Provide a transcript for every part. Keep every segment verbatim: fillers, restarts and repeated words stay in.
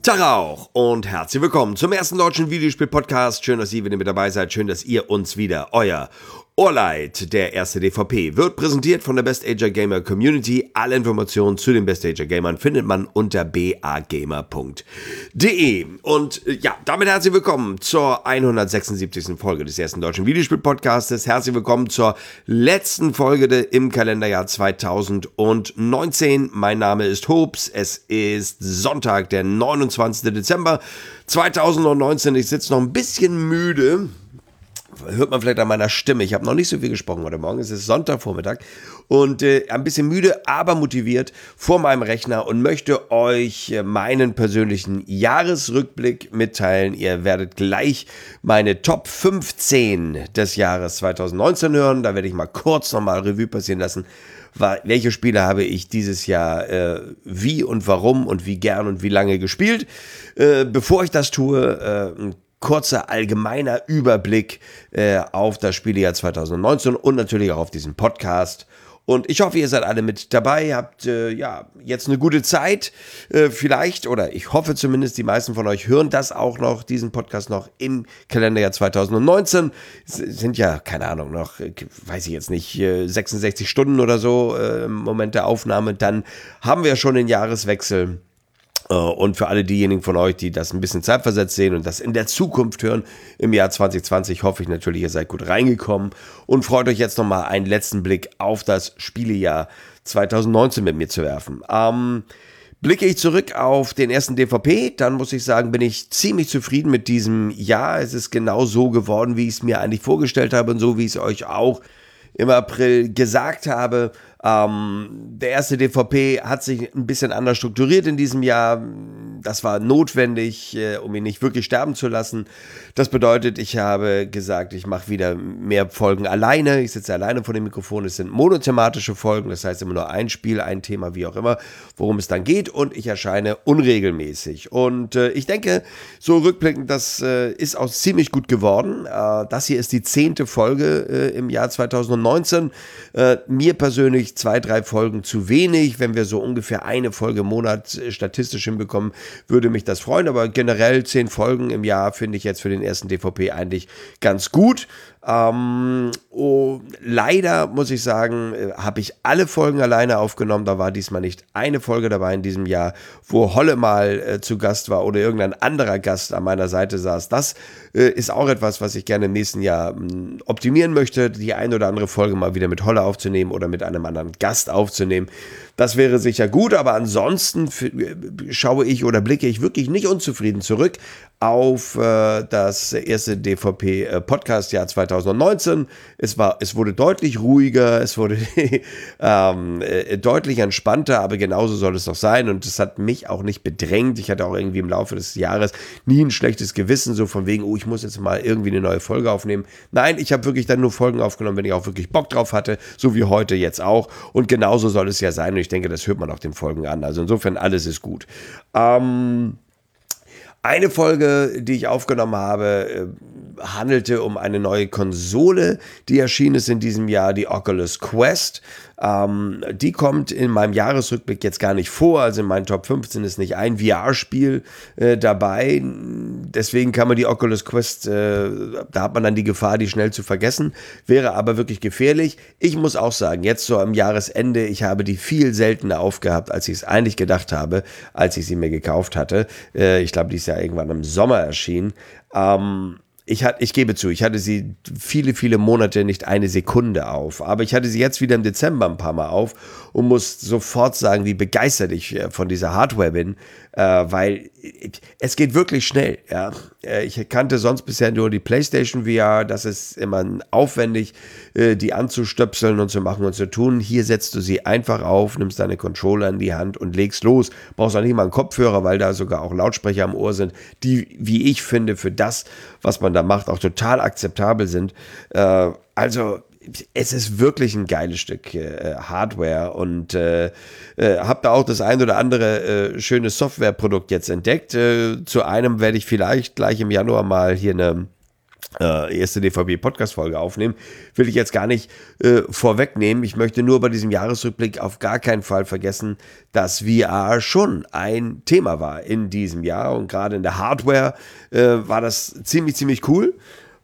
Tag auch und herzlich willkommen zum ersten deutschen Videospiel-Podcast. Schön, dass ihr wieder mit dabei seid. Schön, dass ihr uns wieder euer Ohr leiht. Der erste D V P wird präsentiert von der Best Ager Gamer Community. Alle Informationen zu den Best Ager Gamern findet man unter b a gamer punkt d e. Und äh, ja, damit herzlich willkommen zur hundertsechsundsiebzigsten Folge des ersten deutschen Videospiel-Podcastes. Herzlich willkommen zur letzten Folge de, im Kalenderjahr zweitausendneunzehn. Mein Name ist Hobbs. Es ist Sonntag, der neunundzwanzigsten Dezember zweitausendneunzehn. Ich sitze noch ein bisschen müde. Hört man vielleicht an meiner Stimme. Ich habe noch nicht so viel gesprochen heute Morgen. Es ist Sonntagvormittag und äh, ein bisschen müde, aber motiviert vor meinem Rechner und möchte euch äh, meinen persönlichen Jahresrückblick mitteilen. Ihr werdet gleich meine Top fünfzehn des Jahres zweitausendneunzehn hören. Da werde ich mal kurz nochmal Revue passieren lassen. Welche Spiele habe ich dieses Jahr äh, wie und warum und wie gern und wie lange gespielt. Äh, bevor ich das tue, äh, ein kurzer allgemeiner Überblick äh, auf das Spielejahr zweitausendneunzehn und natürlich auch auf diesen Podcast. Und ich hoffe, ihr seid alle mit dabei, habt äh, ja jetzt eine gute Zeit, äh, vielleicht, oder ich hoffe zumindest, die meisten von euch hören das auch noch, diesen Podcast noch im Kalenderjahr zweitausendneunzehn. Es sind ja, keine Ahnung, noch, weiß ich jetzt nicht, sechsundsechzig Stunden oder so äh, im Moment der Aufnahme. Dann haben wir schon den Jahreswechsel. Und für alle diejenigen von euch, die das ein bisschen zeitversetzt sehen und das in der Zukunft hören, im Jahr zwanzig zwanzig, hoffe ich natürlich, ihr seid gut reingekommen und freut euch jetzt nochmal einen letzten Blick auf das Spielejahr zweitausendneunzehn mit mir zu werfen. Ähm, blicke ich zurück auf den ersten D V P, dann muss ich sagen, bin ich ziemlich zufrieden mit diesem Jahr. Es ist genau so geworden, wie ich es mir eigentlich vorgestellt habe und so, wie ich es euch auch im April gesagt habe. Ähm, der erste D V P hat sich ein bisschen anders strukturiert in diesem Jahr. Das war notwendig, äh, um ihn nicht wirklich sterben zu lassen. Das bedeutet, ich habe gesagt, ich mache wieder mehr Folgen alleine. Ich sitze alleine vor dem Mikrofon. Es sind monothematische Folgen, das heißt immer nur ein Spiel, ein Thema, wie auch immer, worum es dann geht. Und ich erscheine unregelmäßig. Und äh, ich denke, so rückblickend, das äh, ist auch ziemlich gut geworden. Äh, das hier ist die zehnte Folge äh, im Jahr zweitausendneunzehn. Äh, mir persönlich zwei, drei Folgen zu wenig. Wenn wir so ungefähr eine Folge im Monat statistisch hinbekommen, würde mich das freuen. Aber generell zehn Folgen im Jahr finde ich jetzt für den ersten D V P eigentlich ganz gut. Ähm, oh, leider muss ich sagen, äh, habe ich alle Folgen alleine aufgenommen. Da war diesmal nicht eine Folge dabei in diesem Jahr, wo Holle mal äh, zu Gast war oder irgendein anderer Gast an meiner Seite saß. Das äh, ist auch etwas, was ich gerne im nächsten Jahr mh, optimieren möchte, die ein oder andere Folge mal wieder mit Holle aufzunehmen oder mit einem anderen Gast aufzunehmen. Das wäre sicher gut, aber ansonsten f- schaue ich oder blicke ich wirklich nicht unzufrieden zurück auf äh, das erste D V P-Podcast-Jahr zweitausendneunzehn. Es war, es wurde deutlich ruhiger, es wurde ähm, äh, deutlich entspannter, aber genauso soll es doch sein und es hat mich auch nicht bedrängt. Ich hatte auch irgendwie im Laufe des Jahres nie ein schlechtes Gewissen, so von wegen, oh, ich muss jetzt mal irgendwie eine neue Folge aufnehmen. Nein, ich habe wirklich dann nur Folgen aufgenommen, wenn ich auch wirklich Bock drauf hatte, so wie heute jetzt auch und genauso soll es ja sein und ich denke, das hört man auch den Folgen an. Also insofern, alles ist gut. Ähm... Eine Folge, die ich aufgenommen habe, handelte um eine neue Konsole, die erschienen ist in diesem Jahr, die Oculus Quest. Ähm, die kommt in meinem Jahresrückblick jetzt gar nicht vor, also in meinen Top fünfzehn ist nicht ein V R-Spiel äh, dabei. Deswegen kann man die Oculus Quest, äh, da hat man dann die Gefahr, die schnell zu vergessen, wäre aber wirklich gefährlich. Ich muss auch sagen, jetzt so am Jahresende, ich habe die viel seltener aufgehabt, als ich es eigentlich gedacht habe, als ich sie mir gekauft hatte. Äh, ich glaube, die ist ja irgendwann im Sommer erschienen. Ähm, Ich, hat, ich gebe zu, ich hatte sie viele, viele Monate nicht eine Sekunde auf, aber ich hatte sie jetzt wieder im Dezember ein paar Mal auf und muss sofort sagen, wie begeistert ich von dieser Hardware bin, äh, weil es geht wirklich schnell. Ja. Ich kannte sonst bisher nur die PlayStation V R, das ist immer aufwendig, äh, die anzustöpseln und zu machen und zu tun. Hier setzt du sie einfach auf, nimmst deine Controller in die Hand und legst los. Brauchst auch nicht mal einen Kopfhörer, weil da sogar auch Lautsprecher am Ohr sind, die, wie ich finde, für das, was man da macht, auch total akzeptabel sind. Äh, also es ist wirklich ein geiles Stück äh, Hardware und äh, äh, habe da auch das ein oder andere äh, schöne Softwareprodukt jetzt entdeckt. Äh, zu einem werde ich vielleicht gleich im Januar mal hier eine äh, erste D V B-Podcast-Folge aufnehmen, will ich jetzt gar nicht äh, vorwegnehmen. Ich möchte nur bei diesem Jahresrückblick auf gar keinen Fall vergessen, dass V R schon ein Thema war in diesem Jahr und gerade in der Hardware äh, war das ziemlich, ziemlich cool.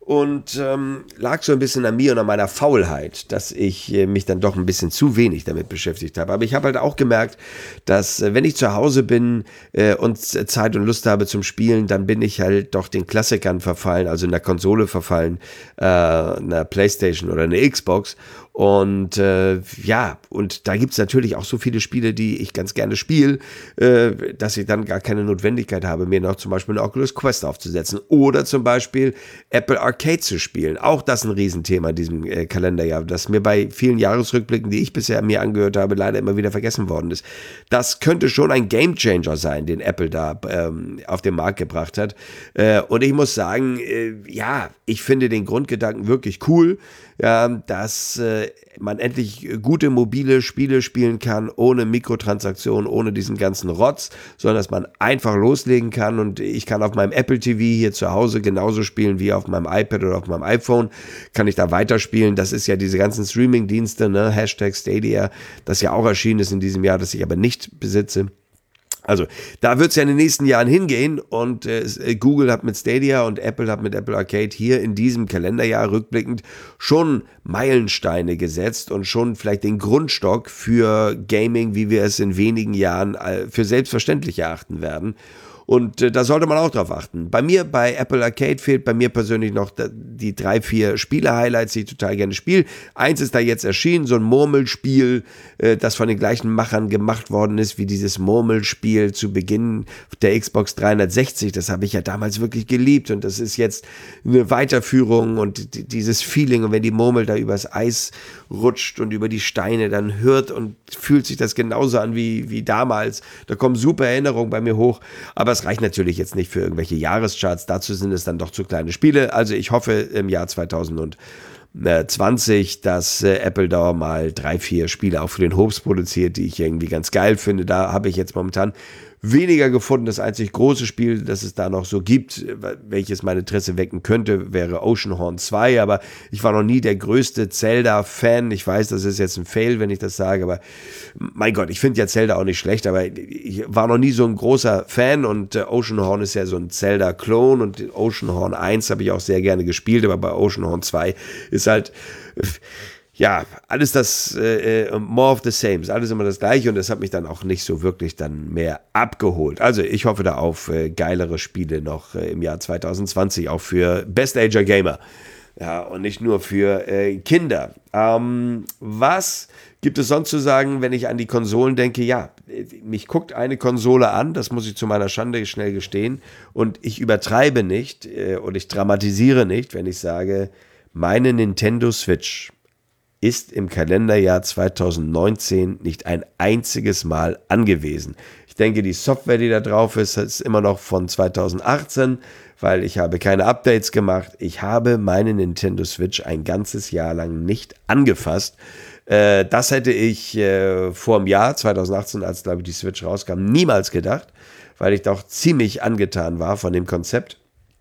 Und ähm, lag so ein bisschen an mir und an meiner Faulheit, dass ich äh, mich dann doch ein bisschen zu wenig damit beschäftigt habe. Aber ich habe halt auch gemerkt, dass äh, wenn ich zu Hause bin äh, und Zeit und Lust habe zum Spielen, dann bin ich halt doch den Klassikern verfallen, also in der Konsole verfallen, äh, einer Playstation oder einer Xbox. Und äh, ja, und da gibt es natürlich auch so viele Spiele, die ich ganz gerne spiele, äh, dass ich dann gar keine Notwendigkeit habe, mir noch zum Beispiel eine Oculus Quest aufzusetzen oder zum Beispiel Apple Arcade zu spielen. Auch das ein Riesenthema in diesem äh, Kalenderjahr, das mir bei vielen Jahresrückblicken, die ich bisher mir angehört habe, leider immer wieder vergessen worden ist. Das könnte schon ein Gamechanger sein, den Apple da ähm, auf den Markt gebracht hat. Äh, und ich muss sagen, äh, ja, ich finde den Grundgedanken wirklich cool, ja, dass äh, man endlich gute mobile Spiele spielen kann, ohne Mikrotransaktionen, ohne diesen ganzen Rotz, sondern dass man einfach loslegen kann und ich kann auf meinem Apple T V hier zu Hause genauso spielen wie auf meinem iPad oder auf meinem iPhone, kann ich da weiterspielen. Das ist ja diese ganzen Streaming-Dienste, ne, Hashtag Stadia, das ja auch erschienen ist in diesem Jahr, das ich aber nicht besitze. Also, da wird es ja in den nächsten Jahren hingehen und äh, Google hat mit Stadia und Apple hat mit Apple Arcade hier in diesem Kalenderjahr rückblickend schon Meilensteine gesetzt und schon vielleicht den Grundstock für Gaming, wie wir es in wenigen Jahren äh, für selbstverständlich erachten werden. Und äh, da sollte man auch drauf achten. Bei mir, bei Apple Arcade, fehlt bei mir persönlich noch die drei, vier Spiele-Highlights, die ich total gerne spiele. Eins ist da jetzt erschienen, so ein Murmelspiel, äh, das von den gleichen Machern gemacht worden ist, wie dieses Murmelspiel zu Beginn der Xbox dreihundertsechzig. Das habe ich ja damals wirklich geliebt und das ist jetzt eine Weiterführung und d- dieses Feeling. Und wenn die Murmel da übers Eis rutscht und über die Steine, dann hört und fühlt sich das genauso an wie, wie damals. Da kommen super Erinnerungen bei mir hoch. Aber es reicht natürlich jetzt nicht für irgendwelche Jahrescharts. Dazu sind es dann doch zu kleine Spiele. Also ich hoffe im Jahr zweitausendzwanzig, dass äh, Apple da mal drei, vier Spiele auch für den Hobbs produziert, die ich irgendwie ganz geil finde. Da habe ich jetzt momentan weniger gefunden. Das einzig große Spiel, das es da noch so gibt, welches mein Interesse wecken könnte, wäre Oceanhorn zwei, aber ich war noch nie der größte Zelda-Fan. Ich weiß, das ist jetzt ein Fail, wenn ich das sage, aber mein Gott, ich finde ja Zelda auch nicht schlecht, aber ich war noch nie so ein großer Fan und äh, Oceanhorn ist ja so ein Zelda-Klon und Oceanhorn eins habe ich auch sehr gerne gespielt, aber bei Oceanhorn zwei ist halt äh, ja, alles das, äh, more of the same, ist alles immer das Gleiche und das hat mich dann auch nicht so wirklich dann mehr abgeholt. Also ich hoffe da auf äh, geilere Spiele noch äh, im Jahr zweitausendzwanzig, auch für Best Ager Gamer. Ja, und nicht nur für äh, Kinder. Ähm, was gibt es sonst zu sagen, wenn ich an die Konsolen denke? Ja, mich guckt eine Konsole an, das muss ich zu meiner Schande schnell gestehen und ich übertreibe nicht äh, und ich dramatisiere nicht, wenn ich sage, meine Nintendo Switch ist im Kalenderjahr zweitausendneunzehn nicht ein einziges Mal angewiesen. Ich denke, die Software, die da drauf ist, ist immer noch von zweitausendachtzehn, weil ich habe keine Updates gemacht. Ich habe meine Nintendo Switch ein ganzes Jahr lang nicht angefasst. Äh, das hätte ich äh, vor dem Jahr zweitausendachtzehn, als glaube ich die Switch rauskam, niemals gedacht, weil ich doch ziemlich angetan war von dem Konzept.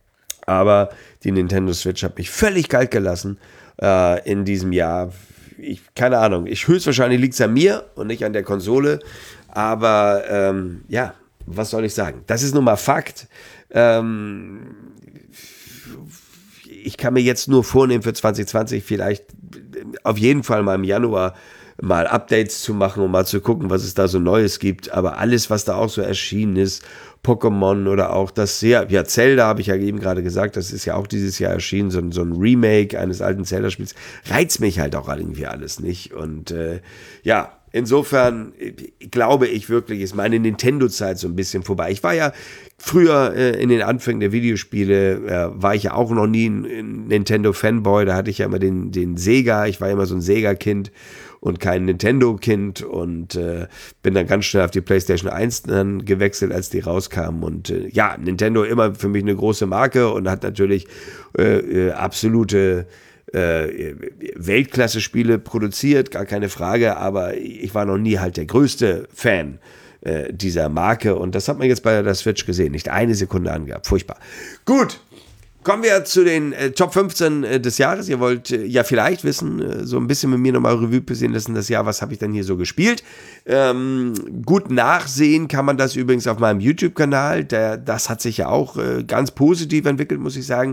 Aber die Nintendo Switch hat mich völlig kalt gelassen äh, in diesem Jahr. Ich, keine Ahnung, ich höchstwahrscheinlich liegt es an mir und nicht an der Konsole. Aber ähm, ja, was soll ich sagen? Das ist nun mal Fakt. Ähm, ich kann mir jetzt nur vornehmen für zwanzig zwanzig vielleicht auf jeden Fall mal im Januar mal Updates zu machen und mal zu gucken, was es da so Neues gibt. Aber alles, was da auch so erschienen ist, Pokémon oder auch das sehr, ja, Zelda habe ich ja eben gerade gesagt, das ist ja auch dieses Jahr erschienen, so, so ein Remake eines alten Zelda-Spiels, reizt mich halt auch irgendwie alles nicht. Und äh, ja, insofern glaube ich wirklich, ist meine Nintendo-Zeit so ein bisschen vorbei. Ich war ja früher äh, in den Anfängen der Videospiele, äh, war ich ja auch noch nie ein, ein Nintendo-Fanboy, da hatte ich ja immer den, den Sega, ich war immer so ein Sega-Kind und kein Nintendo-Kind und äh, bin dann ganz schnell auf die PlayStation eins dann gewechselt, als die rauskam und äh, ja, Nintendo immer für mich eine große Marke und hat natürlich äh, äh, absolute äh, Weltklasse-Spiele produziert, gar keine Frage, aber ich war noch nie halt der größte Fan äh, dieser Marke und das hat man jetzt bei der Switch gesehen, nicht eine Sekunde angehabt, furchtbar. Gut. Kommen wir zu den äh, Top fünfzehn äh, des Jahres. Ihr wollt äh, ja vielleicht wissen, äh, so ein bisschen mit mir nochmal Revue passieren lassen, das Jahr, was habe ich denn hier so gespielt. Ähm, gut nachsehen kann man das übrigens auf meinem YouTube-Kanal. Der, das hat sich ja auch äh, ganz positiv entwickelt, muss ich sagen.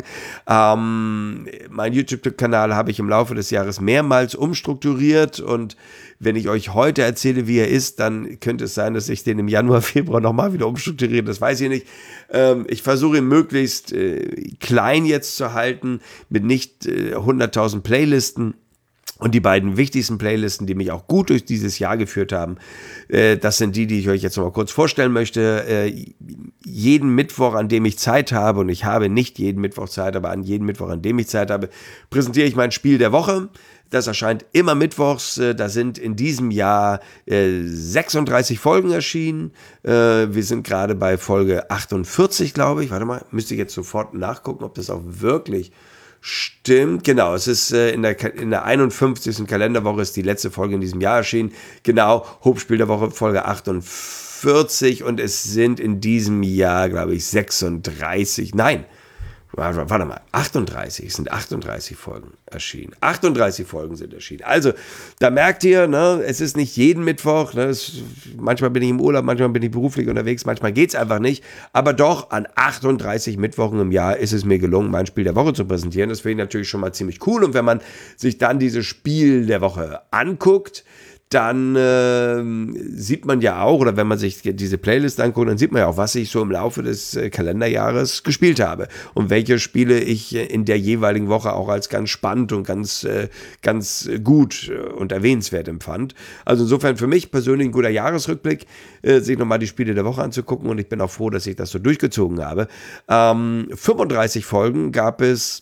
Ähm, mein YouTube-Kanal habe ich im Laufe des Jahres mehrmals umstrukturiert und wenn ich euch heute erzähle, wie er ist, dann könnte es sein, dass ich den im Januar, Februar nochmal wieder umstrukturiere. Das weiß ich nicht. Ähm, ich versuche ihn möglichst äh, klein jetzt zu halten, mit nicht äh, hunderttausend Playlisten. Und die beiden wichtigsten Playlisten, die mich auch gut durch dieses Jahr geführt haben, äh, das sind die, die ich euch jetzt noch mal kurz vorstellen möchte. Äh, jeden Mittwoch, an dem ich Zeit habe, und ich habe nicht jeden Mittwoch Zeit, aber an jedem Mittwoch, an dem ich Zeit habe, präsentiere ich mein Spiel der Woche. Das erscheint immer mittwochs. Da sind in diesem Jahr äh, sechsunddreißig Folgen erschienen. Äh, wir sind gerade bei Folge achtundvierzig, glaube ich. Warte mal, müsste ich jetzt sofort nachgucken, ob das auch wirklich stimmt. Genau, es ist äh, in, der, in der einundfünfzigsten Kalenderwoche ist die letzte Folge in diesem Jahr erschienen. Genau, Hauptspiel der Woche, Folge achtundvierzig. Und es sind in diesem Jahr, glaube ich, sechsunddreißig. Nein. Warte mal, achtunddreißig, es sind achtunddreißig Folgen erschienen. achtunddreißig Folgen sind erschienen. Also, da merkt ihr, ne, es ist nicht jeden Mittwoch. Ne, es, manchmal bin ich im Urlaub, manchmal bin ich beruflich unterwegs, manchmal geht es einfach nicht. Aber doch, an achtunddreißig Mittwochen im Jahr ist es mir gelungen, mein Spiel der Woche zu präsentieren. Das finde ich natürlich schon mal ziemlich cool. Und wenn man sich dann dieses Spiel der Woche anguckt, dann äh, sieht man ja auch, oder wenn man sich diese Playlist anguckt, dann sieht man ja auch, was ich so im Laufe des äh, Kalenderjahres gespielt habe und welche Spiele ich in der jeweiligen Woche auch als ganz spannend und ganz, äh, ganz gut äh, und erwähnenswert empfand. Also insofern für mich persönlich ein guter Jahresrückblick, äh, sich nochmal die Spiele der Woche anzugucken, und ich bin auch froh, dass ich das so durchgezogen habe. Ähm, fünfunddreißig Folgen gab es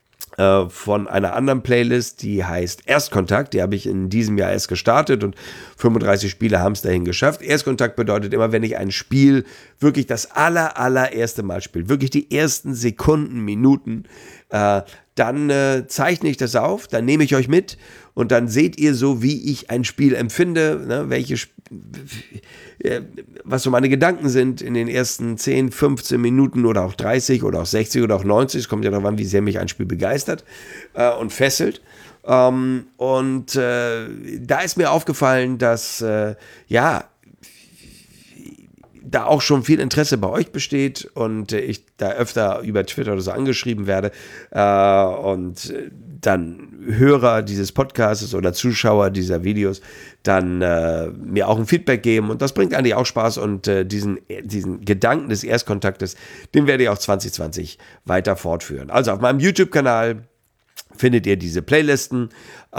von einer anderen Playlist, die heißt Erstkontakt. Die habe ich in diesem Jahr erst gestartet und fünfunddreißig Spiele haben es dahin geschafft. Erstkontakt bedeutet immer, wenn ich ein Spiel wirklich das aller, allererste Mal spiele, wirklich die ersten Sekunden, Minuten, äh, dann äh, zeichne ich das auf, dann nehme ich euch mit und dann seht ihr so, wie ich ein Spiel empfinde, ne, welche Sp- äh, was so meine Gedanken sind in den ersten zehn, fünfzehn Minuten oder auch dreißig oder auch sechzig oder auch neunzig. Es kommt ja darauf an, wie sehr mich ein Spiel begeistert äh, und fesselt. Ähm, und äh, da ist mir aufgefallen, dass äh, ja, da auch schon viel Interesse bei euch besteht und äh, ich da öfter über Twitter oder so angeschrieben werde äh, und äh, dann Hörer dieses Podcasts oder Zuschauer dieser Videos dann äh, mir auch ein Feedback geben, und das bringt eigentlich auch Spaß, und äh, diesen, diesen Gedanken des Erstkontaktes, den werde ich auch zwanzig zwanzig weiter fortführen. Also auf meinem YouTube-Kanal findet ihr diese Playlisten. Äh,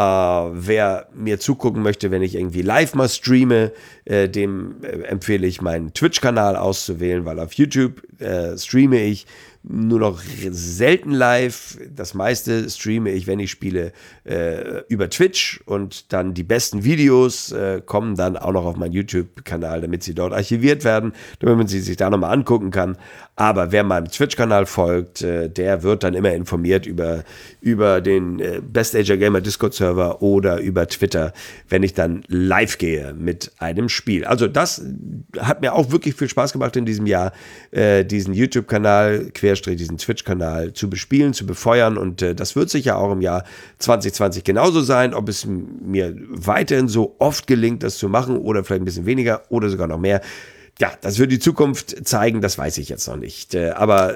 wer mir zugucken möchte, wenn ich irgendwie live mal streame, äh, dem äh, empfehle ich, meinen Twitch-Kanal auszuwählen, weil auf YouTube äh, streame ich nur noch selten live. Das meiste streame ich, wenn ich spiele, äh, über Twitch, und dann die besten Videos äh, kommen dann auch noch auf meinen YouTube-Kanal, damit sie dort archiviert werden, damit man sie sich da nochmal angucken kann. Aber wer meinem Twitch-Kanal folgt, äh, der wird dann immer informiert über, über den äh, Best Ager Gamer Discord-Server oder über Twitter, wenn ich dann live gehe mit einem Spiel. Also das hat mir auch wirklich viel Spaß gemacht in diesem Jahr, äh, diesen YouTube-Kanal, Querstrich, diesen Twitch-Kanal zu bespielen, zu befeuern, und äh, das wird sicher auch im Jahr zwanzig zwanzig genauso sein. Ob es mir weiterhin so oft gelingt, das zu machen, oder vielleicht ein bisschen weniger oder sogar noch mehr, ja, das wird die Zukunft zeigen, das weiß ich jetzt noch nicht. Äh, aber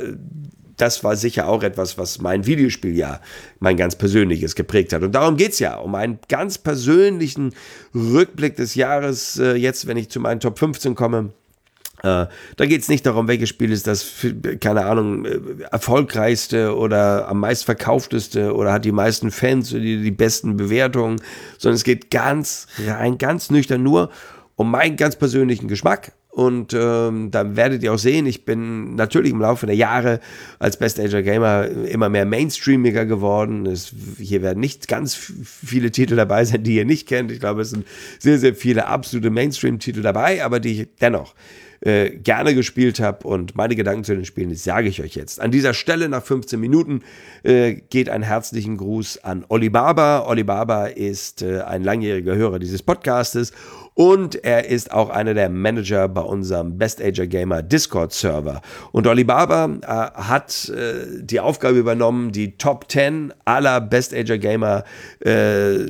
das war sicher auch etwas, was mein Videospieljahr, mein ganz persönliches, geprägt hat. Und darum geht es ja, um einen ganz persönlichen Rückblick des Jahres, äh, jetzt, wenn ich zu meinen Top fünfzehn komme. Äh, da geht es nicht darum, welches Spiel ist das, für, keine Ahnung, äh, erfolgreichste oder am meistverkaufteste oder hat die meisten Fans, die, die besten Bewertungen, sondern es geht ganz rein, ganz nüchtern nur um meinen ganz persönlichen Geschmack. Und ähm, da werdet ihr auch sehen, ich bin natürlich im Laufe der Jahre als Best Ager Gamer immer mehr mainstreamiger geworden. Es, hier werden nicht ganz viele Titel dabei sein, die ihr nicht kennt. Ich glaube, es sind sehr, sehr viele absolute Mainstream-Titel dabei, aber die ich dennoch äh, gerne gespielt habe und meine Gedanken zu den Spielen, das sage ich euch jetzt. An dieser Stelle nach fünfzehn Minuten äh, geht ein herzlichen Gruß an Olli Barber. Olli Barber ist äh, ein langjähriger Hörer dieses Podcastes und er ist auch einer der Manager bei unserem Best Ager Gamer Discord Server. Und Olli Barber äh, hat äh, die Aufgabe übernommen, die Top zehn aller Best Ager Gamer äh,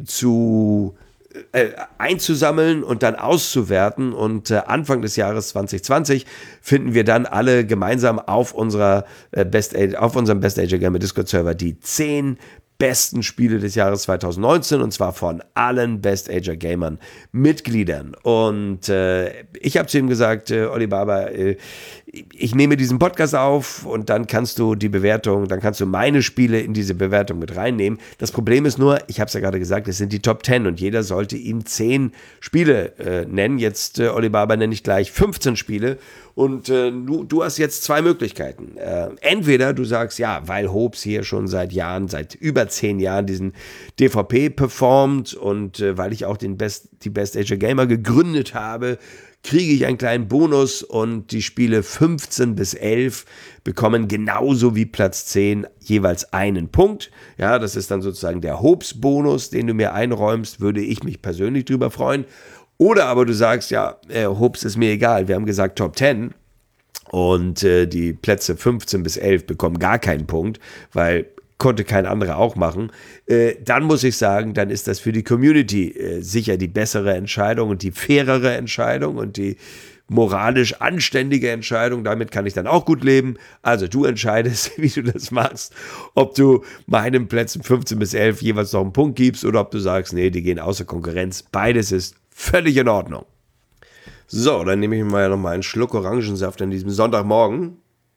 zu äh, einzusammeln und dann auszuwerten. Und äh, Anfang des Jahres zwanzig zwanzig finden wir dann alle gemeinsam auf unserer äh, Best Ager, auf unserem Best Ager Gamer Discord Server die zehn besten Spiele des Jahres zwanzig neunzehn und zwar von allen Best Ager Gamern Mitgliedern. Und äh, ich habe zu ihm gesagt, äh, Olli Barber, äh, ich nehme diesen Podcast auf und dann kannst du die Bewertung, dann kannst du meine Spiele in diese Bewertung mit reinnehmen. Das Problem ist nur, ich habe es ja gerade gesagt, es sind die Top zehn und jeder sollte ihm zehn Spiele äh, nennen. Jetzt, äh, Olli Barber, nenne ich gleich fünfzehn Spiele. Und äh, du, du hast jetzt zwei Möglichkeiten. Äh, entweder du sagst, ja, weil Hobbs hier schon seit Jahren, seit über zehn Jahren diesen D V P performt und äh, weil ich auch den Best, die Best Ager Gamer gegründet habe, kriege ich einen kleinen Bonus und die Spiele fünfzehn bis elf bekommen genauso wie Platz zehn jeweils einen Punkt. Ja, das ist dann sozusagen der Hobbs-Bonus, den du mir einräumst, würde ich mich persönlich drüber freuen. Oder aber du sagst, ja, äh, Hobbs ist mir egal, wir haben gesagt Top zehn und äh, die Plätze fünfzehn bis elf bekommen gar keinen Punkt, weil konnte kein anderer auch machen, äh, dann muss ich sagen, dann ist das für die Community äh, sicher die bessere Entscheidung und die fairere Entscheidung und die moralisch anständige Entscheidung, damit kann ich dann auch gut leben. Also du entscheidest, wie du das machst, ob du meinen Plätzen fünfzehn bis elf jeweils noch einen Punkt gibst oder ob du sagst, nee, die gehen außer Konkurrenz. Beides ist völlig in Ordnung. So, dann nehme ich mir mal noch mal einen Schluck Orangensaft an diesem Sonntagmorgen.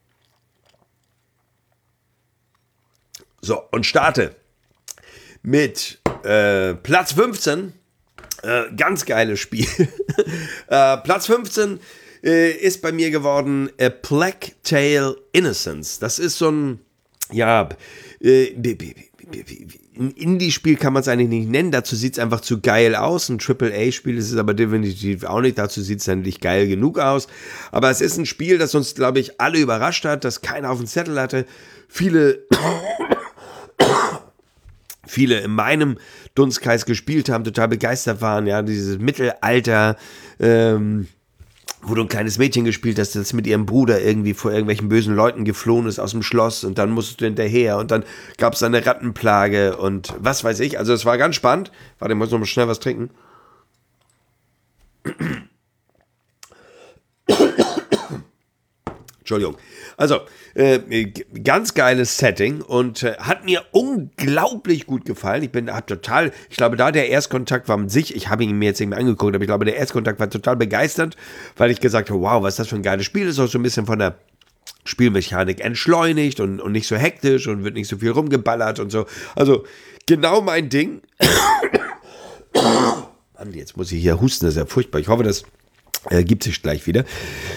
So, und starte mit äh, Platz fünfzehn. Äh, ganz geiles Spiel. äh, Platz fünfzehn äh, ist bei mir geworden A Plague Tale Innocence. Das ist so ein, ja, äh, ein Indie-Spiel kann man es eigentlich nicht nennen. Dazu sieht es einfach zu geil aus. Ein Triple A Spiel ist es aber definitiv auch nicht. Dazu sieht es dann nicht geil genug aus. Aber es ist ein Spiel, das uns, glaube ich, alle überrascht hat, das keiner auf dem Zettel hatte. Viele... viele in meinem Dunstkreis gespielt haben, total begeistert waren, ja, dieses Mittelalter, ähm, wo du ein kleines Mädchen gespielt hast, das mit ihrem Bruder irgendwie vor irgendwelchen bösen Leuten geflohen ist aus dem Schloss und dann musstest du hinterher und dann gab es eine Rattenplage und was weiß ich, also es war ganz spannend. Warte, ich muss noch mal schnell was trinken. Entschuldigung. Also, äh, ganz geiles Setting und äh, hat mir unglaublich gut gefallen. Ich bin hab total, ich glaube, da der Erstkontakt war mit sich, ich habe ihn mir jetzt nicht mehr angeguckt, aber ich glaube, der Erstkontakt war total begeisternd, weil ich gesagt habe, wow, was ist das für ein geiles Spiel, ist auch so ein bisschen von der Spielmechanik entschleunigt und, und nicht so hektisch und wird nicht so viel rumgeballert und so. Also, genau mein Ding. Mann, jetzt muss ich hier husten, das ist ja furchtbar. Ich hoffe, das äh, gibt sich gleich wieder.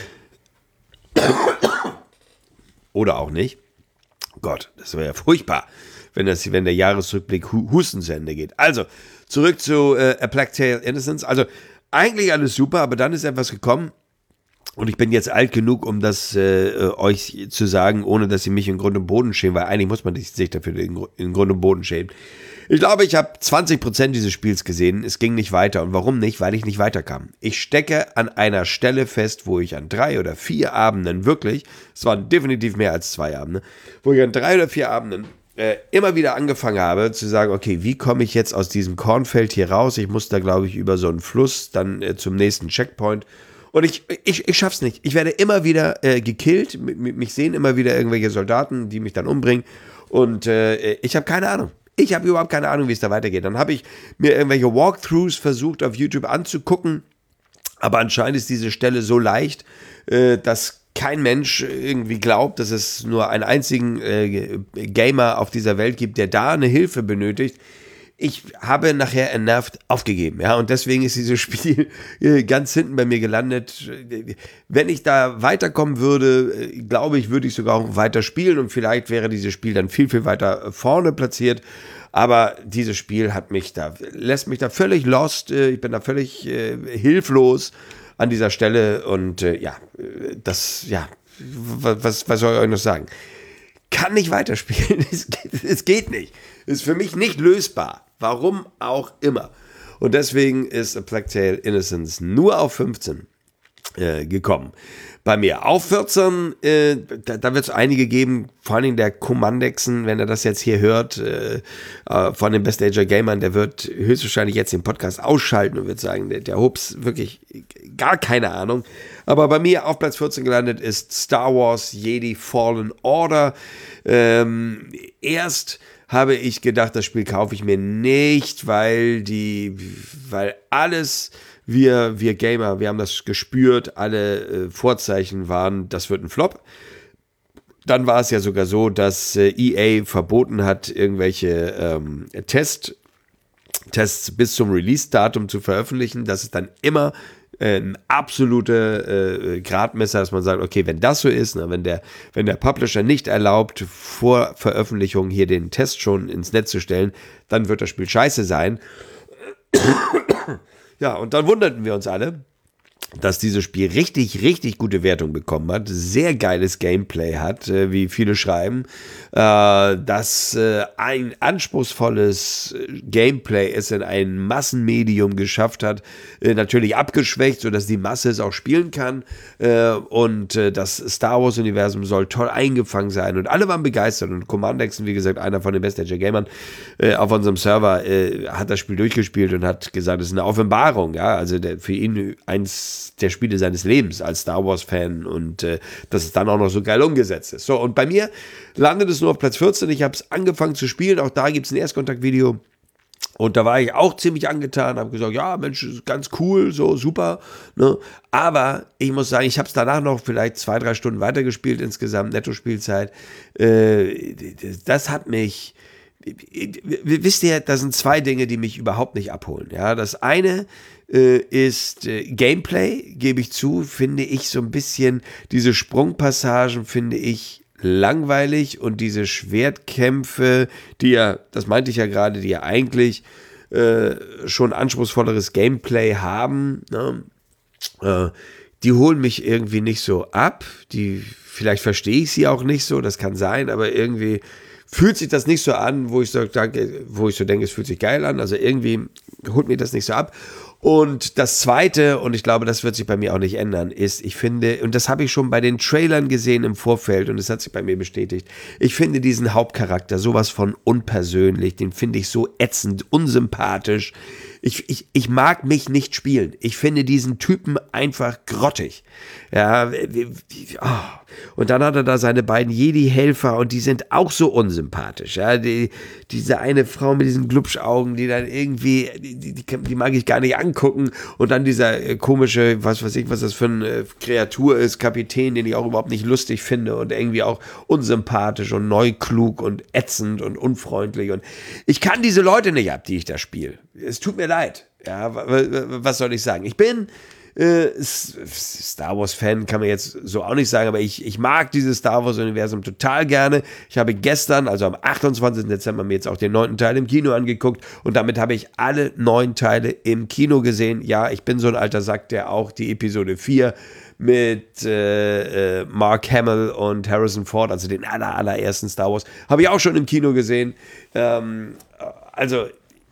Oder auch nicht. Gott, das wäre ja furchtbar, wenn, das, wenn der Jahresrückblick Husten zu Ende geht. Also, zurück zu äh, A Plague Tale Innocence. Also, eigentlich alles super, aber dann ist etwas gekommen und ich bin jetzt alt genug, um das äh, euch zu sagen, ohne dass ihr mich in Grund und Boden schämt, weil eigentlich muss man sich dafür in, in Grund und Boden schämen. Ich glaube, ich habe zwanzig Prozent dieses Spiels gesehen. Es ging nicht weiter. Und warum nicht? Weil ich nicht weiterkam. Ich stecke an einer Stelle fest, wo ich an drei oder vier Abenden wirklich, es waren definitiv mehr als zwei Abende, wo ich an drei oder vier Abenden äh, immer wieder angefangen habe zu sagen, okay, wie komme ich jetzt aus diesem Kornfeld hier raus? Ich muss da, glaube ich, über so einen Fluss dann äh, zum nächsten Checkpoint. Und ich, ich, ich schaff's nicht. Ich werde immer wieder äh, gekillt. M- mich sehen immer wieder irgendwelche Soldaten, die mich dann umbringen. Und äh, ich habe keine Ahnung. Ich habe überhaupt keine Ahnung, wie es da weitergeht. Dann habe ich mir irgendwelche Walkthroughs versucht auf YouTube anzugucken, aber anscheinend ist diese Stelle so leicht, äh, dass kein Mensch irgendwie glaubt, dass es nur einen einzigen äh, Gamer auf dieser Welt gibt, der da eine Hilfe benötigt. Ich habe nachher entnervt aufgegeben, ja, und deswegen ist dieses Spiel ganz hinten bei mir gelandet. Wenn ich da weiterkommen würde, glaube ich, würde ich sogar auch weiter spielen und vielleicht wäre dieses Spiel dann viel, viel weiter vorne platziert. Aber dieses Spiel hat mich da, lässt mich da völlig lost, ich bin da völlig äh, hilflos. an dieser Stelle und äh, ja, das, ja, was, was soll ich euch noch sagen? Kann nicht weiterspielen, es, es geht nicht, ist für mich nicht lösbar, warum auch immer. Und deswegen ist A Plague Tale Innocence nur auf fünfzehn äh, gekommen. Bei mir auf vierzehn, äh, da, da wird es einige geben, vor allem der Commandexen, wenn er das jetzt hier hört, äh, äh, von den Best Ager Gamern, der wird höchstwahrscheinlich jetzt den Podcast ausschalten und wird sagen, der, der Hups, wirklich gar keine Ahnung. Aber bei mir auf Platz vierzehn gelandet ist Star Wars Jedi Fallen Order. Ähm, erst habe ich gedacht, das Spiel kaufe ich mir nicht, weil die, weil alles, wir, wir Gamer, wir haben das gespürt, alle äh, Vorzeichen waren, das wird ein Flop. Dann war es ja sogar so, dass äh, E A verboten hat, irgendwelche ähm, Test, Tests bis zum Release-Datum zu veröffentlichen. Das ist dann immer ein absolute äh, Gradmesser, dass man sagt, okay, wenn das so ist, na, wenn der, wenn der Publisher nicht erlaubt, vor Veröffentlichung hier den Test schon ins Netz zu stellen, dann wird das Spiel scheiße sein. Ja, und dann wunderten wir uns alle, dass dieses Spiel richtig, richtig gute Wertung bekommen hat, sehr geiles Gameplay hat, äh, wie viele schreiben, äh, dass äh, ein anspruchsvolles Gameplay es in ein Massenmedium geschafft hat, äh, natürlich abgeschwächt, sodass die Masse es auch spielen kann, äh, und äh, das Star Wars Universum soll toll eingefangen sein und alle waren begeistert und Commandexen, wie gesagt, einer von den Best Ager Gamern äh, auf unserem Server äh, hat das Spiel durchgespielt und hat gesagt, es ist eine Offenbarung, ja, also der, für ihn eins der Spiele seines Lebens als Star Wars-Fan und äh, dass es dann auch noch so geil umgesetzt ist. So, und bei mir landet es nur auf Platz vierzehn. Ich habe es angefangen zu spielen. Auch da gibt es ein Erstkontaktvideo. Und da war ich auch ziemlich angetan, habe gesagt, ja, Mensch, ganz cool, so super. Ne? Aber ich muss sagen, ich habe es danach noch vielleicht zwei, drei Stunden weitergespielt insgesamt, Netto-Spielzeit. Äh, das hat mich... Wisst ihr, das sind zwei Dinge, die mich überhaupt nicht abholen. Ja, das eine äh, ist äh, Gameplay, gebe ich zu, finde ich so ein bisschen, diese Sprungpassagen finde ich langweilig und diese Schwertkämpfe, die ja, das meinte ich ja gerade, die ja eigentlich äh, schon anspruchsvolleres Gameplay haben, ne? äh, die holen mich irgendwie nicht so ab, die, vielleicht verstehe ich sie auch nicht so, das kann sein, aber irgendwie fühlt sich das nicht so an, wo ich so denke, wo ich so denke, es fühlt sich geil an. Also irgendwie holt mir das nicht so ab. Und das Zweite, und ich glaube, das wird sich bei mir auch nicht ändern, ist, ich finde, und das habe ich schon bei den Trailern gesehen im Vorfeld, und das hat sich bei mir bestätigt, ich finde diesen Hauptcharakter sowas von unpersönlich, den finde ich so ätzend, unsympathisch. Ich, ich, ich mag mich nicht spielen. Ich finde diesen Typen einfach grottig. Ja, wie, wie, oh. Und dann hat er da seine beiden Jedi-Helfer und die sind auch so unsympathisch. Ja, die, diese eine Frau mit diesen Glubschaugen, die dann irgendwie, die, die, die mag ich gar nicht angucken. Und dann dieser äh, komische, was weiß ich, was das für eine äh, Kreatur ist, Kapitän, den ich auch überhaupt nicht lustig finde und irgendwie auch unsympathisch und neuklug und ätzend und unfreundlich. Und ich kann diese Leute nicht ab, die ich da spiele. Es tut mir leid. Ja, was soll ich sagen? Ich bin äh, Star Wars-Fan, kann man jetzt so auch nicht sagen, aber ich, ich mag dieses Star Wars-Universum total gerne. Ich habe gestern, also am achtundzwanzigsten Dezember, mir jetzt auch den neunten Teil im Kino angeguckt und damit habe ich alle neun Teile im Kino gesehen. Ja, ich bin so ein alter Sack, der auch die Episode vier mit äh, äh, Mark Hamill und Harrison Ford, also den aller, allerersten Star Wars, habe ich auch schon im Kino gesehen. Ähm, also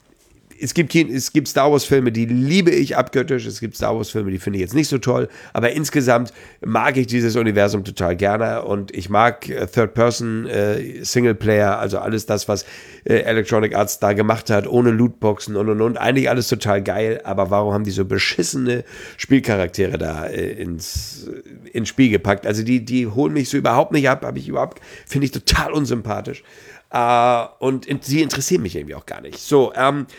Es gibt, es gibt Star Wars-Filme, die liebe ich abgöttisch. Es gibt Star Wars-Filme, die finde ich jetzt nicht so toll. Aber insgesamt mag ich dieses Universum total gerne. Und ich mag äh, Third-Person, äh, Singleplayer, also alles das, was äh, Electronic Arts da gemacht hat, ohne Lootboxen und und und. Eigentlich alles total geil. Aber warum haben die so beschissene Spielcharaktere da äh, ins, äh, ins Spiel gepackt? Also die, die holen mich so überhaupt nicht ab. Habe ich überhaupt, finde ich total unsympathisch. Äh, und in, sie interessieren mich irgendwie auch gar nicht. So, ähm,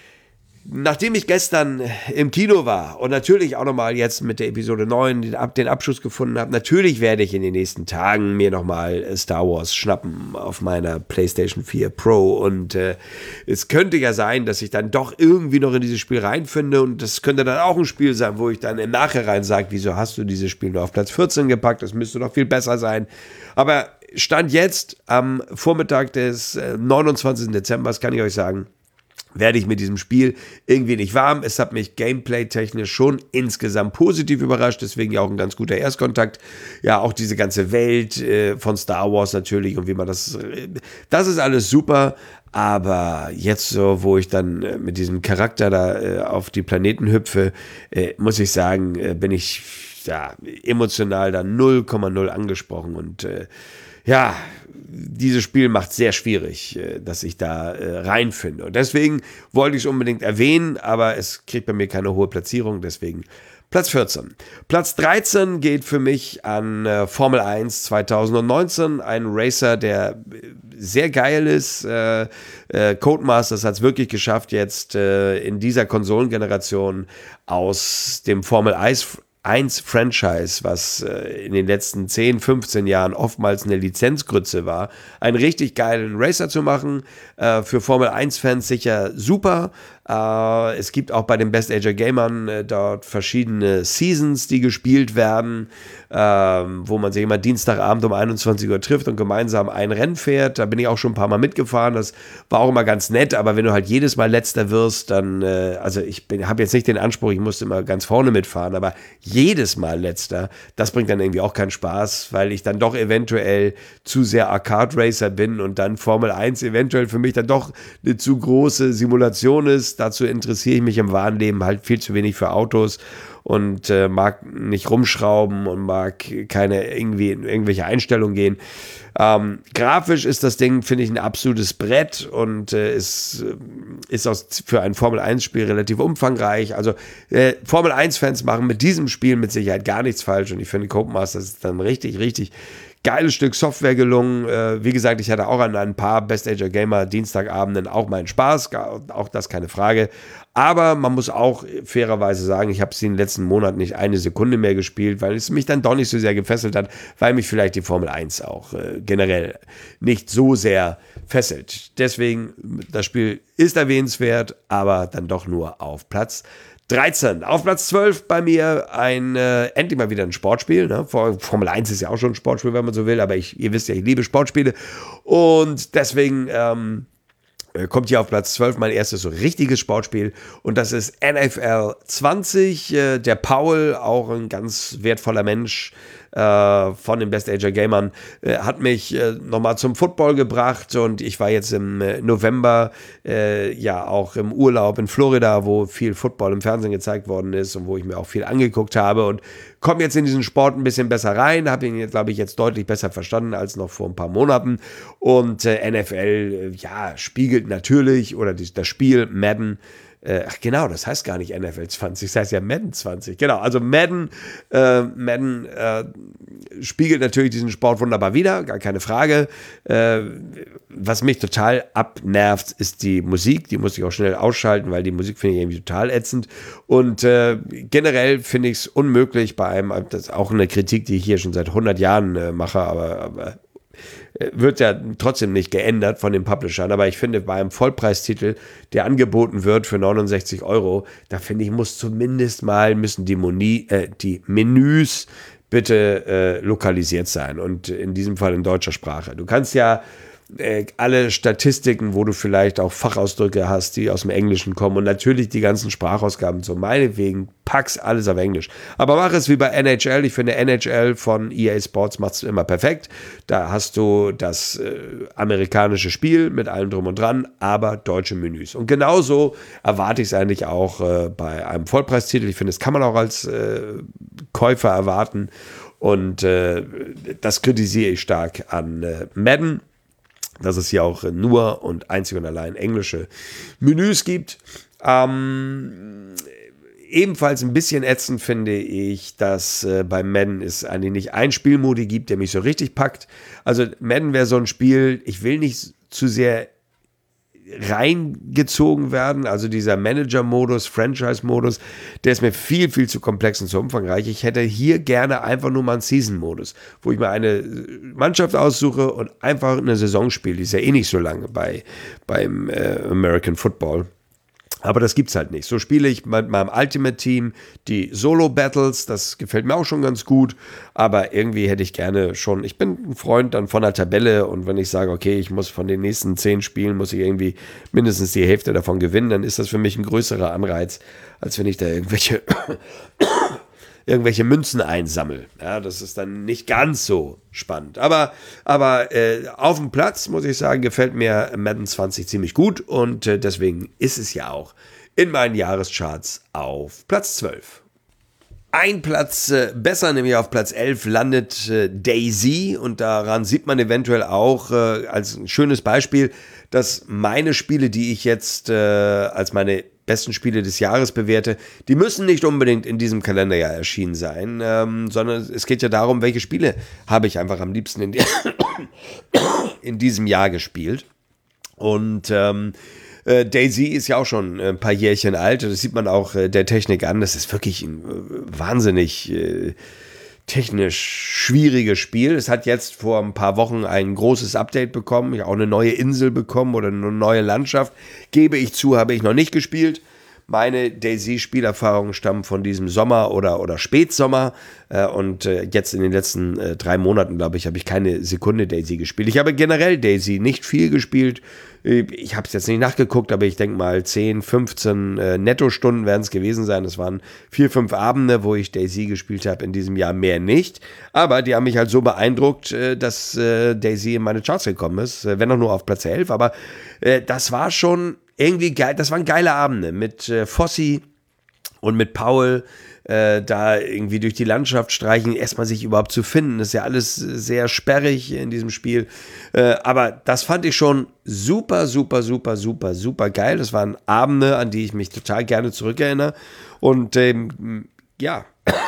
nachdem ich gestern im Kino war und natürlich auch nochmal jetzt mit der Episode neun den, den Abschluss gefunden habe, natürlich werde ich in den nächsten Tagen mir nochmal Star Wars schnappen auf meiner PlayStation vier Pro und äh, es könnte ja sein, dass ich dann doch irgendwie noch in dieses Spiel reinfinde und das könnte dann auch ein Spiel sein, wo ich dann im Nachhinein sage, wieso hast du dieses Spiel nur auf Platz vierzehn gepackt, das müsste doch viel besser sein, aber Stand jetzt am Vormittag des äh, neunundzwanzigsten Dezember, kann ich euch sagen, werde ich mit diesem Spiel irgendwie nicht warm. Es hat mich gameplay-technisch schon insgesamt positiv überrascht, deswegen ja auch ein ganz guter Erstkontakt. Ja, auch diese ganze Welt äh, von Star Wars natürlich und wie man das, äh, das ist alles super, aber jetzt so, wo ich dann äh, mit diesem Charakter da äh, auf die Planeten hüpfe, äh, muss ich sagen, äh, bin ich ja emotional da null Komma null angesprochen und äh, ja, dieses Spiel macht sehr schwierig, dass ich da reinfinde. Und deswegen wollte ich es unbedingt erwähnen, aber es kriegt bei mir keine hohe Platzierung, deswegen Platz vierzehn. Platz dreizehn geht für mich an äh, Formel eins zwanzig neunzehn, ein Racer, der sehr geil ist. Äh, äh, Codemasters hat es wirklich geschafft, jetzt äh, in dieser Konsolengeneration aus dem Formel eins eins Franchise, was äh, in den letzten zehn, fünfzehn Jahren oftmals eine Lizenzgrütze war, einen richtig geilen Racer zu machen. Äh, für Formel eins Fans sicher super. Äh, es gibt auch bei den Best Ager Gamern äh, dort verschiedene Seasons, die gespielt werden, äh, wo man sich immer Dienstagabend um einundzwanzig Uhr trifft und gemeinsam ein Rennen fährt. Da bin ich auch schon ein paar Mal mitgefahren. Das war auch immer ganz nett, aber wenn du halt jedes Mal Letzter wirst, dann, äh, also ich habe jetzt nicht den Anspruch, ich musste immer ganz vorne mitfahren, aber jedes Mal Letzter, das bringt dann irgendwie auch keinen Spaß, weil ich dann doch eventuell zu sehr Arcade-Racer bin und dann Formel eins eventuell für mich dann doch eine zu große Simulation ist. Dazu interessiere ich mich im wahren Leben halt viel zu wenig für Autos und äh, mag nicht rumschrauben und mag keine irgendwie in irgendwelche Einstellungen gehen. Ähm, grafisch ist das Ding, finde ich, ein absolutes Brett und äh, ist, ist aus, für ein Formel eins Spiel relativ umfangreich. Also äh, Formel eins Fans machen mit diesem Spiel mit Sicherheit gar nichts falsch und ich finde Codemasters ist dann richtig, richtig geiles Stück Software gelungen. Äh, wie gesagt, ich hatte auch an ein paar Best Ager Gamer Dienstagabenden auch meinen Spaß, auch das keine Frage. Aber man muss auch fairerweise sagen, ich habe es in den letzten Monaten nicht eine Sekunde mehr gespielt, weil es mich dann doch nicht so sehr gefesselt hat, weil mich vielleicht die Formel eins auch äh, generell nicht so sehr fesselt. Deswegen, das Spiel ist erwähnenswert, aber dann doch nur auf Platz dreizehn. Auf Platz zwölf bei mir ein, äh, endlich mal wieder ein Sportspiel. Ne? Formel eins ist ja auch schon ein Sportspiel, wenn man so will, aber ich, ihr wisst ja, ich liebe Sportspiele. Und deswegen ähm, kommt hier auf Platz zwölf mein erstes so richtiges Sportspiel. Und das ist N F L zwanzig. Äh, der Paul, auch ein ganz wertvoller Mensch, äh, von den Best Ager Gamern, äh, hat mich äh, nochmal zum Football gebracht und ich war jetzt im äh, November äh, ja auch im Urlaub in Florida, wo viel Football im Fernsehen gezeigt worden ist und wo ich mir auch viel angeguckt habe und komme jetzt in diesen Sport ein bisschen besser rein, habe ihn, glaube ich, jetzt deutlich besser verstanden als noch vor ein paar Monaten und äh, N F L, äh, ja, spiegelt natürlich, oder die, das Spiel Madden, ach genau, das heißt gar nicht N F L zwanzig, das heißt ja Madden zwanzig. Genau, also Madden, äh, Madden äh, spiegelt natürlich diesen Sport wunderbar wider, gar keine Frage. Äh, was mich total abnervt, ist die Musik. Die muss ich auch schnell ausschalten, weil die Musik finde ich irgendwie total ätzend. Und äh, generell finde ich es unmöglich bei einem, das ist auch eine Kritik, die ich hier schon seit hundert Jahren äh, mache, aber, aber wird ja trotzdem nicht geändert von den Publishern, aber ich finde, bei einem Vollpreistitel, der angeboten wird für neunundsechzig Euro, da finde ich, muss zumindest mal, müssen die, Moni, äh, die Menüs bitte äh, lokalisiert sein und in diesem Fall in deutscher Sprache. Du kannst ja äh, alle Statistiken, wo du vielleicht auch Fachausdrücke hast, die aus dem Englischen kommen und natürlich die ganzen Sprachausgaben, so meinetwegen, pack's alles auf Englisch. Aber mach es wie bei N H L. Ich finde, N H L von E A Sports macht es immer perfekt. Da hast du das äh, amerikanische Spiel mit allem drum und dran, aber deutsche Menüs. Und genauso erwarte ich es eigentlich auch äh, bei einem Vollpreistitel. Ich finde, das kann man auch als äh, Käufer erwarten. Und äh, das kritisiere ich stark an äh, Madden, dass es hier auch nur und einzig und allein englische Menüs gibt. Ähm, ebenfalls ein bisschen ätzend finde ich, dass äh, bei Madden es eigentlich nicht einen Spielmodi gibt, der mich so richtig packt. Also Madden wäre so ein Spiel, ich will nicht zu sehr reingezogen werden, also dieser Manager-Modus, Franchise-Modus, der ist mir viel, viel zu komplex und zu umfangreich. Ich hätte hier gerne einfach nur mal einen Season-Modus, wo ich mir eine Mannschaft aussuche und einfach eine Saison spiele. Die ist ja eh nicht so lange bei, beim äh, American Football. Aber das gibt's halt nicht. So spiele ich mit meinem Ultimate-Team die Solo-Battles, das gefällt mir auch schon ganz gut, aber irgendwie hätte ich gerne schon, ich bin ein Freund dann von der Tabelle und wenn ich sage, okay, ich muss von den nächsten zehn Spielen, muss ich irgendwie mindestens die Hälfte davon gewinnen, dann ist das für mich ein größerer Anreiz, als wenn ich da irgendwelche irgendwelche Münzen einsammel. Ja, das ist dann nicht ganz so spannend. Aber, aber äh, auf dem Platz, muss ich sagen, gefällt mir Madden zwanzig ziemlich gut und äh, deswegen ist es ja auch in meinen Jahrescharts auf Platz zwölf. Ein Platz äh, besser, nämlich auf Platz elf, landet äh, DayZ und daran sieht man eventuell auch äh, als ein schönes Beispiel, dass meine Spiele, die ich jetzt äh, als meine besten Spiele des Jahres bewerte, die müssen nicht unbedingt in diesem Kalenderjahr erschienen sein, ähm, sondern es geht ja darum, welche Spiele habe ich einfach am liebsten in, die in diesem Jahr gespielt. Und ähm, äh, DayZ ist ja auch schon ein paar Jährchen alt, das sieht man auch äh, der Technik an, das ist wirklich ein äh, wahnsinnig äh, technisch schwieriges Spiel. Es hat jetzt vor ein paar Wochen ein großes Update bekommen, auch eine neue Insel bekommen oder eine neue Landschaft. Gebe ich zu, habe ich noch nicht gespielt. Meine DayZ-Spielerfahrungen stammen von diesem Sommer oder, oder Spätsommer äh, und äh, jetzt in den letzten äh, drei Monaten, glaube ich, habe ich keine Sekunde DayZ gespielt. Ich habe generell DayZ nicht viel gespielt. Ich habe es jetzt nicht nachgeguckt, aber ich denke mal zehn, fünfzehn äh, Nettostunden werden es gewesen sein. Das waren vier, fünf Abende, wo ich DayZ gespielt habe, in diesem Jahr mehr nicht. Aber die haben mich halt so beeindruckt, äh, dass äh, DayZ in meine Charts gekommen ist, äh, wenn auch nur auf Platz elf. Aber äh, das war schon irgendwie geil, das waren geile Abende mit äh, Fossi und mit Paul, äh, da irgendwie durch die Landschaft streichen, erstmal sich überhaupt zu finden. Das ist ja alles sehr sperrig in diesem Spiel. Äh, aber das fand ich schon super, super, super, super, super geil. Das waren Abende, an die ich mich total gerne zurückerinnere. Und ähm, ja,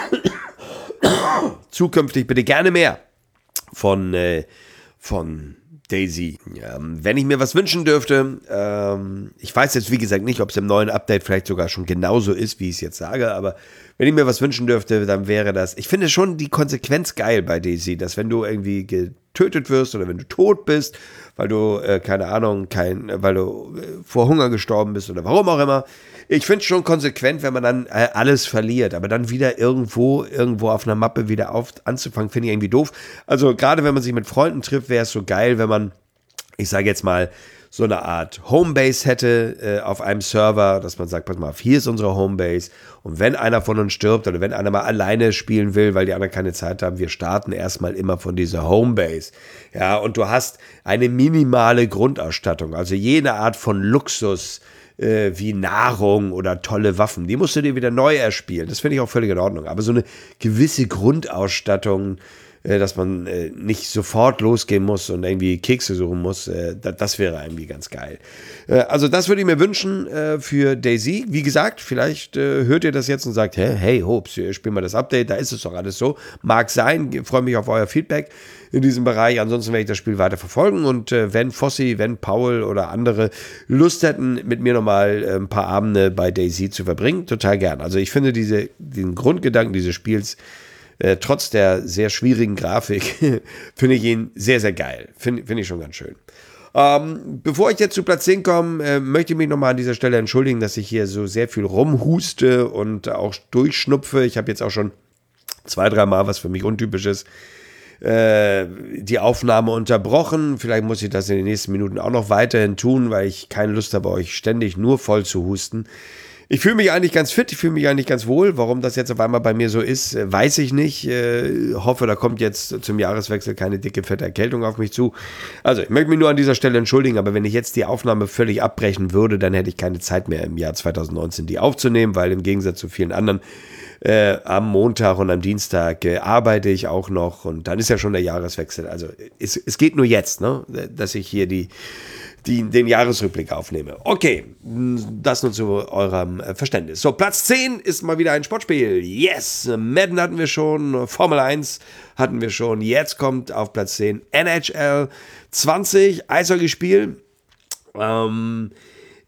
zukünftig bitte gerne mehr von, äh, von DayZ. Ja, wenn ich mir was wünschen dürfte, ähm, ich weiß jetzt wie gesagt nicht, ob es im neuen Update vielleicht sogar schon genauso ist, wie ich es jetzt sage, aber wenn ich mir was wünschen dürfte, dann wäre das, ich finde schon die Konsequenz geil bei DayZ, dass wenn du irgendwie getötet wirst oder wenn du tot bist, weil du, äh, keine Ahnung, kein, weil du äh, vor Hunger gestorben bist oder warum auch immer, ich finde es schon konsequent, wenn man dann äh, alles verliert, aber dann wieder irgendwo, irgendwo auf einer Mappe wieder auf, anzufangen, finde ich irgendwie doof. Also gerade wenn man sich mit Freunden trifft, wäre es so geil, wenn man, ich sage jetzt mal, so eine Art Homebase hätte äh, auf einem Server, dass man sagt, pass mal auf, hier ist unsere Homebase und wenn einer von uns stirbt oder wenn einer mal alleine spielen will, weil die anderen keine Zeit haben, wir starten erstmal immer von dieser Homebase. Ja, und du hast eine minimale Grundausstattung, also jede Art von Luxus, äh, wie Nahrung oder tolle Waffen, die musst du dir wieder neu erspielen. Das finde ich auch völlig in Ordnung, aber so eine gewisse Grundausstattung, dass man äh, nicht sofort losgehen muss und irgendwie Kekse suchen muss, äh, das, das wäre irgendwie ganz geil. Äh, also das würde ich mir wünschen äh, für DayZ. Wie gesagt, vielleicht äh, hört ihr das jetzt und sagt, hey, hey, Hops, spielen wir das Update, da ist es doch alles so. Mag sein, ich freue mich auf euer Feedback in diesem Bereich. Ansonsten werde ich das Spiel weiter verfolgen und äh, wenn Fossi, wenn Paul oder andere Lust hätten, mit mir nochmal äh, ein paar Abende bei DayZ zu verbringen, total gern. Also ich finde diese, den Grundgedanken dieses Spiels Äh, trotz der sehr schwierigen Grafik, finde ich ihn sehr, sehr geil. Finde find ich schon ganz schön. Ähm, bevor ich jetzt zu Platz zehn komme, äh, möchte ich mich nochmal an dieser Stelle entschuldigen, dass ich hier so sehr viel rumhuste und auch durchschnupfe. Ich habe jetzt auch schon zwei, dreimal, was für mich untypisch ist, äh, die Aufnahme unterbrochen. Vielleicht muss ich das in den nächsten Minuten auch noch weiterhin tun, weil ich keine Lust habe, euch ständig nur voll zu husten. Ich fühle mich eigentlich ganz fit, ich fühle mich eigentlich ganz wohl. Warum das jetzt auf einmal bei mir so ist, weiß ich nicht. Äh, hoffe, da kommt jetzt zum Jahreswechsel keine dicke, fette Erkältung auf mich zu. Also, ich möchte mich nur an dieser Stelle entschuldigen, aber wenn ich jetzt die Aufnahme völlig abbrechen würde, dann hätte ich keine Zeit mehr im Jahr zwanzig neunzehn, die aufzunehmen, weil im Gegensatz zu vielen anderen äh, am Montag und am Dienstag äh, arbeite ich auch noch und dann ist ja schon der Jahreswechsel. Also, es, es geht nur jetzt, ne, dass ich hier die Die, den Jahresrückblick aufnehme. Okay, das nur zu eurem Verständnis. So, Platz zehn ist mal wieder ein Sportspiel. Yes, Madden hatten wir schon, Formel eins hatten wir schon. Jetzt kommt auf Platz zehn N H L zwanzig, Eishockeyspiel. Ähm,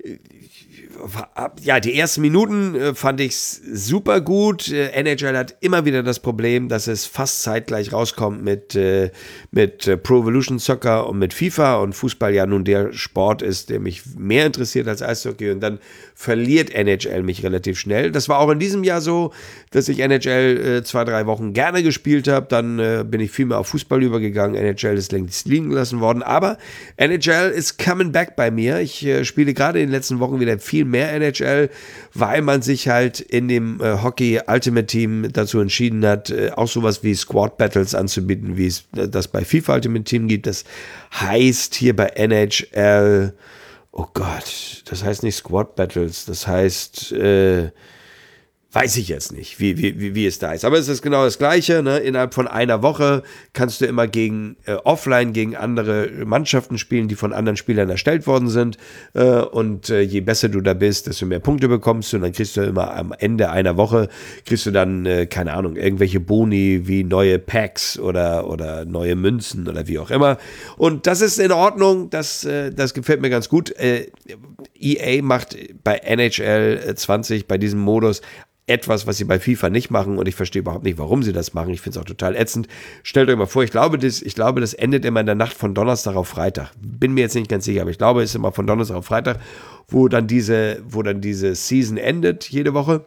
ja, die ersten Minuten äh, fand ich super gut. Äh, N H L hat immer wieder das Problem, dass es fast zeitgleich rauskommt mit, äh, mit äh, Pro Evolution Soccer und mit FIFA und Fußball ja nun der Sport ist, der mich mehr interessiert als Eishockey, und dann verliert N H L mich relativ schnell. Das war auch in diesem Jahr so, dass ich N H L äh, zwei, drei Wochen gerne gespielt habe. Dann äh, bin ich viel mehr auf Fußball übergegangen. N H L ist längst liegen gelassen worden. Aber N H L ist coming back bei mir. Ich äh, spiele gerade in den letzten Wochen wieder viel mehr N H L, weil man sich halt in dem äh, Hockey Ultimate Team dazu entschieden hat, äh, auch sowas wie Squad Battles anzubieten, wie es äh, das bei FIFA Ultimate Team gibt. Das heißt hier bei N H L, oh Gott, das heißt nicht Squad Battles, das heißt, äh, weiß ich jetzt nicht, wie, wie, wie es da ist. Aber es ist genau das Gleiche, ne? Innerhalb von einer Woche kannst du immer gegen äh, offline gegen andere Mannschaften spielen, die von anderen Spielern erstellt worden sind. Äh, und äh, je besser du da bist, desto mehr Punkte bekommst du. Und dann kriegst du immer am Ende einer Woche, kriegst du dann, äh, keine Ahnung, irgendwelche Boni wie neue Packs oder, oder neue Münzen oder wie auch immer. Und das ist in Ordnung, das, äh, das gefällt mir ganz gut. Äh, E A macht bei N H L zwanzig, bei diesem Modus, etwas, was sie bei FIFA nicht machen, und ich verstehe überhaupt nicht, warum sie das machen. Ich finde es auch total ätzend. Stellt euch mal vor, ich glaube, das, ich glaube, das endet immer in der Nacht von Donnerstag auf Freitag. Bin mir jetzt nicht ganz sicher, aber ich glaube, es ist immer von Donnerstag auf Freitag, wo dann diese, wo dann diese Season endet, jede Woche.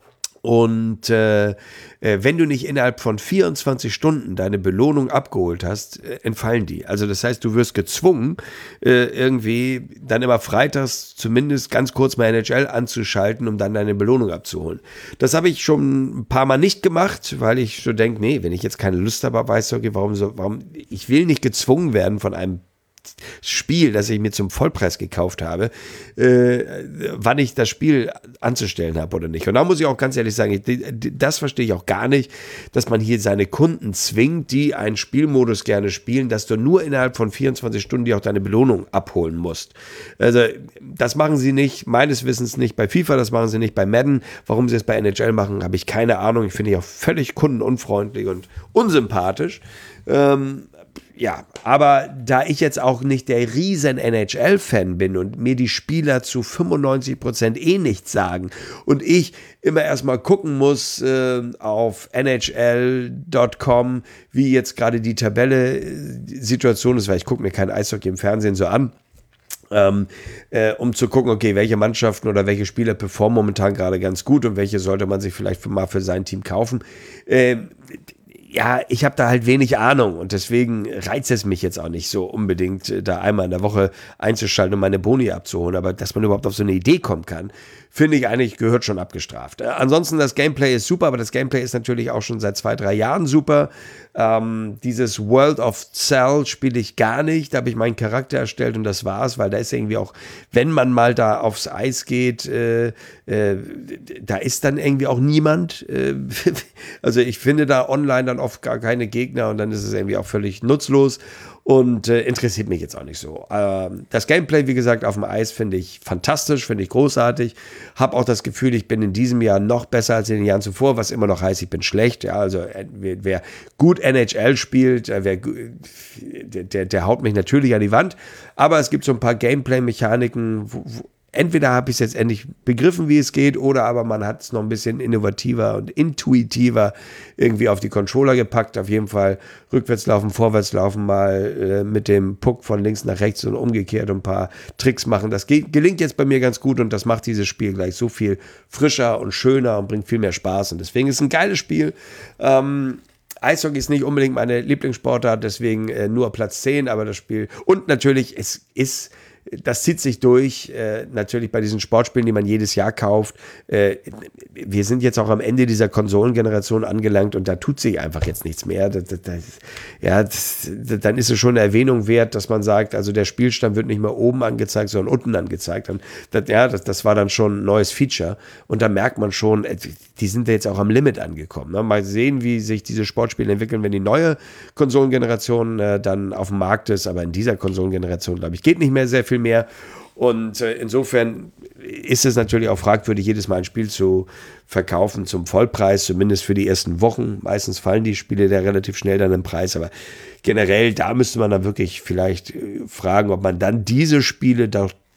Und äh, äh, wenn du nicht innerhalb von vierundzwanzig Stunden deine Belohnung abgeholt hast, äh, entfallen die. Also das heißt, du wirst gezwungen, äh, irgendwie dann immer freitags zumindest ganz kurz mal N H L anzuschalten, um dann deine Belohnung abzuholen. Das habe ich schon ein paar Mal nicht gemacht, weil ich so denke, nee, wenn ich jetzt keine Lust habe auf Eishockey, warum so, warum, ich will nicht gezwungen werden von einem Spiel, das ich mir zum Vollpreis gekauft habe, äh, wann ich das Spiel anzustellen habe oder nicht. Und da muss ich auch ganz ehrlich sagen, ich, das verstehe ich auch gar nicht, dass man hier seine Kunden zwingt, die einen Spielmodus gerne spielen, dass du nur innerhalb von vierundzwanzig Stunden dir auch deine Belohnung abholen musst. Also das machen sie nicht, meines Wissens nicht bei FIFA, das machen sie nicht bei Madden. Warum sie es bei N H L machen, habe ich keine Ahnung. Ich finde ich auch völlig kundenunfreundlich und unsympathisch. Ähm, Ja, aber da ich jetzt auch nicht der riesen N H L-Fan bin und mir die Spieler zu fünfundneunzig Prozent eh nichts sagen und ich immer erstmal gucken muss äh, auf N H L Punkt com, wie jetzt gerade die Tabelle-Situation ist, weil ich gucke mir kein Eishockey im Fernsehen so an, Ähm, äh, um zu gucken, okay, welche Mannschaften oder welche Spieler performen momentan gerade ganz gut und welche sollte man sich vielleicht für, mal für sein Team kaufen. Äh, Ja, ich habe da halt wenig Ahnung und deswegen reizt es mich jetzt auch nicht so unbedingt, da einmal in der Woche einzuschalten und meine Boni abzuholen. Aber dass man überhaupt auf so eine Idee kommen kann, finde ich eigentlich, gehört schon abgestraft. Äh, ansonsten, das Gameplay ist super, aber das Gameplay ist natürlich auch schon seit zwei, drei Jahren super. Ähm, dieses World of Cell spiele ich gar nicht. Da habe ich meinen Charakter erstellt und das war's, weil da ist irgendwie auch, wenn man mal da aufs Eis geht, äh, äh, da ist dann irgendwie auch niemand. Äh, also ich finde da online dann oft gar keine Gegner und dann ist es irgendwie auch völlig nutzlos und äh, interessiert mich jetzt auch nicht so. Ähm, das Gameplay, wie gesagt, auf dem Eis finde ich fantastisch, finde ich großartig. Habe auch das Gefühl, ich bin in diesem Jahr noch besser als in den Jahren zuvor, was immer noch heißt, ich bin schlecht. Ja, also äh, wer, wer gut N H L spielt, äh, wer, der, der, der haut mich natürlich an die Wand. Aber es gibt so ein paar Gameplay-Mechaniken, wo, wo entweder habe ich es jetzt endlich begriffen, wie es geht, oder aber man hat es noch ein bisschen innovativer und intuitiver irgendwie auf die Controller gepackt. Auf jeden Fall rückwärts laufen, vorwärts laufen, mal äh, mit dem Puck von links nach rechts und umgekehrt und ein paar Tricks machen. Das geht, gelingt jetzt bei mir ganz gut und das macht dieses Spiel gleich so viel frischer und schöner und bringt viel mehr Spaß. Und deswegen ist es ein geiles Spiel. Ähm, Eishockey ist nicht unbedingt meine Lieblingssportart, deswegen äh, nur Platz zehn, aber das Spiel. Und natürlich, es ist... Das zieht sich durch, äh, natürlich bei diesen Sportspielen, die man jedes Jahr kauft. Äh, wir sind jetzt auch am Ende dieser Konsolengeneration angelangt und da tut sich einfach jetzt nichts mehr. Das, das, das, ja, das, dann ist es schon eine Erwähnung wert, dass man sagt, also der Spielstand wird nicht mehr oben angezeigt, sondern unten angezeigt. Und das, ja, das, das war dann schon ein neues Feature. Und da merkt man schon, äh, die sind jetzt auch am Limit angekommen. Ne? Mal sehen, wie sich diese Sportspiele entwickeln, wenn die neue Konsolengeneration äh, dann auf dem Markt ist. Aber in dieser Konsolengeneration, glaube ich, geht nicht mehr sehr viel mehr. Und äh, insofern ist es natürlich auch fragwürdig, jedes Mal ein Spiel zu verkaufen zum Vollpreis, zumindest für die ersten Wochen. Meistens fallen die Spiele da relativ schnell dann im Preis, aber generell, da müsste man dann wirklich vielleicht äh, fragen, ob man dann diese Spiele doch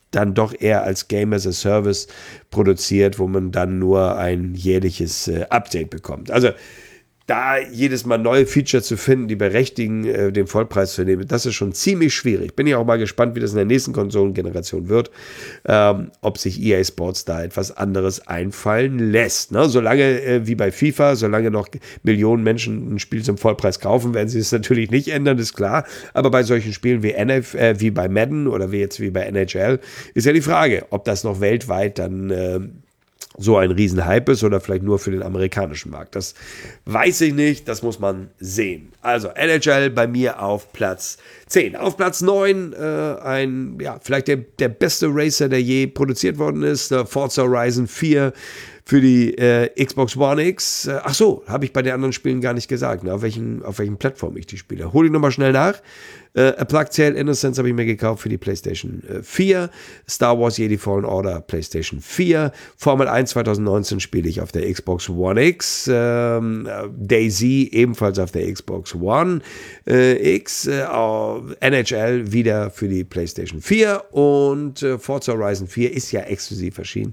dann doch eher als Game as a Service produziert, wo man dann nur ein jährliches äh, Update bekommt. Also da jedes Mal neue Feature zu finden, die berechtigen, äh, den Vollpreis zu nehmen, das ist schon ziemlich schwierig. Bin ja auch mal gespannt, wie das in der nächsten Konsolengeneration wird, ähm, ob sich E A Sports da etwas anderes einfallen lässt. Ne? Solange, äh, wie bei FIFA, solange noch Millionen Menschen ein Spiel zum Vollpreis kaufen, werden sie es natürlich nicht ändern, ist klar. Aber bei solchen Spielen wie, N F, äh, wie bei Madden oder wie jetzt wie bei N H L, ist ja die Frage, ob das noch weltweit dann äh, so ein Riesenhype ist oder vielleicht nur für den amerikanischen Markt. Das weiß ich nicht, das muss man sehen. Also N H L bei mir auf Platz zehn. Auf Platz neun äh, ein, ja, vielleicht der, der beste Racer, der je produziert worden ist, der Forza Horizon vier für die äh, Xbox One X. Äh, ach so, habe ich bei den anderen Spielen gar nicht gesagt, ne, auf welchen, auf welchen Plattformen ich die spiele. Hol ich nochmal schnell nach. Äh, A Plague Tale Innocence habe ich mir gekauft für die PlayStation äh, vier. Star Wars Jedi Fallen Order PlayStation vier. Formel eins zwanzig neunzehn spiele ich auf der Xbox One X. Ähm, DayZ ebenfalls auf der Xbox One äh, X. Äh, N H L wieder für die PlayStation vier. Und äh, Forza Horizon vier ist ja exklusiv erschienen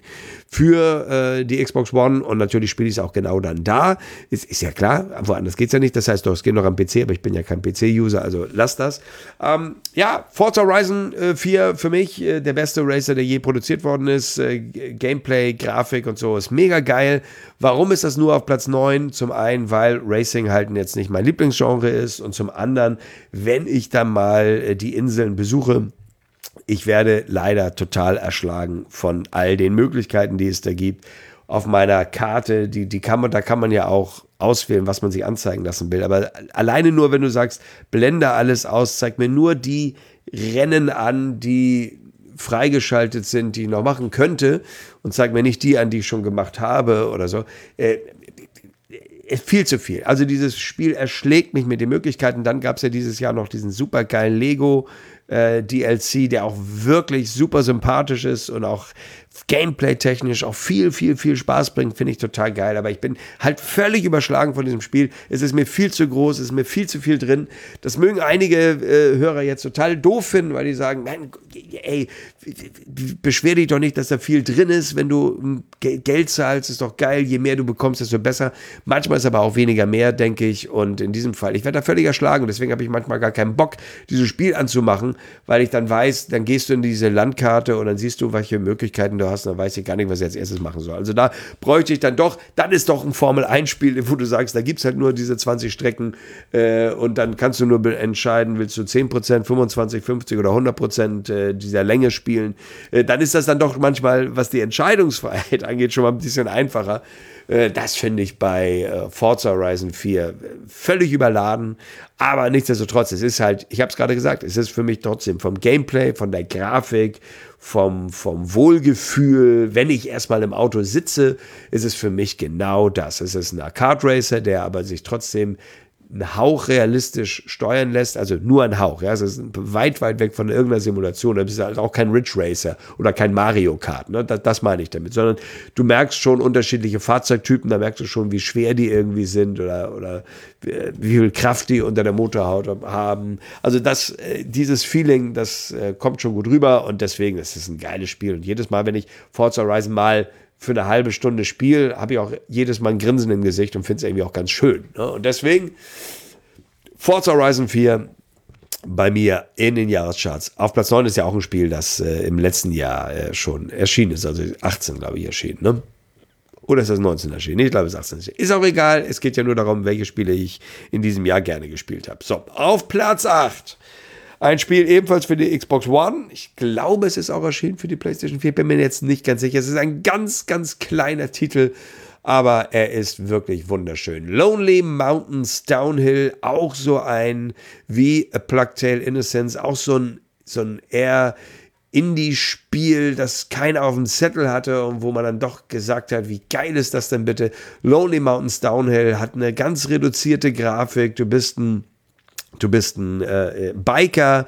für äh, die Xbox One. Und natürlich spiele ich es auch genau dann da. Ist, ist ja klar, woanders geht es ja nicht. Das heißt doch, es geht noch am P C, aber ich bin ja kein P C-User, also lass das. Ähm, ja, Forza Horizon äh, vier für mich äh, der beste Racer, der je produziert worden ist. Äh, Gameplay, Grafik und so ist mega geil. Warum ist das nur auf Platz neun? Zum einen, weil Racing halt jetzt nicht mein Lieblingsgenre ist und zum anderen, wenn ich dann mal äh, die Inseln besuche, ich werde leider total erschlagen von all den Möglichkeiten, die es da gibt. Auf meiner Karte, die, die kann man, da kann man ja auch auswählen, was man sich anzeigen lassen will. Aber alleine nur, wenn du sagst, blende alles aus, zeig mir nur die Rennen an, die freigeschaltet sind, die ich noch machen könnte und zeig mir nicht die an, die ich schon gemacht habe oder so. Äh, viel zu viel. Also dieses Spiel erschlägt mich mit den Möglichkeiten. Dann gab es ja dieses Jahr noch diesen supergeilen Lego äh, D L C, der auch wirklich super sympathisch ist und auch Gameplay-technisch auch viel, viel, viel Spaß bringt, finde ich total geil. Aber ich bin halt völlig überschlagen von diesem Spiel. Es ist mir viel zu groß, es ist mir viel zu viel drin. Das mögen einige äh, Hörer jetzt total doof finden, weil die sagen, nein, ey, beschwer dich doch nicht, dass da viel drin ist. Wenn du Geld zahlst, ist doch geil. Je mehr du bekommst, desto besser. Manchmal ist aber auch weniger mehr, denke ich. Und in diesem Fall, ich werde da völlig erschlagen. Deswegen habe ich manchmal gar keinen Bock, dieses Spiel anzumachen, weil ich dann weiß, dann gehst du in diese Landkarte und dann siehst du, welche Möglichkeiten du hast, dann weiß ich gar nicht, was ich als erstes machen soll. Also da bräuchte ich dann doch, dann ist doch ein Formel eins Spiel, wo du sagst, da gibt es halt nur diese zwanzig Strecken äh, und dann kannst du nur entscheiden, willst du zehn Prozent, fünfundzwanzig, fünfzig oder hundert Prozent äh, dieser Länge spielen. Äh, dann ist das dann doch manchmal, was die Entscheidungsfreiheit angeht, schon mal ein bisschen einfacher. Äh, das finde ich bei äh, Forza Horizon vier völlig überladen, aber nichtsdestotrotz, es ist halt, ich habe es gerade gesagt, es ist für mich trotzdem vom Gameplay, von der Grafik, Vom, vom Wohlgefühl, wenn ich erstmal im Auto sitze, ist es für mich genau das. Es ist ein Arcade-Racer, der aber sich trotzdem einen Hauch realistisch steuern lässt, also nur ein Hauch. Ja? Es ist weit, weit weg von irgendeiner Simulation. Das ist halt auch kein Ridge Racer oder kein Mario Kart. Ne? Das, das meine ich damit. Sondern du merkst schon unterschiedliche Fahrzeugtypen, da merkst du schon, wie schwer die irgendwie sind oder, oder wie viel Kraft die unter der Motorhaut haben. Also das, dieses Feeling, das kommt schon gut rüber und deswegen ist es ein geiles Spiel. Und jedes Mal, wenn ich Forza Horizon mal für eine halbe Stunde spiele, habe ich auch jedes Mal ein Grinsen im Gesicht und finde es irgendwie auch ganz schön. Ne? Und deswegen Forza Horizon vier bei mir in den Jahrescharts. Auf Platz neun ist ja auch ein Spiel, das äh, im letzten Jahr äh, schon erschienen ist, also achtzehn, glaube ich, erschienen. Ne? Oder ist das neunzehn erschienen? Ich glaube, es ist achtzehn erschienen. Ist auch egal, es geht ja nur darum, welche Spiele ich in diesem Jahr gerne gespielt habe. So, auf Platz acht. Ein Spiel ebenfalls für die Xbox One. Ich glaube, es ist auch erschienen für die PlayStation vier. Bin mir jetzt nicht ganz sicher. Es ist ein ganz, ganz kleiner Titel, aber er ist wirklich wunderschön. Lonely Mountains Downhill, auch so ein wie A Plague Tale Innocence, auch so ein, so ein eher Indie-Spiel, das keiner auf dem Zettel hatte und wo man dann doch gesagt hat, wie geil ist das denn bitte? Lonely Mountains Downhill hat eine ganz reduzierte Grafik. Du bist ein Du bist ein äh, Biker,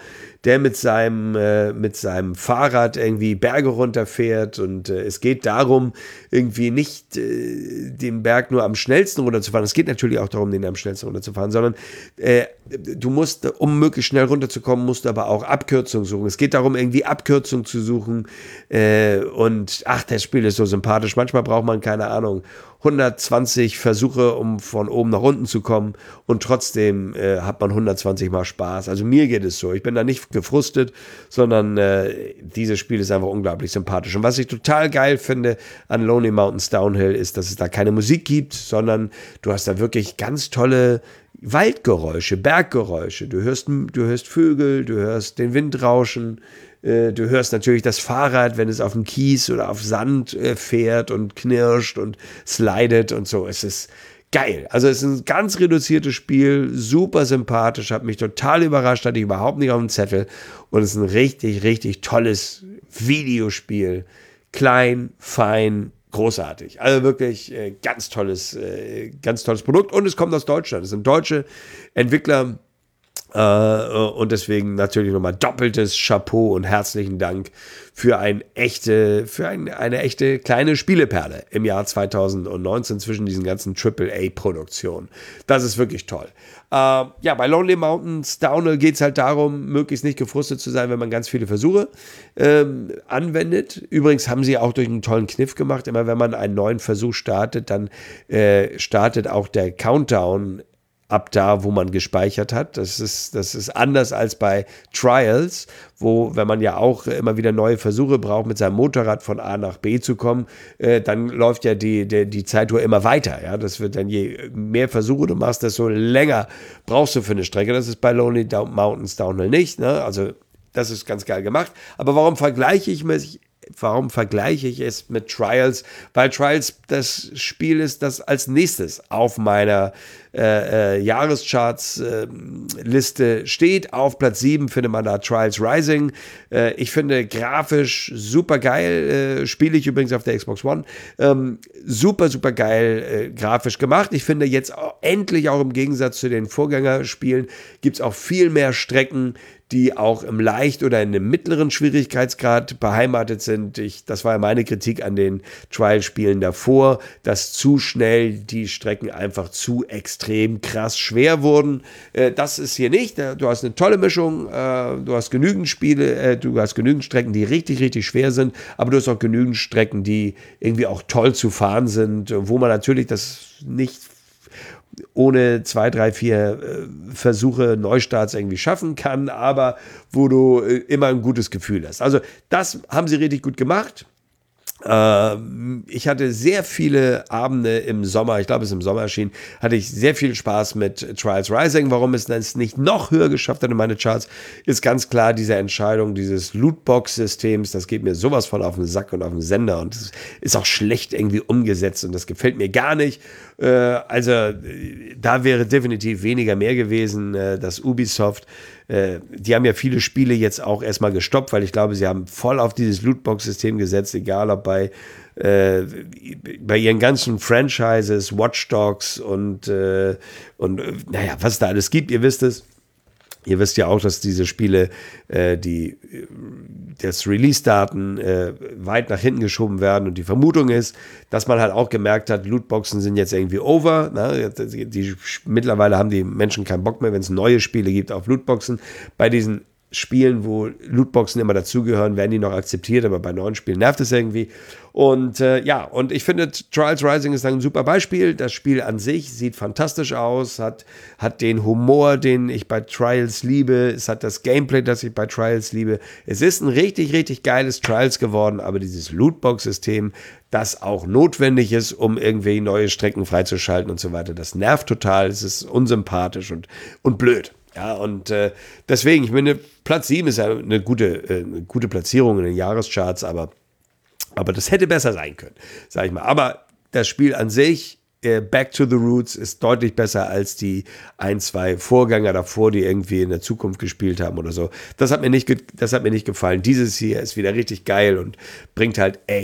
der mit seinem, äh, mit seinem Fahrrad irgendwie Berge runterfährt und äh, es geht darum, irgendwie nicht äh, den Berg nur am schnellsten runterzufahren. Es geht natürlich auch darum, den am schnellsten runterzufahren, sondern äh, du musst, um möglichst schnell runterzukommen, musst du aber auch Abkürzungen suchen. Es geht darum, irgendwie Abkürzungen zu suchen äh, und ach, das Spiel ist so sympathisch. Manchmal braucht man, keine Ahnung, hundertzwanzig Versuche, um von oben nach unten zu kommen und trotzdem äh, hat man hundertzwanzig Mal Spaß. Also mir geht es so. Ich bin da nicht gefrustet, sondern äh, dieses Spiel ist einfach unglaublich sympathisch. Und was ich total geil finde an Lonely Mountains Downhill ist, dass es da keine Musik gibt, sondern du hast da wirklich ganz tolle Waldgeräusche, Berggeräusche. Du hörst, du hörst Vögel, du hörst den Wind rauschen. Du hörst natürlich das Fahrrad, wenn es auf dem Kies oder auf Sand fährt und knirscht und slidet und so. Es ist geil. Also es ist ein ganz reduziertes Spiel, super sympathisch, hat mich total überrascht, hatte ich überhaupt nicht auf dem Zettel. Und es ist ein richtig, richtig tolles Videospiel. Klein, fein, großartig. Also wirklich äh, ganz tolles, äh, ganz tolles Produkt. Und es kommt aus Deutschland. Es sind deutsche Entwickler. Uh, und deswegen natürlich nochmal doppeltes Chapeau und herzlichen Dank für, ein echte, für ein, eine echte kleine Spieleperle im Jahr zweitausendneunzehn zwischen diesen ganzen Triple A-Produktionen. Das ist wirklich toll. Uh, ja, bei Lonely Mountains Downhill geht es halt darum, möglichst nicht gefrustet zu sein, wenn man ganz viele Versuche ähm, anwendet. Übrigens haben sie auch durch einen tollen Kniff gemacht. Immer wenn man einen neuen Versuch startet, dann äh, startet auch der Countdown ab da, wo man gespeichert hat. Das ist, das ist anders als bei Trials, wo, wenn man ja auch immer wieder neue Versuche braucht, mit seinem Motorrad von A nach B zu kommen, äh, dann läuft ja die, die, die Zeituhr immer weiter. Ja? Das wird dann, je mehr Versuche du machst, desto länger brauchst du für eine Strecke. Das ist bei Lonely Mountains Downhill nicht. Ne? Also das ist ganz geil gemacht. Aber warum vergleiche ich mich Warum vergleiche ich es mit Trials? Weil Trials das Spiel ist, das als nächstes auf meiner äh, äh, Jahrescharts-Liste äh, steht. Auf Platz sieben findet man da Trials Rising. Äh, ich finde grafisch super geil. Äh, spiele ich übrigens auf der Xbox One. Ähm, super, super geil äh, grafisch gemacht. Ich finde jetzt auch, endlich auch im Gegensatz zu den Vorgängerspielen gibt es auch viel mehr Strecken, die auch im leicht oder in einem mittleren Schwierigkeitsgrad beheimatet sind. Ich, das war ja meine Kritik an den Trial-Spielen davor, dass zu schnell die Strecken einfach zu extrem krass schwer wurden. Äh, das ist hier nicht. Du hast eine tolle Mischung. Äh, du hast genügend Spiele, äh, du hast genügend Strecken, die richtig, richtig schwer sind, aber du hast auch genügend Strecken, die irgendwie auch toll zu fahren sind, wo man natürlich das nicht ohne zwei, drei, vier äh, Versuche Neustarts irgendwie schaffen kann, aber wo du äh, immer ein gutes Gefühl hast. Also das haben sie richtig gut gemacht. Ich hatte sehr viele Abende im Sommer, ich glaube es ist im Sommer erschienen, hatte ich sehr viel Spaß mit Trials Rising. Warum es das nicht noch höher geschafft hat in meine Charts, ist ganz klar diese Entscheidung dieses Lootbox-Systems. Das geht mir sowas von auf den Sack und auf den Sender und es ist auch schlecht irgendwie umgesetzt und das gefällt mir gar nicht. Also da wäre definitiv weniger mehr gewesen, dass Ubisoft, die haben ja viele Spiele jetzt auch erstmal gestoppt, weil ich glaube, sie haben voll auf dieses Lootbox-System gesetzt, egal ob bei, äh, bei ihren ganzen Franchises, Watch Dogs und, äh, und äh, naja, was es da alles gibt, ihr wisst es. Ihr wisst ja auch, dass diese Spiele, äh, die das Release-Daten äh, weit nach hinten geschoben werden und die Vermutung ist, dass man halt auch gemerkt hat, Lootboxen sind jetzt irgendwie over. Ne? Die, die, mittlerweile haben die Menschen keinen Bock mehr, wenn es neue Spiele gibt auf Lootboxen. Bei diesen Spielen, wo Lootboxen immer dazugehören, werden die noch akzeptiert, aber bei neuen Spielen nervt es irgendwie. Und äh, ja, und ich finde, Trials Rising ist ein super Beispiel. Das Spiel an sich sieht fantastisch aus, hat, hat den Humor, den ich bei Trials liebe, es hat das Gameplay, das ich bei Trials liebe. Es ist ein richtig, richtig geiles Trials geworden, aber dieses Lootbox-System, das auch notwendig ist, um irgendwie neue Strecken freizuschalten und so weiter, das nervt total, es ist unsympathisch und, und blöd. Ja, und äh, deswegen, ich meine, Platz sieben ist ja eine gute, äh, eine gute Platzierung in den Jahrescharts, aber, aber das hätte besser sein können, sag ich mal. Aber das Spiel an sich, äh, Back to the Roots, ist deutlich besser als die ein, zwei Vorgänger davor, die irgendwie in der Zukunft gespielt haben oder so. Das hat mir nicht, ge- das hat mir nicht gefallen. Dieses hier ist wieder richtig geil und bringt halt echt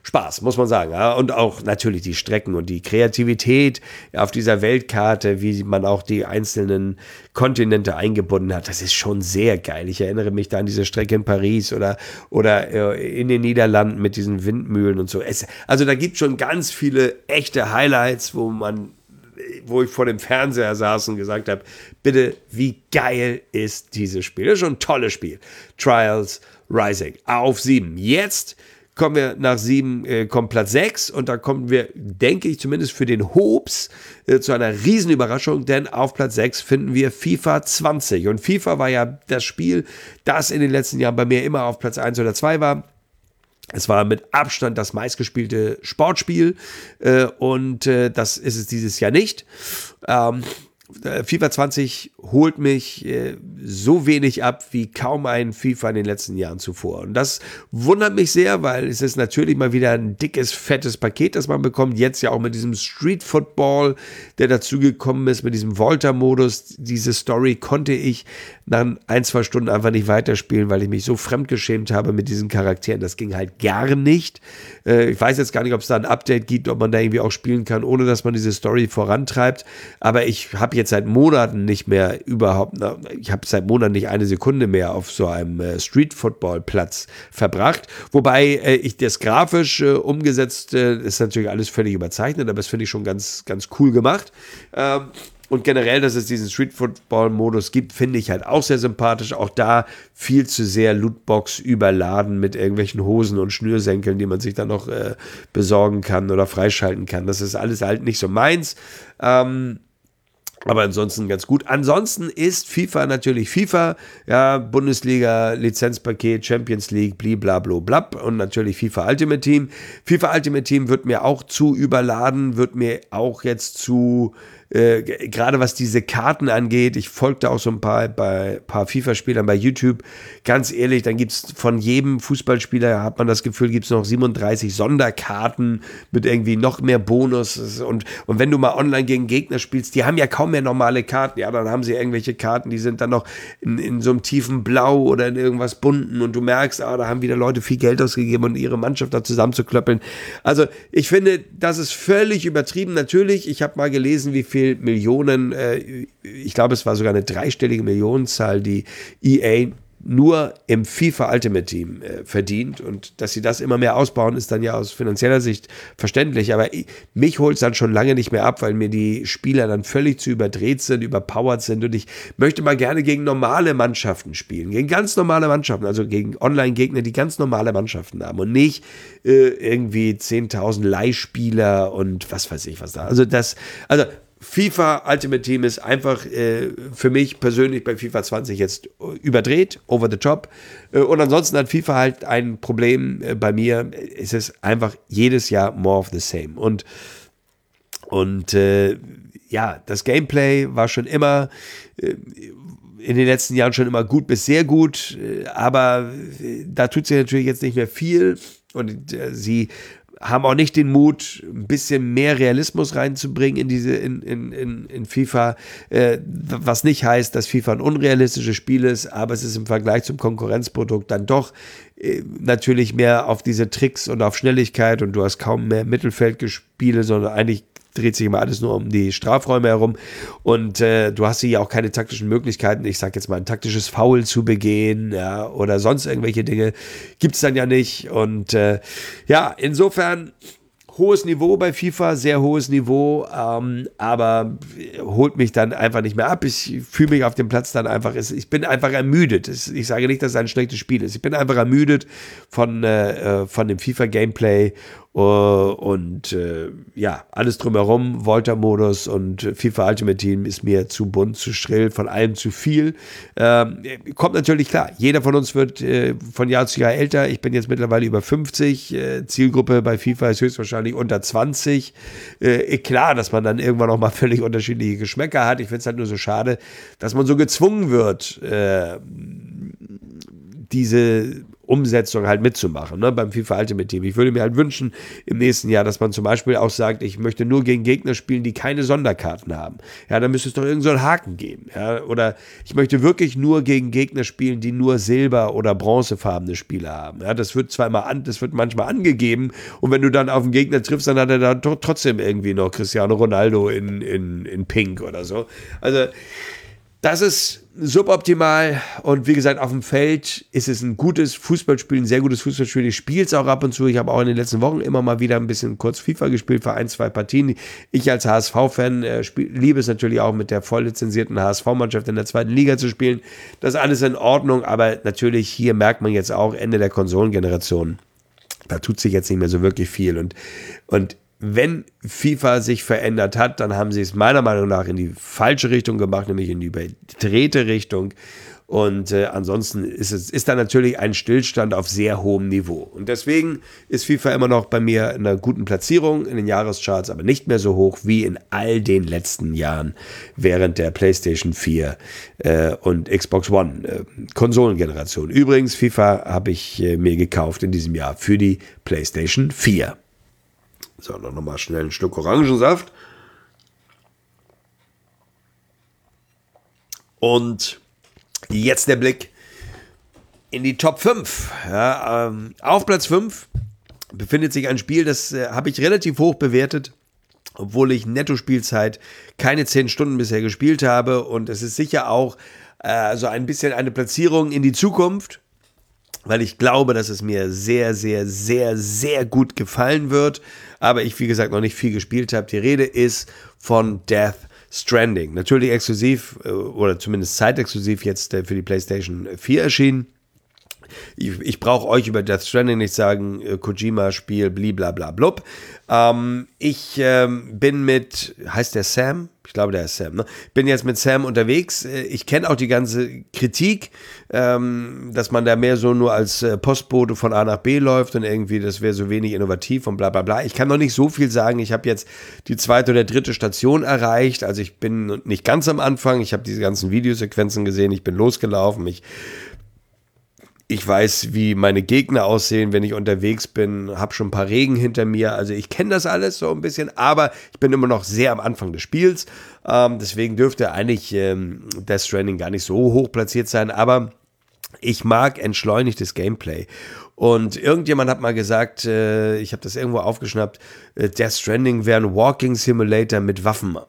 Spaß, muss man sagen. Ja? Und auch natürlich die Strecken und die Kreativität auf dieser Weltkarte, wie man auch die einzelnen Kontinente eingebunden hat, das ist schon sehr geil. Ich erinnere mich da an diese Strecke in Paris oder, oder äh, in den Niederlanden mit diesen Windmühlen und so. Es, also da gibt es schon ganz viele echte Highlights, wo man wo ich vor dem Fernseher saß und gesagt habe, bitte, wie geil ist dieses Spiel? Das ist schon ein tolles Spiel. Trials Rising auf sieben. Jetzt kommen wir nach sieben, äh, kommt Platz sechs und da kommen wir, denke ich, zumindest für den Hobbs äh, zu einer riesen Überraschung, denn auf Platz sechs finden wir FIFA zwanzig und FIFA war ja das Spiel, das in den letzten Jahren bei mir immer auf Platz eins oder zwei war. Es war mit Abstand das meistgespielte Sportspiel äh, und äh, das ist es dieses Jahr nicht. Ähm, FIFA zwanzig holt mich äh, so wenig ab wie kaum ein FIFA in den letzten Jahren zuvor. Und das wundert mich sehr, weil es ist natürlich mal wieder ein dickes, fettes Paket, das man bekommt. Jetzt ja auch mit diesem Street Football, der dazugekommen ist, mit diesem Volta-Modus. Diese Story konnte ich nach ein, zwei Stunden einfach nicht weiterspielen, weil ich mich so fremdgeschämt habe mit diesen Charakteren. Das ging halt gar nicht. Äh, ich weiß jetzt gar nicht, ob es da ein Update gibt, ob man da irgendwie auch spielen kann, ohne dass man diese Story vorantreibt. Aber ich habe jetzt seit Monaten nicht mehr überhaupt, ich habe seit Monaten nicht eine Sekunde mehr auf so einem äh, Street-Football-Platz verbracht. Wobei äh, ich das grafisch äh, umgesetzt, äh, ist natürlich alles völlig überzeichnet, aber das finde ich schon ganz, ganz cool gemacht. Ähm, Und generell, dass es diesen Street-Football-Modus gibt, finde ich halt auch sehr sympathisch. Auch da viel zu sehr Lootbox überladen mit irgendwelchen Hosen und Schnürsenkeln, die man sich dann noch äh, besorgen kann oder freischalten kann. Das ist alles halt nicht so meins. Ähm, Aber ansonsten ganz gut. Ansonsten ist FIFA natürlich FIFA, ja, Bundesliga, Lizenzpaket, Champions League, bliblablub und natürlich FIFA Ultimate Team. FIFA Ultimate Team wird mir auch zu überladen, wird mir auch jetzt zu, äh, gerade was diese Karten angeht, ich folgte auch so ein paar, bei paar FIFA-Spielern bei YouTube, ganz ehrlich, dann gibt es von jedem Fußballspieler, hat man das Gefühl, gibt es noch siebenunddreißig Sonderkarten mit irgendwie noch mehr Bonus und, und wenn du mal online gegen Gegner spielst, die haben ja kaum mehr normale Karten, ja, dann haben sie irgendwelche Karten, die sind dann noch in, in so einem tiefen Blau oder in irgendwas Bunten und du merkst, ah, da haben wieder Leute viel Geld ausgegeben, um ihre Mannschaft da zusammenzuklöppeln. Also ich finde, das ist völlig übertrieben. Natürlich, ich habe mal gelesen, wie viel Millionen, äh, ich glaube, es war sogar eine dreistellige Millionenzahl, die E A nur im FIFA Ultimate Team äh, verdient und dass sie das immer mehr ausbauen, ist dann ja aus finanzieller Sicht verständlich, aber ich, mich holt es dann schon lange nicht mehr ab, weil mir die Spieler dann völlig zu überdreht sind, überpowered sind und ich möchte mal gerne gegen normale Mannschaften spielen, gegen ganz normale Mannschaften, also gegen Online-Gegner, die ganz normale Mannschaften haben und nicht äh, irgendwie zehntausend Leihspieler und was weiß ich was da, also das, also FIFA Ultimate Team ist einfach äh, für mich persönlich bei FIFA zwanzig jetzt überdreht, over the top. Äh, und ansonsten hat FIFA halt ein Problem äh, bei mir. Es ist einfach jedes Jahr more of the same. Und, und äh, ja, das Gameplay war schon immer äh, in den letzten Jahren schon immer gut bis sehr gut. Äh, aber äh, da tut sich natürlich jetzt nicht mehr viel. Und äh, sie haben auch nicht den Mut, ein bisschen mehr Realismus reinzubringen in diese in, in, in, in FIFA, äh, was nicht heißt, dass FIFA ein unrealistisches Spiel ist, aber es ist im Vergleich zum Konkurrenzprodukt dann doch äh, natürlich mehr auf diese Tricks und auf Schnelligkeit und du hast kaum mehr Mittelfeldspiele, sondern eigentlich dreht sich immer alles nur um die Strafräume herum und äh, du hast hier auch keine taktischen Möglichkeiten, ich sag jetzt mal ein taktisches Foul zu begehen, ja, oder sonst irgendwelche Dinge gibt's dann ja nicht und äh, ja, insofern hohes Niveau bei FIFA, sehr hohes Niveau, ähm, aber holt mich dann einfach nicht mehr ab. Ich fühle mich auf dem Platz dann einfach, ich bin einfach ermüdet. Ich sage nicht, dass es ein schlechtes Spiel ist. Ich bin einfach ermüdet von, äh, von dem FIFA-Gameplay uh, und äh, ja, alles drumherum, Volta-Modus und FIFA Ultimate Team ist mir zu bunt, zu schrill, von allem zu viel. Ähm, kommt natürlich klar, jeder von uns wird äh, von Jahr zu Jahr älter. Ich bin jetzt mittlerweile über fünfzig. Äh, Zielgruppe bei FIFA ist höchstwahrscheinlich unter zwanzig. Äh, klar, dass man dann irgendwann auch mal völlig unterschiedliche Geschmäcker hat. Ich finde es halt nur so schade, dass man so gezwungen wird, äh, diese Umsetzung halt mitzumachen, ne, beim FIFA Ultimate Team. Ich würde mir halt wünschen im nächsten Jahr, dass man zum Beispiel auch sagt, ich möchte nur gegen Gegner spielen, die keine Sonderkarten haben. Ja, dann müsste es doch irgend so einen Haken geben. Ja, oder ich möchte wirklich nur gegen Gegner spielen, die nur silber- oder bronzefarbene Spiele haben. Ja, das wird zwar immer an, das wird manchmal angegeben und wenn du dann auf einen Gegner triffst, dann hat er da trotzdem irgendwie noch Cristiano Ronaldo in, in, in Pink oder so. Also das ist suboptimal und wie gesagt, auf dem Feld ist es ein gutes Fußballspiel, ein sehr gutes Fußballspiel. Ich spiele es auch ab und zu. Ich habe auch in den letzten Wochen immer mal wieder ein bisschen kurz FIFA gespielt für ein, zwei Partien. Ich als H S V-Fan äh, spiel, liebe es natürlich auch mit der voll lizenzierten H S V-Mannschaft in der zweiten Liga zu spielen. Das ist alles in Ordnung, aber natürlich hier merkt man jetzt auch Ende der Konsolengeneration. Da tut sich jetzt nicht mehr so wirklich viel und, und wenn FIFA sich verändert hat, dann haben sie es meiner Meinung nach in die falsche Richtung gemacht, nämlich in die überdrehte Richtung. Und äh, ansonsten ist es ist da natürlich ein Stillstand auf sehr hohem Niveau. Und deswegen ist FIFA immer noch bei mir in einer guten Platzierung in den Jahrescharts, aber nicht mehr so hoch wie in all den letzten Jahren während der PlayStation vier äh, und Xbox One äh, Konsolengeneration. Übrigens, FIFA habe ich äh, mir gekauft in diesem Jahr für die PlayStation vier. So, noch mal schnell einen Schluck Orangensaft. Und jetzt der Blick in die Top fünf. Ja, ähm, auf Platz fünf befindet sich ein Spiel, das äh, habe ich relativ hoch bewertet, obwohl ich Netto-Spielzeit keine zehn Stunden bisher gespielt habe. Und es ist sicher auch äh, so ein bisschen eine Platzierung in die Zukunft, weil ich glaube, dass es mir sehr, sehr, sehr, sehr gut gefallen wird. Aber ich, wie gesagt, noch nicht viel gespielt habe. Die Rede ist von Death Stranding. Natürlich exklusiv oder zumindest zeitexklusiv jetzt für die PlayStation vier erschienen. Ich, ich brauche euch über Death Stranding nicht sagen, Kojima-Spiel, bliblablub. Ähm, ich ähm, bin mit, heißt der Sam? Ich glaube, der ist Sam, ne? Bin jetzt mit Sam unterwegs. Ich kenne auch die ganze Kritik, ähm, dass man da mehr so nur als äh, Postbote von A nach B läuft und irgendwie, das wäre so wenig innovativ und bla bla bla. Ich kann noch nicht so viel sagen. Ich habe jetzt die zweite oder dritte Station erreicht. Also ich bin nicht ganz am Anfang. Ich habe diese ganzen Videosequenzen gesehen. Ich bin losgelaufen. Ich Ich weiß, wie meine Gegner aussehen, wenn ich unterwegs bin, habe schon ein paar Regen hinter mir, also ich kenne das alles so ein bisschen, aber ich bin immer noch sehr am Anfang des Spiels, ähm, deswegen dürfte eigentlich ähm, Death Stranding gar nicht so hoch platziert sein, aber ich mag entschleunigtes Gameplay. Und irgendjemand hat mal gesagt, äh, ich habe das irgendwo aufgeschnappt, äh, Death Stranding wäre ein Walking Simulator mit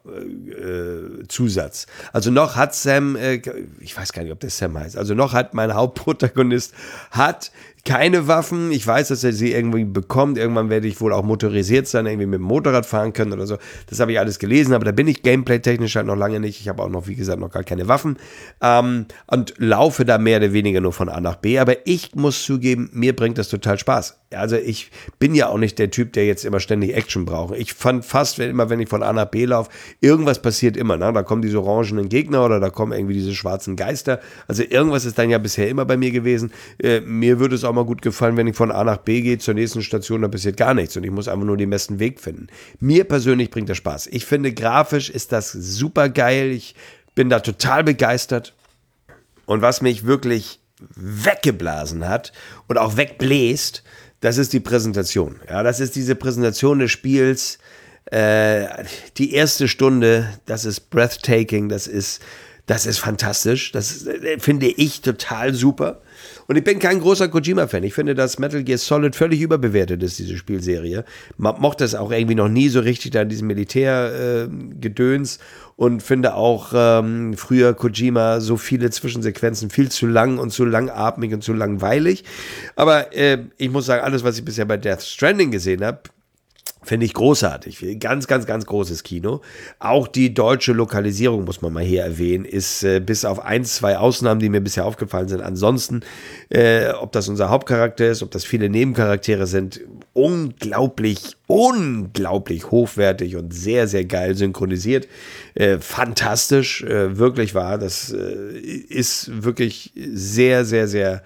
Waffenzusatz. Äh, also noch hat Sam, äh, ich weiß gar nicht, ob das Sam heißt, also noch hat mein Hauptprotagonist, hat keine Waffen. Ich weiß, dass er sie irgendwie bekommt. Irgendwann werde ich wohl auch motorisiert sein, irgendwie mit dem Motorrad fahren können oder so. Das habe ich alles gelesen, aber da bin ich gameplay-technisch halt noch lange nicht. Ich habe auch noch, wie gesagt, noch gar keine Waffen ähm, und laufe da mehr oder weniger nur von A nach B. Aber ich muss zugeben, mir bringt das total Spaß. Also ich bin ja auch nicht der Typ, der jetzt immer ständig Action braucht. Ich fand fast, wenn, immer wenn ich von A nach B laufe, irgendwas passiert immer. Ne? Da kommen diese orangenen Gegner oder da kommen irgendwie diese schwarzen Geister. Also irgendwas ist dann ja bisher immer bei mir gewesen. Äh, mir würde es auch mal gut gefallen, wenn ich von A nach B gehe zur nächsten Station, da passiert gar nichts und ich muss einfach nur den besten Weg finden. Mir persönlich bringt das Spaß. Ich finde, grafisch ist das super geil. Ich bin da total begeistert. Und was mich wirklich weggeblasen hat und auch wegbläst, das ist die Präsentation. Ja, das ist diese Präsentation des Spiels. Äh, die erste Stunde, das ist breathtaking, das ist, das ist fantastisch. Das äh, finde ich total super. Und ich bin kein großer Kojima-Fan. Ich finde, dass Metal Gear Solid völlig überbewertet ist, diese Spielserie. Man mochte es auch irgendwie noch nie so richtig, da in diesem Militärgedöns. Äh, und finde auch ähm, früher Kojima so viele Zwischensequenzen viel zu lang und zu langatmig und zu langweilig. Aber äh, ich muss sagen, alles, was ich bisher bei Death Stranding gesehen habe, finde ich großartig. Ganz, ganz, ganz großes Kino. Auch die deutsche Lokalisierung, muss man mal hier erwähnen, ist äh, bis auf ein, zwei Ausnahmen, die mir bisher aufgefallen sind. Ansonsten, äh, ob das unser Hauptcharakter ist, ob das viele Nebencharaktere sind, unglaublich, unglaublich hochwertig und sehr, sehr geil synchronisiert. Äh, fantastisch, äh, wirklich wahr. Das äh, ist wirklich sehr, sehr, sehr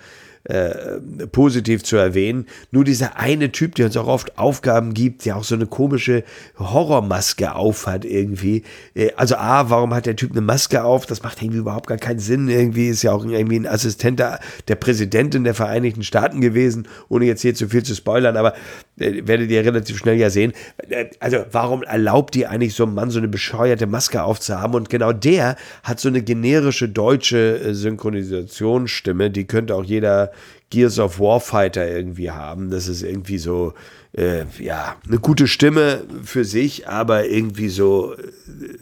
äh, positiv zu erwähnen. Nur dieser eine Typ, der uns auch oft Aufgaben gibt, der auch so eine komische Horrormaske aufhat irgendwie. Äh, also A, warum hat der Typ eine Maske auf? Das macht irgendwie überhaupt gar keinen Sinn. Irgendwie ist ja auch irgendwie ein Assistent der, der Präsidentin der Vereinigten Staaten gewesen, ohne jetzt hier zu viel zu spoilern, aber äh, werdet ihr relativ schnell ja sehen. Äh, also warum erlaubt ihr eigentlich so einem Mann so eine bescheuerte Maske aufzuhaben? Und genau der hat so eine generische deutsche äh, Synchronisationsstimme, die könnte auch jeder Gears of War Fighter irgendwie haben. Das ist irgendwie so, äh, ja, eine gute Stimme für sich, aber irgendwie so äh,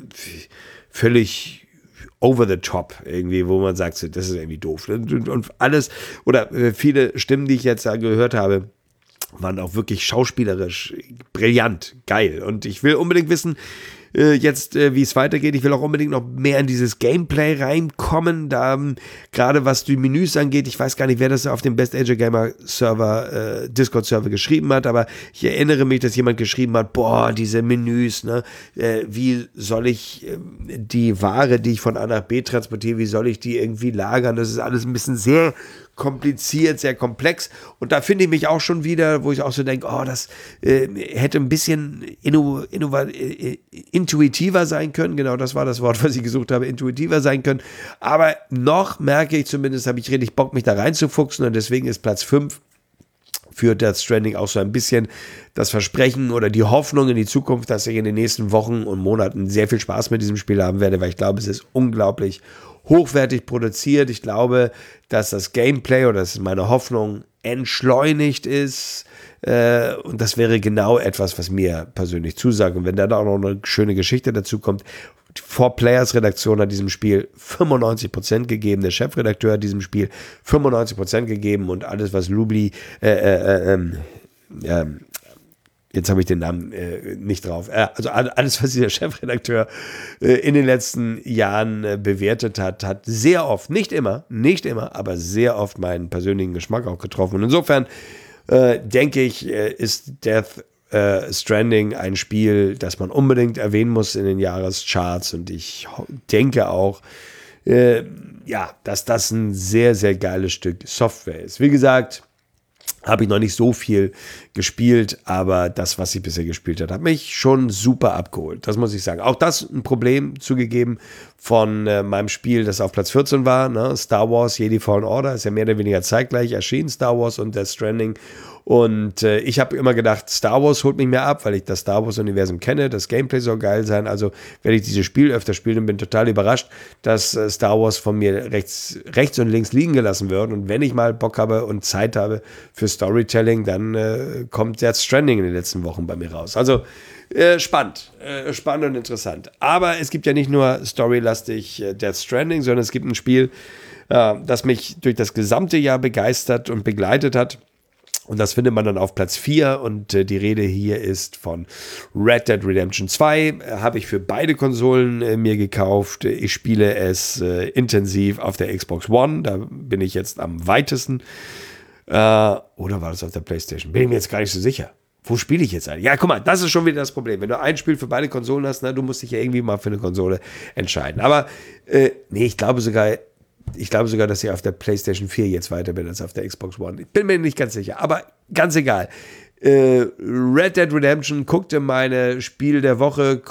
völlig over the top irgendwie, wo man sagt, das ist irgendwie doof. Und, und alles, oder äh, viele Stimmen, die ich jetzt da gehört habe, waren auch wirklich schauspielerisch brillant, geil. Und ich will unbedingt wissen, äh, jetzt, äh, wie es weitergeht. Ich will auch unbedingt noch mehr in dieses Gameplay reinkommen. Da, ähm, gerade was die Menüs angeht, ich weiß gar nicht, wer das auf dem Best Age Gamer Server, äh, Discord-Server geschrieben hat, aber ich erinnere mich, dass jemand geschrieben hat, boah, diese Menüs, ne, äh, wie soll ich äh, die Ware, die ich von A nach B transportiere, wie soll ich die irgendwie lagern? Das ist alles ein bisschen sehr kompliziert, sehr komplex. Und da finde ich mich auch schon wieder, wo ich auch so denke, oh, das äh, hätte ein bisschen inno, innova, äh, intuitiver sein können. Genau, das war das Wort, was ich gesucht habe, intuitiver sein können. Aber noch merke ich zumindest, habe ich richtig Bock, mich da reinzufuchsen, und deswegen ist Platz fünf für Death Stranding auch so ein bisschen das Versprechen oder die Hoffnung in die Zukunft, dass ich in den nächsten Wochen und Monaten sehr viel Spaß mit diesem Spiel haben werde, weil ich glaube, es ist unglaublich hochwertig produziert. Ich glaube, dass das Gameplay, oder das ist meine Hoffnung, entschleunigt ist. Äh, und das wäre genau etwas, was mir persönlich zusagt. Und wenn da auch noch eine schöne Geschichte dazu kommt, die Four Players Redaktion hat diesem Spiel fünfundneunzig Prozent gegeben, der Chefredakteur hat diesem Spiel fünfundneunzig Prozent gegeben, und alles, was Lubli, äh, äh, äh, äh, jetzt habe ich den Namen äh, nicht drauf, äh, also alles, was der Chefredakteur äh, in den letzten Jahren äh, bewertet hat, hat sehr oft, nicht immer, nicht immer, aber sehr oft meinen persönlichen Geschmack auch getroffen. Und insofern äh, denke ich, äh, ist Death Uh, Stranding ein Spiel, das man unbedingt erwähnen muss in den Jahrescharts, und ich denke auch, äh, ja, dass das ein sehr, sehr geiles Stück Software ist. Wie gesagt, habe ich noch nicht so viel gespielt, aber das, was ich bisher gespielt habe, hat mich schon super abgeholt. Das muss ich sagen. Auch das ein Problem zugegeben von äh, meinem Spiel, das auf Platz vierzehn war, ne? Star Wars Jedi Fallen Order, ist ja mehr oder weniger zeitgleich erschienen, Star Wars und Death Stranding. Und äh, ich habe immer gedacht, Star Wars holt mich mehr ab, weil ich das Star Wars-Universum kenne, das Gameplay soll geil sein, also werde ich dieses Spiel öfter spielen und bin total überrascht, dass äh, Star Wars von mir rechts, rechts und links liegen gelassen wird. Und wenn ich mal Bock habe und Zeit habe für Storytelling, dann äh, kommt Death Stranding in den letzten Wochen bei mir raus. Also äh, spannend, äh, spannend und interessant. Aber es gibt ja nicht nur storylastig äh, Death Stranding, sondern es gibt ein Spiel, äh, das mich durch das gesamte Jahr begeistert und begleitet hat. Und das findet man dann auf Platz vier, und äh, die Rede hier ist von Red Dead Redemption zwei. Äh, habe ich für beide Konsolen äh, mir gekauft. Ich spiele es äh, intensiv auf der Xbox One, da bin ich jetzt am weitesten. Äh, oder war das auf der PlayStation? Bin ich mir jetzt gar nicht so sicher. Wo spiele ich jetzt eigentlich? Ja, guck mal, das ist schon wieder das Problem. Wenn du ein Spiel für beide Konsolen hast, na, du musst dich ja irgendwie mal für eine Konsole entscheiden. Aber äh, nee, ich glaube sogar... Ich glaube sogar, dass ich auf der PlayStation vier jetzt weiter bin als auf der Xbox One. Ich bin mir nicht ganz sicher, aber ganz egal. Äh, Red Dead Redemption, guckte meine Spiel der Woche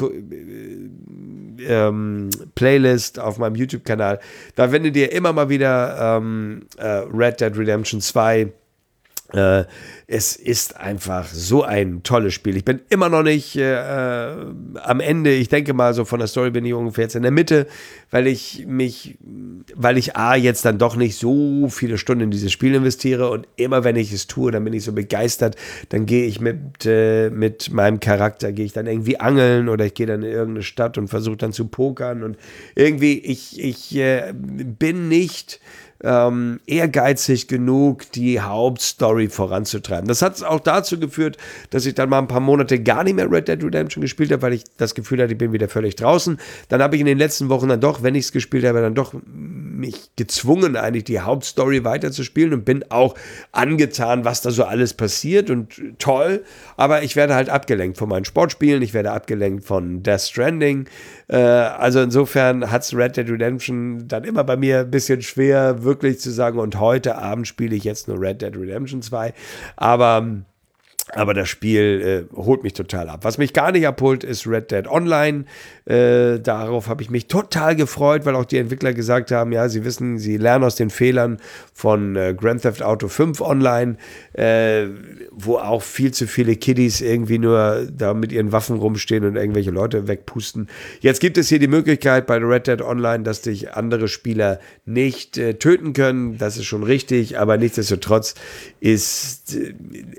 äh, ähm, Playlist auf meinem YouTube-Kanal. Da findet ihr immer mal wieder ähm, äh, Red Dead Redemption zwei. Äh, es ist einfach so ein tolles Spiel. Ich bin immer noch nicht äh, am Ende. Ich denke mal, so von der Story bin ich ungefähr jetzt in der Mitte, weil ich mich, weil ich A, jetzt dann doch nicht so viele Stunden in dieses Spiel investiere, und immer wenn ich es tue, dann bin ich so begeistert, dann gehe ich mit, äh, mit meinem Charakter, gehe ich dann irgendwie angeln, oder ich gehe dann in irgendeine Stadt und versuche dann zu pokern, und irgendwie, ich, ich äh, bin nicht Ähm, ehrgeizig genug, die Hauptstory voranzutreiben. Das hat auch dazu geführt, dass ich dann mal ein paar Monate gar nicht mehr Red Dead Redemption gespielt habe, weil ich das Gefühl hatte, ich bin wieder völlig draußen. Dann habe ich in den letzten Wochen dann doch, wenn ich es gespielt habe, dann doch mich gezwungen, eigentlich die Hauptstory weiterzuspielen und bin auch angetan, was da so alles passiert und toll, aber ich werde halt abgelenkt von meinen Sportspielen, ich werde abgelenkt von Death Stranding, äh, also insofern hat es Red Dead Redemption dann immer bei mir ein bisschen schwer, wirklich zu sagen, und heute Abend spiele ich jetzt nur Red Dead Redemption zwei, aber Aber das Spiel äh, holt mich total ab. Was mich gar nicht abholt, ist Red Dead Online. Äh, darauf habe ich mich total gefreut, weil auch die Entwickler gesagt haben, ja, sie wissen, sie lernen aus den Fehlern von äh, Grand Theft Auto fünf Online, äh, wo auch viel zu viele Kiddies irgendwie nur da mit ihren Waffen rumstehen und irgendwelche Leute wegpusten. Jetzt gibt es hier die Möglichkeit bei Red Dead Online, dass dich andere Spieler nicht äh, töten können. Das ist schon richtig, aber nichtsdestotrotz ist... Äh,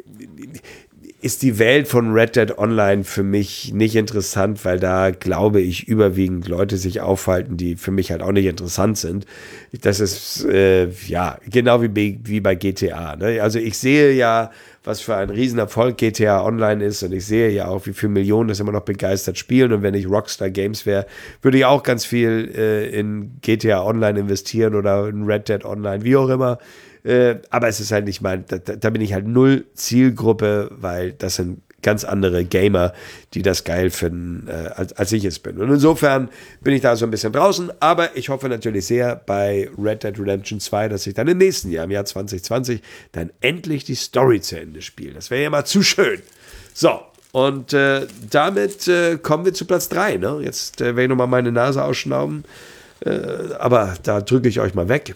ist die Welt von Red Dead Online für mich nicht interessant, weil da, glaube ich, überwiegend Leute sich aufhalten, die für mich halt auch nicht interessant sind. Das ist, äh, ja, genau wie, wie bei G T A. Ne? Also ich sehe ja, was für ein Riesenerfolg G T A Online ist und ich sehe ja auch, wie viele Millionen das immer noch begeistert spielen und wenn ich Rockstar Games wäre, würde ich auch ganz viel äh, in G T A Online investieren oder in Red Dead Online, wie auch immer. Äh, aber es ist halt nicht mein, da, da bin ich halt null Zielgruppe, weil das sind ganz andere Gamer, die das geil finden, äh, als, als ich es bin. Und insofern bin ich da so ein bisschen draußen, aber ich hoffe natürlich sehr bei Red Dead Redemption zwei, dass ich dann im nächsten Jahr, im Jahr zwanzig zwanzig, dann endlich die Story zu Ende spiele. Das wäre ja mal zu schön. So, und äh, damit äh, kommen wir zu Platz drei. Ne? Jetzt äh, werde ich nochmal meine Nase ausschnauben, äh, aber da drücke ich euch mal weg.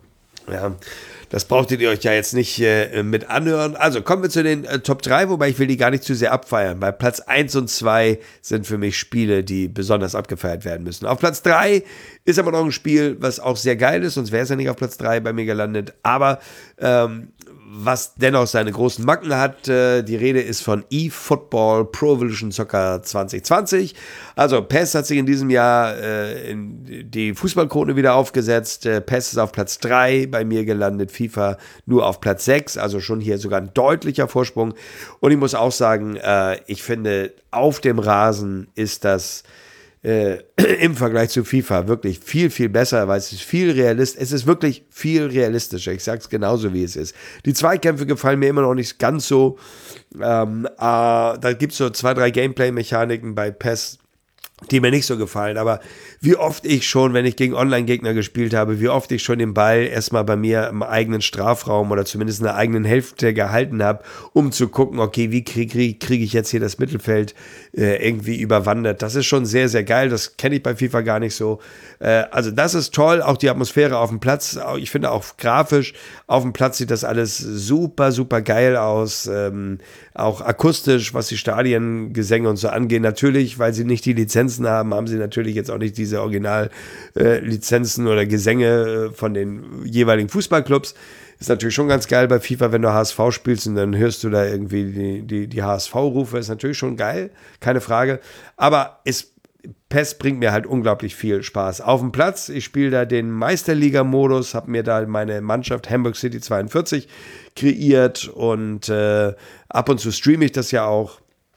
Ja, das brauchtet ihr euch ja jetzt nicht äh, mit anhören. Also kommen wir zu den äh, Top drei, wobei ich will die gar nicht zu sehr abfeiern, weil Platz eins und zwei sind für mich Spiele, die besonders abgefeiert werden müssen. Auf Platz drei ist aber noch ein Spiel, was auch sehr geil ist, sonst wäre es ja nicht auf Platz drei bei mir gelandet, aber ähm, was dennoch seine großen Macken hat. Äh, die Rede ist von eFootball Pro Evolution Soccer zwanzig zwanzig. Also P E S hat sich in diesem Jahr äh, in die Fußballkrone wieder aufgesetzt. Äh, P E S ist auf Platz drei bei mir gelandet, FIFA nur auf Platz sechs, also schon hier sogar ein deutlicher Vorsprung. Und ich muss auch sagen, äh, ich finde, auf dem Rasen ist das Äh, im Vergleich zu FIFA wirklich viel, viel besser, weil es ist viel realistisch, es ist wirklich viel realistischer, ich sag's genauso wie es ist. Die Zweikämpfe gefallen mir immer noch nicht ganz so, ähm, äh, da gibt's so zwei, drei Gameplay-Mechaniken bei P E S, die mir nicht so gefallen, aber wie oft ich schon, wenn ich gegen Online-Gegner gespielt habe, wie oft ich schon den Ball erstmal bei mir im eigenen Strafraum oder zumindest in der eigenen Hälfte gehalten habe, um zu gucken, okay, wie kriege krieg, krieg ich jetzt hier das Mittelfeld äh, irgendwie überwandert. Das ist schon sehr, sehr geil, das kenne ich bei FIFA gar nicht so. Äh, also das ist toll, auch die Atmosphäre auf dem Platz, ich finde auch grafisch, auf dem Platz sieht das alles super, super geil aus, ähm, auch akustisch, was die Stadiengesänge und so angeht, natürlich, weil sie nicht die Lizenzen haben, haben sie natürlich jetzt auch nicht diese Original-Lizenzen äh, oder Gesänge äh, von den jeweiligen Fußballclubs. Ist natürlich schon ganz geil bei FIFA, wenn du H S V spielst und dann hörst du da irgendwie die, die, die H S V-Rufe, ist natürlich schon geil, keine Frage. Aber ist, P E S bringt mir halt unglaublich viel Spaß. Auf dem Platz, ich spiele da den Meisterliga-Modus, habe mir da meine Mannschaft Hamburg City zweiundvierzig kreiert und äh, ab und zu streame ich das ja auch.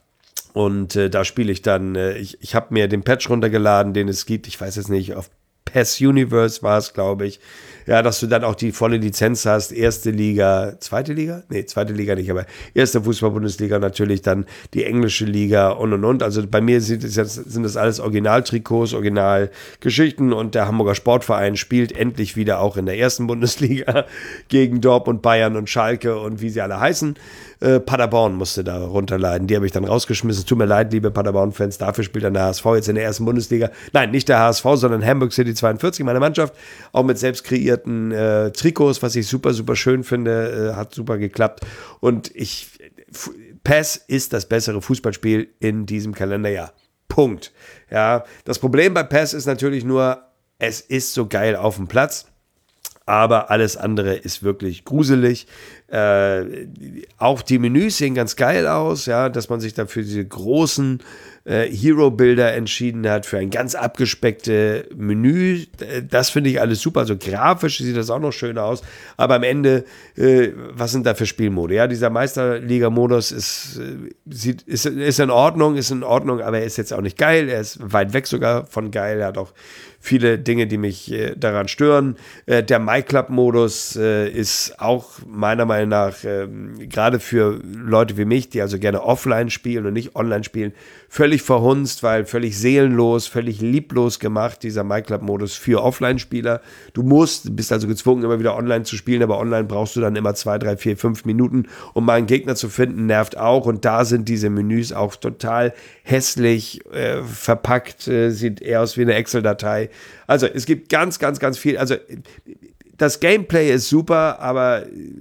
Und äh, da spiele ich dann, äh, ich, ich habe mir den Patch runtergeladen, den es gibt, ich weiß jetzt nicht, auf P E S Universe war es, glaube ich. Ja, dass du dann auch die volle Lizenz hast, erste Liga, zweite Liga? Nee, zweite Liga nicht, aber erste Fußball-Bundesliga natürlich, dann die englische Liga und und und. Also bei mir sind das, jetzt, sind das alles Originaltrikots, Originalgeschichten und der Hamburger Sportverein spielt endlich wieder auch in der ersten Bundesliga gegen Dortmund, Bayern und Schalke und wie sie alle heißen. Äh, Paderborn musste da runterleiden. Die habe ich dann rausgeschmissen. Tut mir leid, liebe Paderborn-Fans, dafür spielt dann der H S V jetzt in der ersten Bundesliga. Nein, nicht der H S V, sondern Hamburg City zweiundvierzig, meine Mannschaft. Auch mit selbst kreierten äh, Trikots, was ich super, super schön finde. Äh, hat super geklappt. Und ich, P E S ist das bessere Fußballspiel in diesem Kalenderjahr. Punkt. Ja, das Problem bei P E S ist natürlich nur, es ist so geil auf dem Platz. Aber alles andere ist wirklich gruselig. Äh, auch die Menüs sehen ganz geil aus, ja, dass man sich da für diese großen äh, Hero-Bilder entschieden hat, für ein ganz abgespeckte Menü. Das finde ich alles super. Also grafisch sieht das auch noch schön aus. Aber am Ende, äh, was sind da für Spielmode? Ja, dieser Meisterliga-Modus ist, äh, sieht, ist, ist in Ordnung, ist in Ordnung, aber er ist jetzt auch nicht geil. Er ist weit weg sogar von geil. Er hat auch viele Dinge, die mich äh, daran stören. Äh, der MyClub-Modus äh, ist auch meiner Meinung nach, äh, gerade für Leute wie mich, die also gerne offline spielen und nicht online spielen, völlig verhunzt, weil völlig seelenlos, völlig lieblos gemacht, dieser MyClub-Modus für Offline-Spieler. Du musst, bist also gezwungen, immer wieder online zu spielen, aber online brauchst du dann immer zwei, drei, vier, fünf Minuten, um mal einen Gegner zu finden, nervt auch. Und da sind diese Menüs auch total hässlich äh, verpackt, äh, sieht eher aus wie eine Excel-Datei. Also es gibt ganz, ganz, ganz viel, also das Gameplay ist super, aber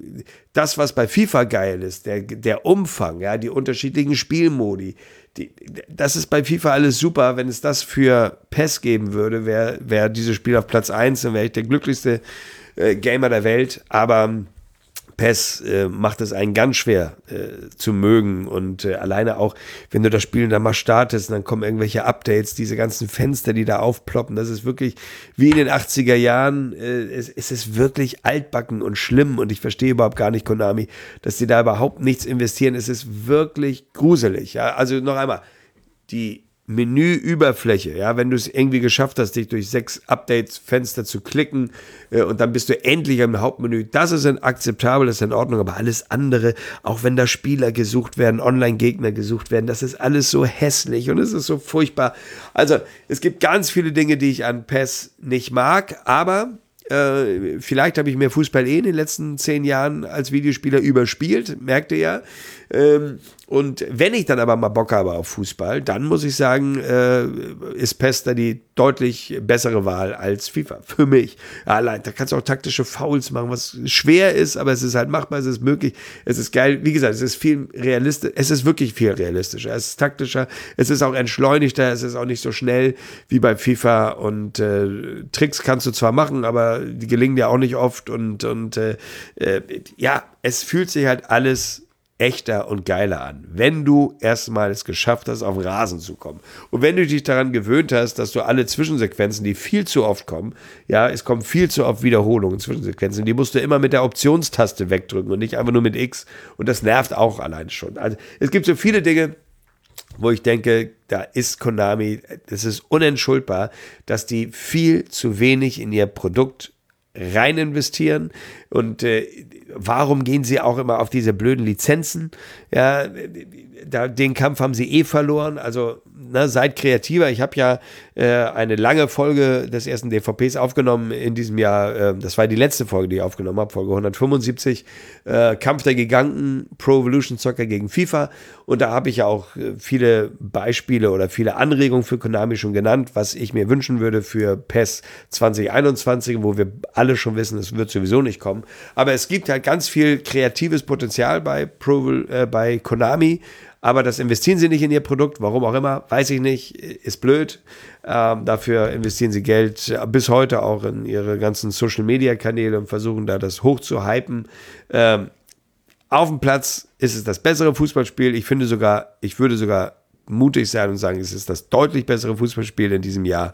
das, was bei FIFA geil ist, der, der Umfang, ja, die unterschiedlichen Spielmodi, die, das ist bei FIFA alles super. Wenn es das für P E S geben würde, wäre wär dieses Spiel auf Platz eins, dann wäre ich der glücklichste äh, Gamer der Welt, aber P E S äh, macht es einen ganz schwer äh, zu mögen und äh, alleine auch, wenn du das Spiel dann mal startest und dann kommen irgendwelche Updates, diese ganzen Fenster, die da aufploppen, das ist wirklich wie in den achtziger Jahren, äh, es, es ist wirklich altbacken und schlimm und ich verstehe überhaupt gar nicht, Konami, dass die da überhaupt nichts investieren, es ist wirklich gruselig, ja, also noch einmal, die Menüüberfläche, ja, wenn du es irgendwie geschafft hast, dich durch sechs Updates-Fenster zu klicken äh, und dann bist du endlich im Hauptmenü, das ist akzeptabel, das ist in Ordnung, aber alles andere, auch wenn da Spieler gesucht werden, Online-Gegner gesucht werden, das ist alles so hässlich und es ist so furchtbar. Also, es gibt ganz viele Dinge, die ich an P E S nicht mag, aber äh, vielleicht habe ich mir Fußball eh in den letzten zehn Jahren als Videospieler überspielt, merkt ihr ja. Ähm, und wenn ich dann aber mal Bock habe auf Fußball, dann muss ich sagen, äh, ist P E S da die deutlich bessere Wahl als FIFA. Für mich. Ja, allein, da kannst du auch taktische Fouls machen, was schwer ist, aber es ist halt machbar, es ist möglich, es ist geil. Wie gesagt, es ist viel realistisch, es ist wirklich viel realistischer, es ist taktischer, es ist auch entschleunigter, es ist auch nicht so schnell wie bei FIFA und äh, Tricks kannst du zwar machen, aber die gelingen dir auch nicht oft und, und äh, äh, ja, es fühlt sich halt alles echter und geiler an, wenn du erstmal es geschafft hast, auf den Rasen zu kommen. Und wenn du dich daran gewöhnt hast, dass du alle Zwischensequenzen, die viel zu oft kommen, ja, es kommen viel zu oft Wiederholungen, Zwischensequenzen, die musst du immer mit der Optionstaste wegdrücken und nicht einfach nur mit X. Und das nervt auch allein schon. Also es gibt so viele Dinge, wo ich denke, da ist Konami, das ist unentschuldbar, dass die viel zu wenig in ihr Produkt rein investieren und äh, warum gehen sie auch immer auf diese blöden Lizenzen? Ja, da, den Kampf haben sie eh verloren, also ne, seid kreativer. Ich habe ja äh, eine lange Folge des ersten D V Ps aufgenommen in diesem Jahr, äh, das war die letzte Folge, die ich aufgenommen habe, Folge hundertfünfundsiebzig, äh, Kampf der Giganten, Pro Evolution Soccer gegen FIFA und da habe ich ja auch äh, viele Beispiele oder viele Anregungen für Konami schon genannt, was ich mir wünschen würde für P E S zwanzig einundzwanzig, wo wir alle schon wissen, es wird sowieso nicht kommen, aber es gibt halt ganz viel kreatives Potenzial bei, Pro, äh, bei Konami, aber das investieren sie nicht in ihr Produkt, warum auch immer, weiß ich nicht, ist blöd. Ähm, dafür investieren sie Geld äh, bis heute auch in ihre ganzen Social-Media-Kanäle und versuchen da das hoch zu hypen. Ähm, auf dem Platz ist es das bessere Fußballspiel. Ich finde sogar, ich würde sogar mutig sein und sagen, es ist das deutlich bessere Fußballspiel in diesem Jahr.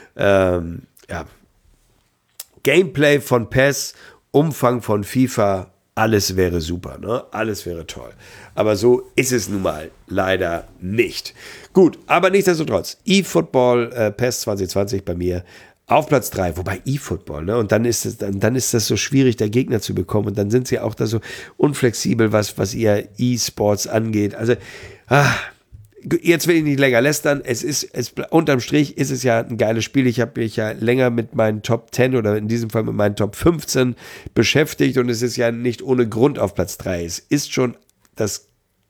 Ähm, ja. Gameplay von P E S, Umfang von FIFA, alles wäre super, ne? Alles wäre toll. Aber so ist es nun mal leider nicht. Gut, aber nichtsdestotrotz, eFootball äh, P E S zwanzig zwanzig bei mir auf Platz drei, wobei eFootball, ne? Und dann ist es, dann, dann ist das so schwierig, da Gegner zu bekommen. Und dann sind sie auch da so unflexibel, was, was ihr E-Sports angeht. Also, ah, jetzt will ich nicht länger lästern. Es ist, es, unterm Strich ist es ja ein geiles Spiel. Ich habe mich ja länger mit meinen Top zehn oder in diesem Fall mit meinen Top fünfzehn beschäftigt und es ist ja nicht ohne Grund auf Platz drei. Es ist schon das,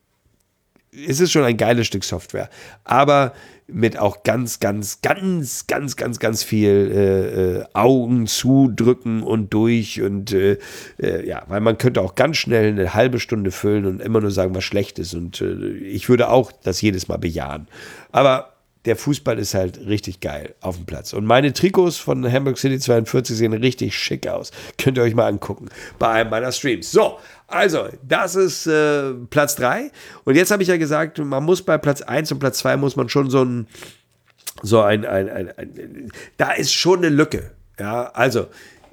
es ist schon ein geiles Stück Software. Aber mit auch ganz, ganz, ganz, ganz, ganz, ganz viel äh, äh, Augen zudrücken und durch und äh, äh, ja, weil man könnte auch ganz schnell eine halbe Stunde füllen und immer nur sagen, was schlecht ist und äh, ich würde auch das jedes Mal bejahen. Aber der Fußball ist halt richtig geil auf dem Platz. Und meine Trikots von Hamburg City zweiundvierzig sehen richtig schick aus. Könnt ihr euch mal angucken bei einem meiner Streams. So, also, das ist äh, Platz drei. Und jetzt habe ich ja gesagt, man muss bei Platz eins und Platz zwei muss man schon so ein, so ein, ein, ein, ein da ist schon eine Lücke. Ja, also,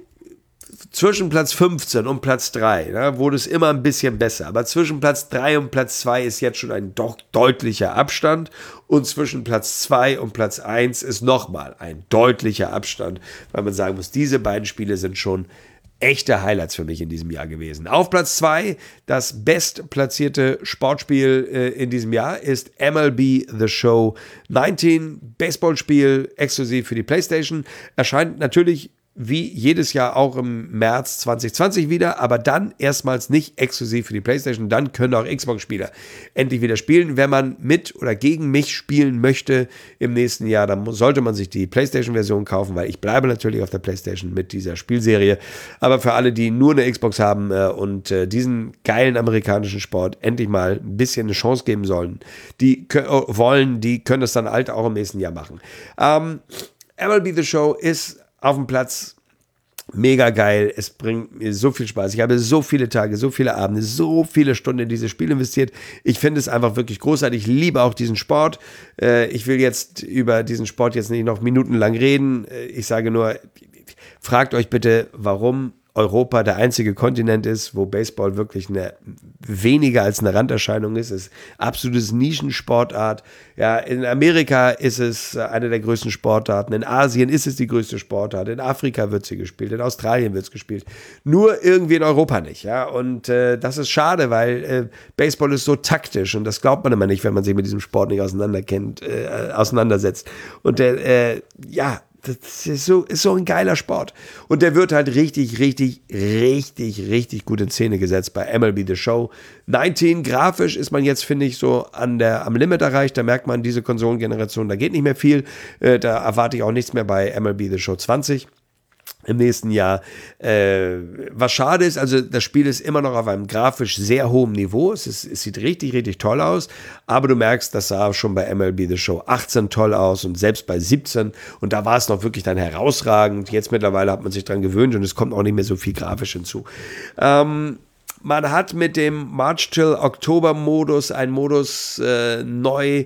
zwischen Platz fünfzehn und Platz drei, ja, wurde es immer ein bisschen besser. Aber zwischen Platz drei und Platz zwei ist jetzt schon ein doch deutlicher Abstand. Und zwischen Platz zwei und Platz eins ist nochmal ein deutlicher Abstand, weil man sagen muss, diese beiden Spiele sind schon echte Highlights für mich in diesem Jahr gewesen. Auf Platz zwei, das bestplatzierte Sportspiel äh, in diesem Jahr ist M L B The Show neunzehn, Baseballspiel exklusiv für die PlayStation. Erscheint natürlich wie jedes Jahr auch im März zwanzig zwanzig wieder, aber dann erstmals nicht exklusiv für die PlayStation. Dann können auch Xbox-Spieler endlich wieder spielen. Wenn man mit oder gegen mich spielen möchte im nächsten Jahr, dann sollte man sich die PlayStation-Version kaufen, weil ich bleibe natürlich auf der PlayStation mit dieser Spielserie. Aber für alle, die nur eine Xbox haben äh, und äh, diesen geilen amerikanischen Sport endlich mal ein bisschen eine Chance geben sollen, die äh, wollen, die können das dann halt auch im nächsten Jahr machen. Ähm, M L B The Show ist auf dem Platz mega geil, es bringt mir so viel Spaß. Ich habe so viele Tage, so viele Abende, so viele Stunden in dieses Spiel investiert. Ich finde es einfach wirklich großartig. Ich liebe auch diesen Sport. Ich will jetzt über diesen Sport jetzt nicht noch minutenlang reden. Ich sage nur, fragt euch bitte, warum Europa der einzige Kontinent ist, wo Baseball wirklich eine weniger als eine Randerscheinung ist. Es ist absolutes Nischensportart. Ja, in Amerika ist es eine der größten Sportarten. In Asien ist es die größte Sportart. In Afrika wird sie gespielt. In Australien wird es gespielt. Nur irgendwie in Europa nicht. Ja, und äh, das ist schade, weil äh, Baseball ist so taktisch und das glaubt man immer nicht, wenn man sich mit diesem Sport nicht auseinander kennt, äh, auseinandersetzt. Und der, äh, ja, das ist so, ist so ein geiler Sport. Und der wird halt richtig, richtig, richtig, richtig gut in Szene gesetzt bei M L B The Show neunzehn. Grafisch ist man jetzt, finde ich, so an der, am Limit erreicht. Da merkt man, diese Konsolengeneration, da geht nicht mehr viel. Äh, da erwarte ich auch nichts mehr bei M L B The Show zwanzig. Im nächsten Jahr. Äh, was schade ist, also das Spiel ist immer noch auf einem grafisch sehr hohen Niveau. Es, ist, es sieht richtig, richtig toll aus. Aber du merkst, das sah schon bei M L B The Show achtzehn toll aus und selbst bei siebzehn. Und da war es noch wirklich dann herausragend. Jetzt mittlerweile hat man sich dran gewöhnt und es kommt auch nicht mehr so viel grafisch hinzu. Ähm, man hat mit dem March till Oktober Modus einen Modus äh, neu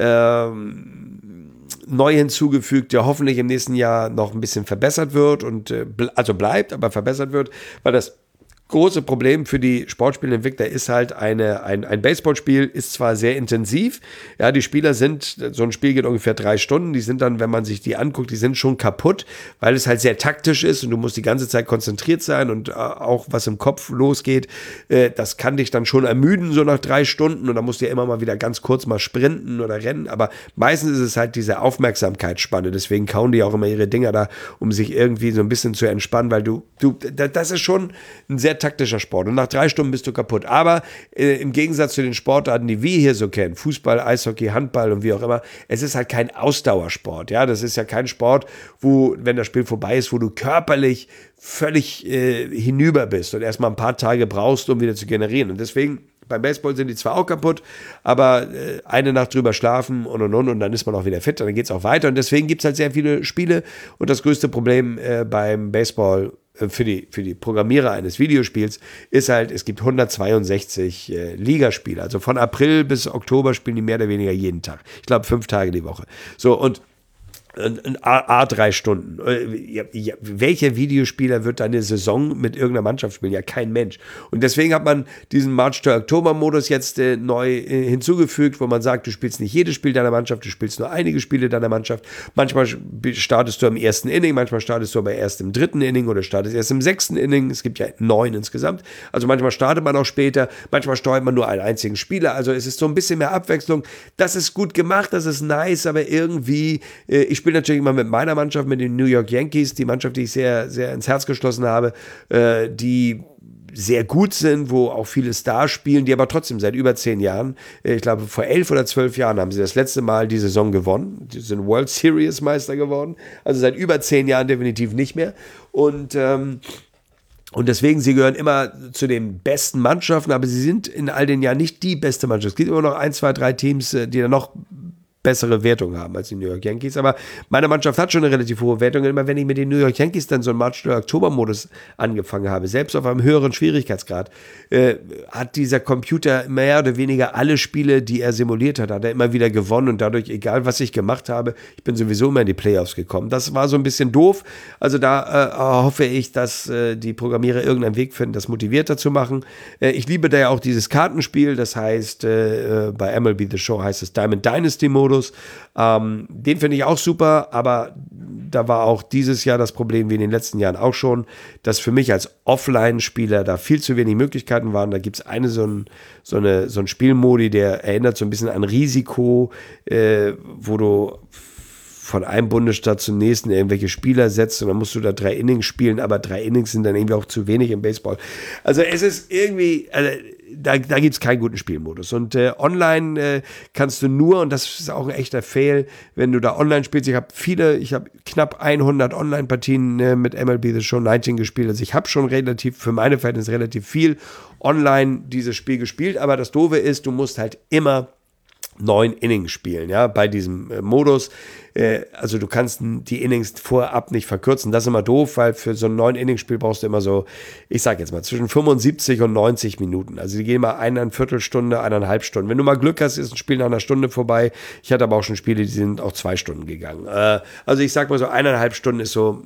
ähm, neu hinzugefügt, der hoffentlich im nächsten Jahr noch ein bisschen verbessert wird und äh, also bleibt, aber verbessert wird, weil das große Problem für die Sportspielentwickler ist halt eine, ein, ein Baseballspiel ist zwar sehr intensiv, ja, die Spieler sind, so ein Spiel geht ungefähr drei Stunden, die sind dann, wenn man sich die anguckt, die sind schon kaputt, weil es halt sehr taktisch ist und du musst die ganze Zeit konzentriert sein und äh, auch was im Kopf losgeht, äh, das kann dich dann schon ermüden, so nach drei Stunden und dann musst du ja immer mal wieder ganz kurz mal sprinten oder rennen, aber meistens ist es halt diese Aufmerksamkeitsspanne, deswegen kauen die auch immer ihre Dinger da, um sich irgendwie so ein bisschen zu entspannen, weil du, du, das ist schon ein sehr taktischer Sport und nach drei Stunden bist du kaputt. Aber äh, im Gegensatz zu den Sportarten, die wir hier so kennen, Fußball, Eishockey, Handball und wie auch immer, es ist halt kein Ausdauersport. Ja, das ist ja kein Sport, wo, wenn das Spiel vorbei ist, wo du körperlich völlig äh, hinüber bist und erstmal ein paar Tage brauchst, um wieder zu generieren. Und deswegen, beim Baseball sind die zwar auch kaputt, aber äh, eine Nacht drüber schlafen und und und und dann ist man auch wieder fit und dann geht es auch weiter. Und deswegen gibt es halt sehr viele Spiele und das größte Problem äh, beim Baseball für die, für die Programmierer eines Videospiels ist halt, es gibt hundertzweiundsechzig äh, Ligaspiele. Also von April bis Oktober spielen die mehr oder weniger jeden Tag. Ich glaube, fünf Tage die Woche. So, und A, A drei Stunden. Ja, ja, welcher Videospieler wird eine Saison mit irgendeiner Mannschaft spielen? Ja, kein Mensch. Und deswegen hat man diesen March till Oktober Modus jetzt äh, neu äh, hinzugefügt, wo man sagt, du spielst nicht jedes Spiel deiner Mannschaft, du spielst nur einige Spiele deiner Mannschaft. Manchmal startest du am ersten Inning, manchmal startest du aber erst im dritten Inning oder startest erst im sechsten Inning. Es gibt ja neun insgesamt. Also manchmal startet man auch später, manchmal steuert man nur einen einzigen Spieler. Also es ist so ein bisschen mehr Abwechslung. Das ist gut gemacht, das ist nice, aber irgendwie, äh, ich spiele natürlich immer mit meiner Mannschaft, mit den New York Yankees, die Mannschaft, die ich sehr, sehr ins Herz geschlossen habe, äh, die sehr gut sind, wo auch viele Stars spielen, die aber trotzdem seit über zehn Jahren, äh, ich glaube vor elf oder zwölf Jahren haben sie das letzte Mal die Saison gewonnen, die sind World Series Meister geworden, also seit über zehn Jahren definitiv nicht mehr und ähm, Und deswegen, sie gehören immer zu den besten Mannschaften, aber sie sind in all den Jahren nicht die beste Mannschaft. Es gibt immer noch ein, zwei, drei Teams, die dann noch bessere Wertung haben als die New York Yankees. Aber meine Mannschaft hat schon eine relativ hohe Wertung. Und immer wenn ich mit den New York Yankees dann so einen March-Oktober-Modus angefangen habe, selbst auf einem höheren Schwierigkeitsgrad, äh, hat dieser Computer mehr oder weniger alle Spiele, die er simuliert hat, hat er immer wieder gewonnen. Und dadurch, egal was ich gemacht habe, ich bin sowieso immer in die Playoffs gekommen. Das war so ein bisschen doof. Also da äh, hoffe ich, dass äh, die Programmierer irgendeinen Weg finden, das motivierter zu machen. Äh, ich liebe da ja auch dieses Kartenspiel. Das heißt, äh, bei M L B The Show heißt es Diamond Dynasty-Modus. Ähm, den finde ich auch super, aber da war auch dieses Jahr das Problem, wie in den letzten Jahren auch schon, dass für mich als Offline-Spieler da viel zu wenig Möglichkeiten waren. Da gibt es eine so, ein, so, eine, so ein Spielmodi, der erinnert so ein bisschen an Risiko, äh, wo du von einem Bundesstaat zum nächsten irgendwelche Spieler setzt und dann musst du da drei Innings spielen, aber drei Innings sind dann irgendwie auch zu wenig im Baseball. Also es ist irgendwie, also da, da gibt es keinen guten Spielmodus. Und äh, online äh, kannst du nur, und das ist auch ein echter Fail, wenn du da online spielst. Ich habe viele, ich habe knapp hundert Online-Partien äh, mit M L B The Show neunzehn gespielt. Also ich habe schon relativ, für meine Verhältnisse relativ viel online dieses Spiel gespielt. Aber das Doofe ist, du musst halt immer neun Innings spielen, ja, bei diesem äh, Modus. Äh, also du kannst die Innings vorab nicht verkürzen. Das ist immer doof, weil für so ein neun Innings Spiel brauchst du immer so, ich sag jetzt mal, zwischen fünfundsiebzig und neunzig Minuten. Also die gehen mal eine Viertelstunde, eineinhalb Stunden. Wenn du mal Glück hast, ist ein Spiel nach einer Stunde vorbei. Ich hatte aber auch schon Spiele, die sind auch zwei Stunden gegangen. Äh, also ich sag mal so, eineinhalb Stunden ist so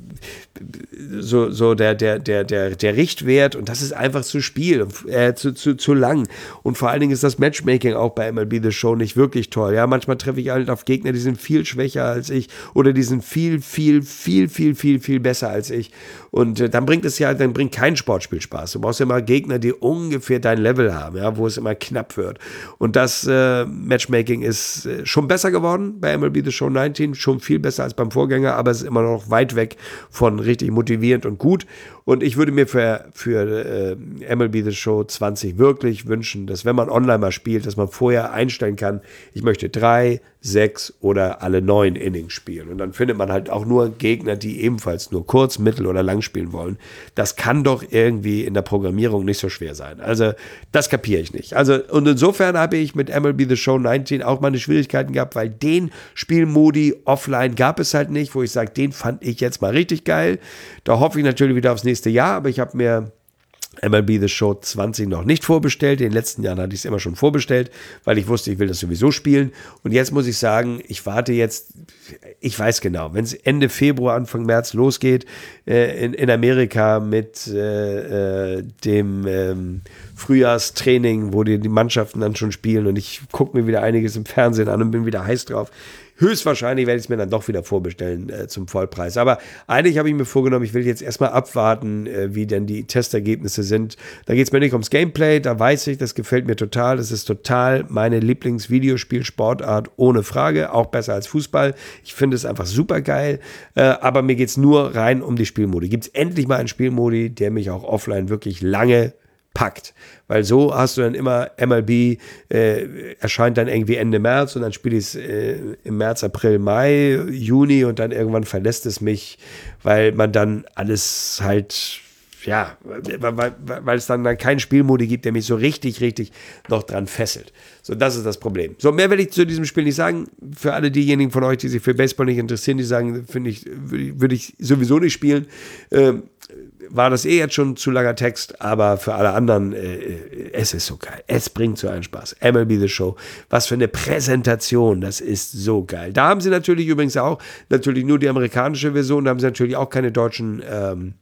so, so der, der, der, der, der Richtwert, und das ist einfach zu Spiel, äh, zu, zu, zu lang. Und vor allen Dingen ist das Matchmaking auch bei M L B The Show nicht wirklich toll. Ja, manchmal treffe ich halt auf Gegner, die sind viel schwächer als ich oder die sind viel, viel, viel, viel, viel, viel besser als ich. Und äh, dann bringt es ja, dann bringt kein Sportspiel Spaß. Du brauchst ja immer Gegner, die ungefähr dein Level haben, ja, wo es immer knapp wird. Und das äh, Matchmaking ist äh, schon besser geworden bei M L B The Show neunzehn, schon viel besser als beim Vorgänger, aber es ist immer noch weit weg von richtig motivierend und gut. Und ich würde mir für, für äh, M L B The Show zwanzig wirklich wünschen, dass wenn man online mal spielt, dass man vorher einstellen kann, ich möchte drei, sechs oder alle neun Innings spielen. Und dann findet man halt auch nur Gegner, die ebenfalls nur kurz, mittel oder lang spielen wollen. Das kann doch irgendwie in der Programmierung nicht so schwer sein. Also das kapiere ich nicht. Also und insofern habe ich mit M L B The Show neunzehn auch meine Schwierigkeiten gehabt, weil den Spielmodi offline gab es halt nicht, wo ich sage, den fand ich jetzt mal richtig geil. Da hoffe ich natürlich wieder aufs nächste Jahr, aber ich habe mir M L B The Show zwanzig noch nicht vorbestellt. In den letzten Jahren hatte ich es immer schon vorbestellt, weil ich wusste, ich will das sowieso spielen. Und jetzt muss ich sagen, ich warte jetzt, ich weiß genau, wenn es Ende Februar, Anfang März losgeht, äh, in, in Amerika mit äh, äh, dem ähm, Frühjahrstraining, wo die, die Mannschaften dann schon spielen und ich gucke mir wieder einiges im Fernsehen an und bin wieder heiß drauf. Höchstwahrscheinlich werde ich es mir dann doch wieder vorbestellen äh, zum Vollpreis. Aber eigentlich habe ich mir vorgenommen, ich will jetzt erstmal abwarten, äh, wie denn die Testergebnisse sind. Da geht es mir nicht ums Gameplay, da weiß ich, das gefällt mir total. Das ist total meine Lieblingsvideospielsportart, ohne Frage. Auch besser als Fußball. Ich finde es einfach super geil. Äh, aber mir geht es nur rein um die Spielmodi. Gibt es endlich mal einen Spielmodi, der mich auch offline wirklich lange packt, weil so hast du dann immer M L B äh, erscheint dann irgendwie Ende März und dann spiele ich es äh, im März, April, Mai, Juni und dann irgendwann verlässt es mich, weil man dann alles halt, ja, weil, weil, weil es dann, dann keinen Spielmodi gibt, der mich so richtig, richtig noch dran fesselt. So, das ist das Problem. So, mehr will ich zu diesem Spiel nicht sagen. Für alle diejenigen von euch, die sich für Baseball nicht interessieren, die sagen, finde ich, würde ich, würd ich sowieso nicht spielen, ähm, war das eh jetzt schon zu langer Text, aber für alle anderen, äh, es ist so geil. Es bringt so einen Spaß. M L B The Show, was für eine Präsentation, das ist so geil. Da haben sie natürlich übrigens auch, natürlich nur die amerikanische Version, da haben sie natürlich auch keine deutschen ähm,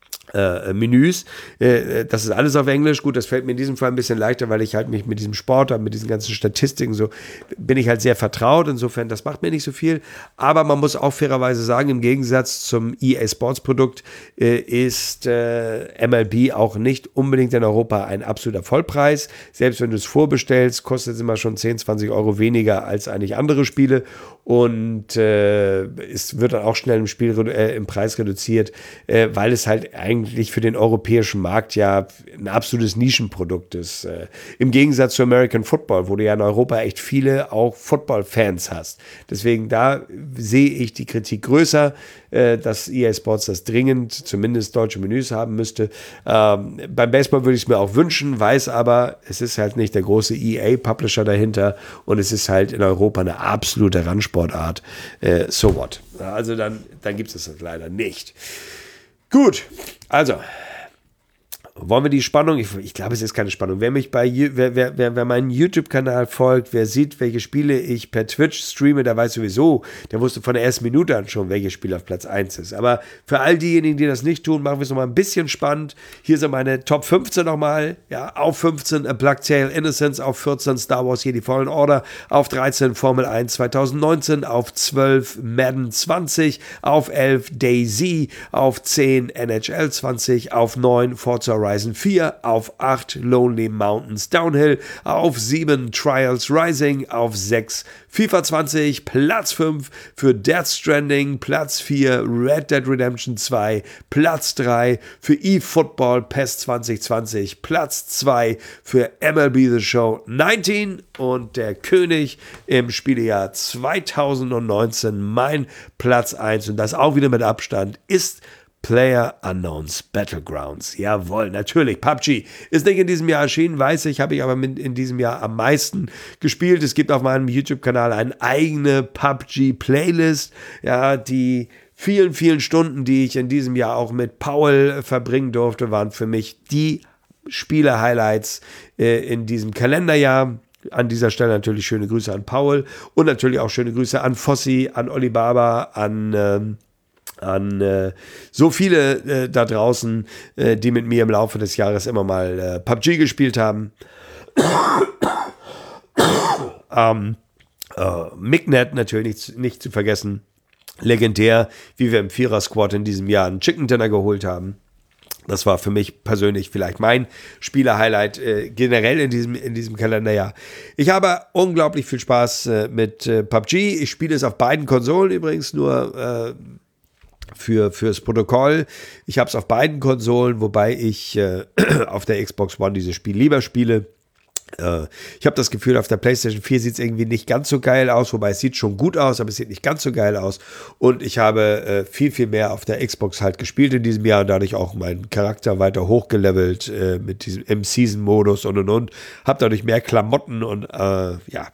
Äh, Menüs, äh, das ist alles auf Englisch. Gut, das fällt mir in diesem Fall ein bisschen leichter, weil ich halt mich mit diesem Sport, mit diesen ganzen Statistiken so, bin ich halt sehr vertraut, insofern, das macht mir nicht so viel, aber man muss auch fairerweise sagen, im Gegensatz zum E A Sports Produkt äh, ist äh, M L B auch nicht unbedingt in Europa ein absoluter Vollpreis, selbst wenn du es vorbestellst, kostet es immer schon zehn, zwanzig Euro weniger als eigentlich andere Spiele und äh, es wird dann auch schnell im Spiel, äh, im Preis reduziert, äh, weil es halt eigentlich eigentlich für den europäischen Markt ja ein absolutes Nischenprodukt ist. Äh, Im Gegensatz zu American Football, wo du ja in Europa echt viele auch Football-Fans hast. Deswegen da sehe ich die Kritik größer, äh, dass E A Sports das dringend zumindest deutsche Menüs haben müsste. Ähm, beim Baseball würde ich es mir auch wünschen, weiß aber, es ist halt nicht der große E A-Publisher dahinter und es ist halt in Europa eine absolute Randsportart. Äh, so what? Also dann, dann gibt es das leider nicht. Gut, also wollen wir die Spannung, ich, ich glaube, es ist keine Spannung. Wer mich bei, wer, wer, wer, wer meinen YouTube-Kanal folgt, wer sieht, welche Spiele ich per Twitch streame, der weiß sowieso, der wusste von der ersten Minute an schon, welches Spiel auf Platz eins ist. Aber für all diejenigen, die das nicht tun, machen wir es nochmal ein bisschen spannend. Hier sind meine Top fünfzehn nochmal. Ja, auf fünfzehn A Plague Tale Innocence, auf vierzehn Star Wars Jedi Fallen Order, auf dreizehn Formel eins zwanzig neunzehn, auf zwölf Madden zwanzig, auf elf DayZ, auf zehn N H L zwanzig, auf neun Forza Horizon vier, auf acht Lonely Mountains Downhill, auf sieben Trials Rising, auf sechs FIFA zwanzig, Platz fünf für Death Stranding, Platz vier Red Dead Redemption zwei, Platz drei für eFootball P E S zwanzig zwanzig, Platz zwei für M L B The Show neunzehn und der König im Spielejahr zweitausendneunzehn, mein Platz eins und das auch wieder mit Abstand, ist PlayerUnknown's Battlegrounds. Jawohl, natürlich. P U B G ist nicht in diesem Jahr erschienen, weiß ich, habe ich aber in diesem Jahr am meisten gespielt. Es gibt auf meinem YouTube-Kanal eine eigene P U B G-Playlist, ja, die vielen, vielen Stunden, die ich in diesem Jahr auch mit Paul verbringen durfte, waren für mich die Spiele-Highlights äh, in diesem Kalenderjahr. An dieser Stelle natürlich schöne Grüße an Paul und natürlich auch schöne Grüße an Fossi, an Olibaba, an ähm, an äh, so viele äh, da draußen, äh, die mit mir im Laufe des Jahres immer mal äh, P U B G gespielt haben. ähm, äh, Mignet natürlich nicht, nicht zu vergessen. Legendär, wie wir im Vierer-Squad in diesem Jahr einen Chicken Dinner geholt haben. Das war für mich persönlich vielleicht mein Spieler-Highlight äh, generell in diesem, in diesem Kalenderjahr. Ich habe unglaublich viel Spaß äh, mit äh, P U B G. Ich spiele es auf beiden Konsolen übrigens, nur äh, Für, fürs Protokoll. Ich habe es auf beiden Konsolen, wobei ich äh, auf der Xbox One dieses Spiel lieber spiele. Äh, ich habe das Gefühl, auf der PlayStation vier sieht es irgendwie nicht ganz so geil aus, wobei es sieht schon gut aus, aber es sieht nicht ganz so geil aus. Und ich habe äh, viel, viel mehr auf der Xbox halt gespielt in diesem Jahr und dadurch auch meinen Charakter weiter hochgelevelt äh, mit diesem im Season-Modus und und und. Habe dadurch mehr Klamotten und äh, ja,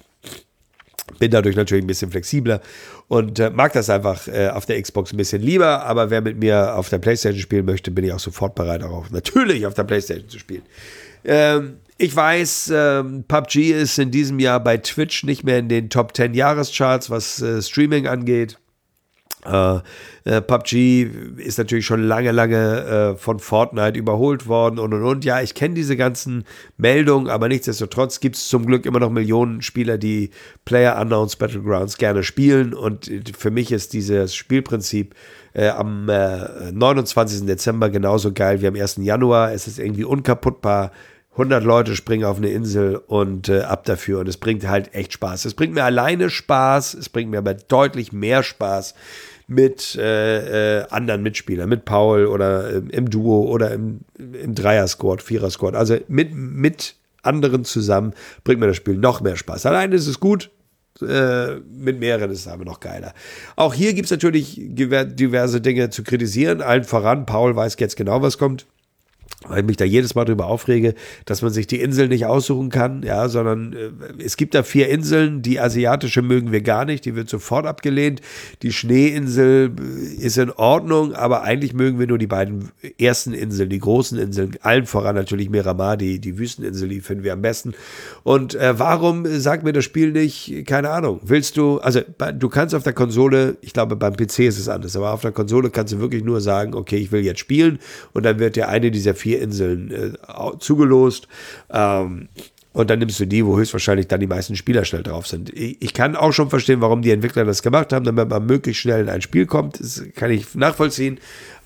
bin dadurch natürlich ein bisschen flexibler und äh, mag das einfach äh, auf der Xbox ein bisschen lieber, aber wer mit mir auf der PlayStation spielen möchte, bin ich auch sofort bereit, auch natürlich auf der PlayStation zu spielen. Ähm, ich weiß, ähm, P U B G ist in diesem Jahr bei Twitch nicht mehr in den Top zehn Jahrescharts, was äh, Streaming angeht. Äh, äh, P U B G ist natürlich schon lange, lange äh, von Fortnite überholt worden und und und. Ja, ich kenne diese ganzen Meldungen, aber nichtsdestotrotz gibt es zum Glück immer noch Millionen Spieler, die PlayerUnknown's Battlegrounds gerne spielen und für mich ist dieses Spielprinzip äh, am äh, neunundzwanzigsten Dezember genauso geil wie am ersten Januar. Es ist irgendwie unkaputtbar. hundert Leute springen auf eine Insel und äh, ab dafür. Und es bringt halt echt Spaß. Es bringt mir alleine Spaß, es bringt mir aber deutlich mehr Spaß mit äh, äh, anderen Mitspielern, mit Paul oder äh, im Duo oder im, im Dreier-Squad, Vierer-Squad. Also mit, mit anderen zusammen bringt mir das Spiel noch mehr Spaß. Alleine ist es gut, äh, mit mehreren ist es aber noch geiler. Auch hier gibt es natürlich diverse Dinge zu kritisieren. Allen voran, Paul weiß jetzt genau, was kommt. Weil ich mich da jedes Mal drüber aufrege, dass man sich die Inseln nicht aussuchen kann, ja, sondern äh, es gibt da vier Inseln, die asiatische mögen wir gar nicht, die wird sofort abgelehnt. Die Schneeinsel ist in Ordnung, aber eigentlich mögen wir nur die beiden ersten Inseln, die großen Inseln, allen voran natürlich Miramar, die, die Wüsteninsel, die finden wir am besten. Und äh, warum sagt mir das Spiel nicht, keine Ahnung, willst du, also du kannst auf der Konsole, ich glaube beim P C ist es anders, aber auf der Konsole kannst du wirklich nur sagen, okay, ich will jetzt spielen und dann wird dir eine dieser vier Inseln äh, zugelost ähm, und dann nimmst du die, wo höchstwahrscheinlich dann die meisten Spieler schnell drauf sind. Ich, ich kann auch schon verstehen, warum die Entwickler das gemacht haben, damit man möglichst schnell in ein Spiel kommt, das kann ich nachvollziehen,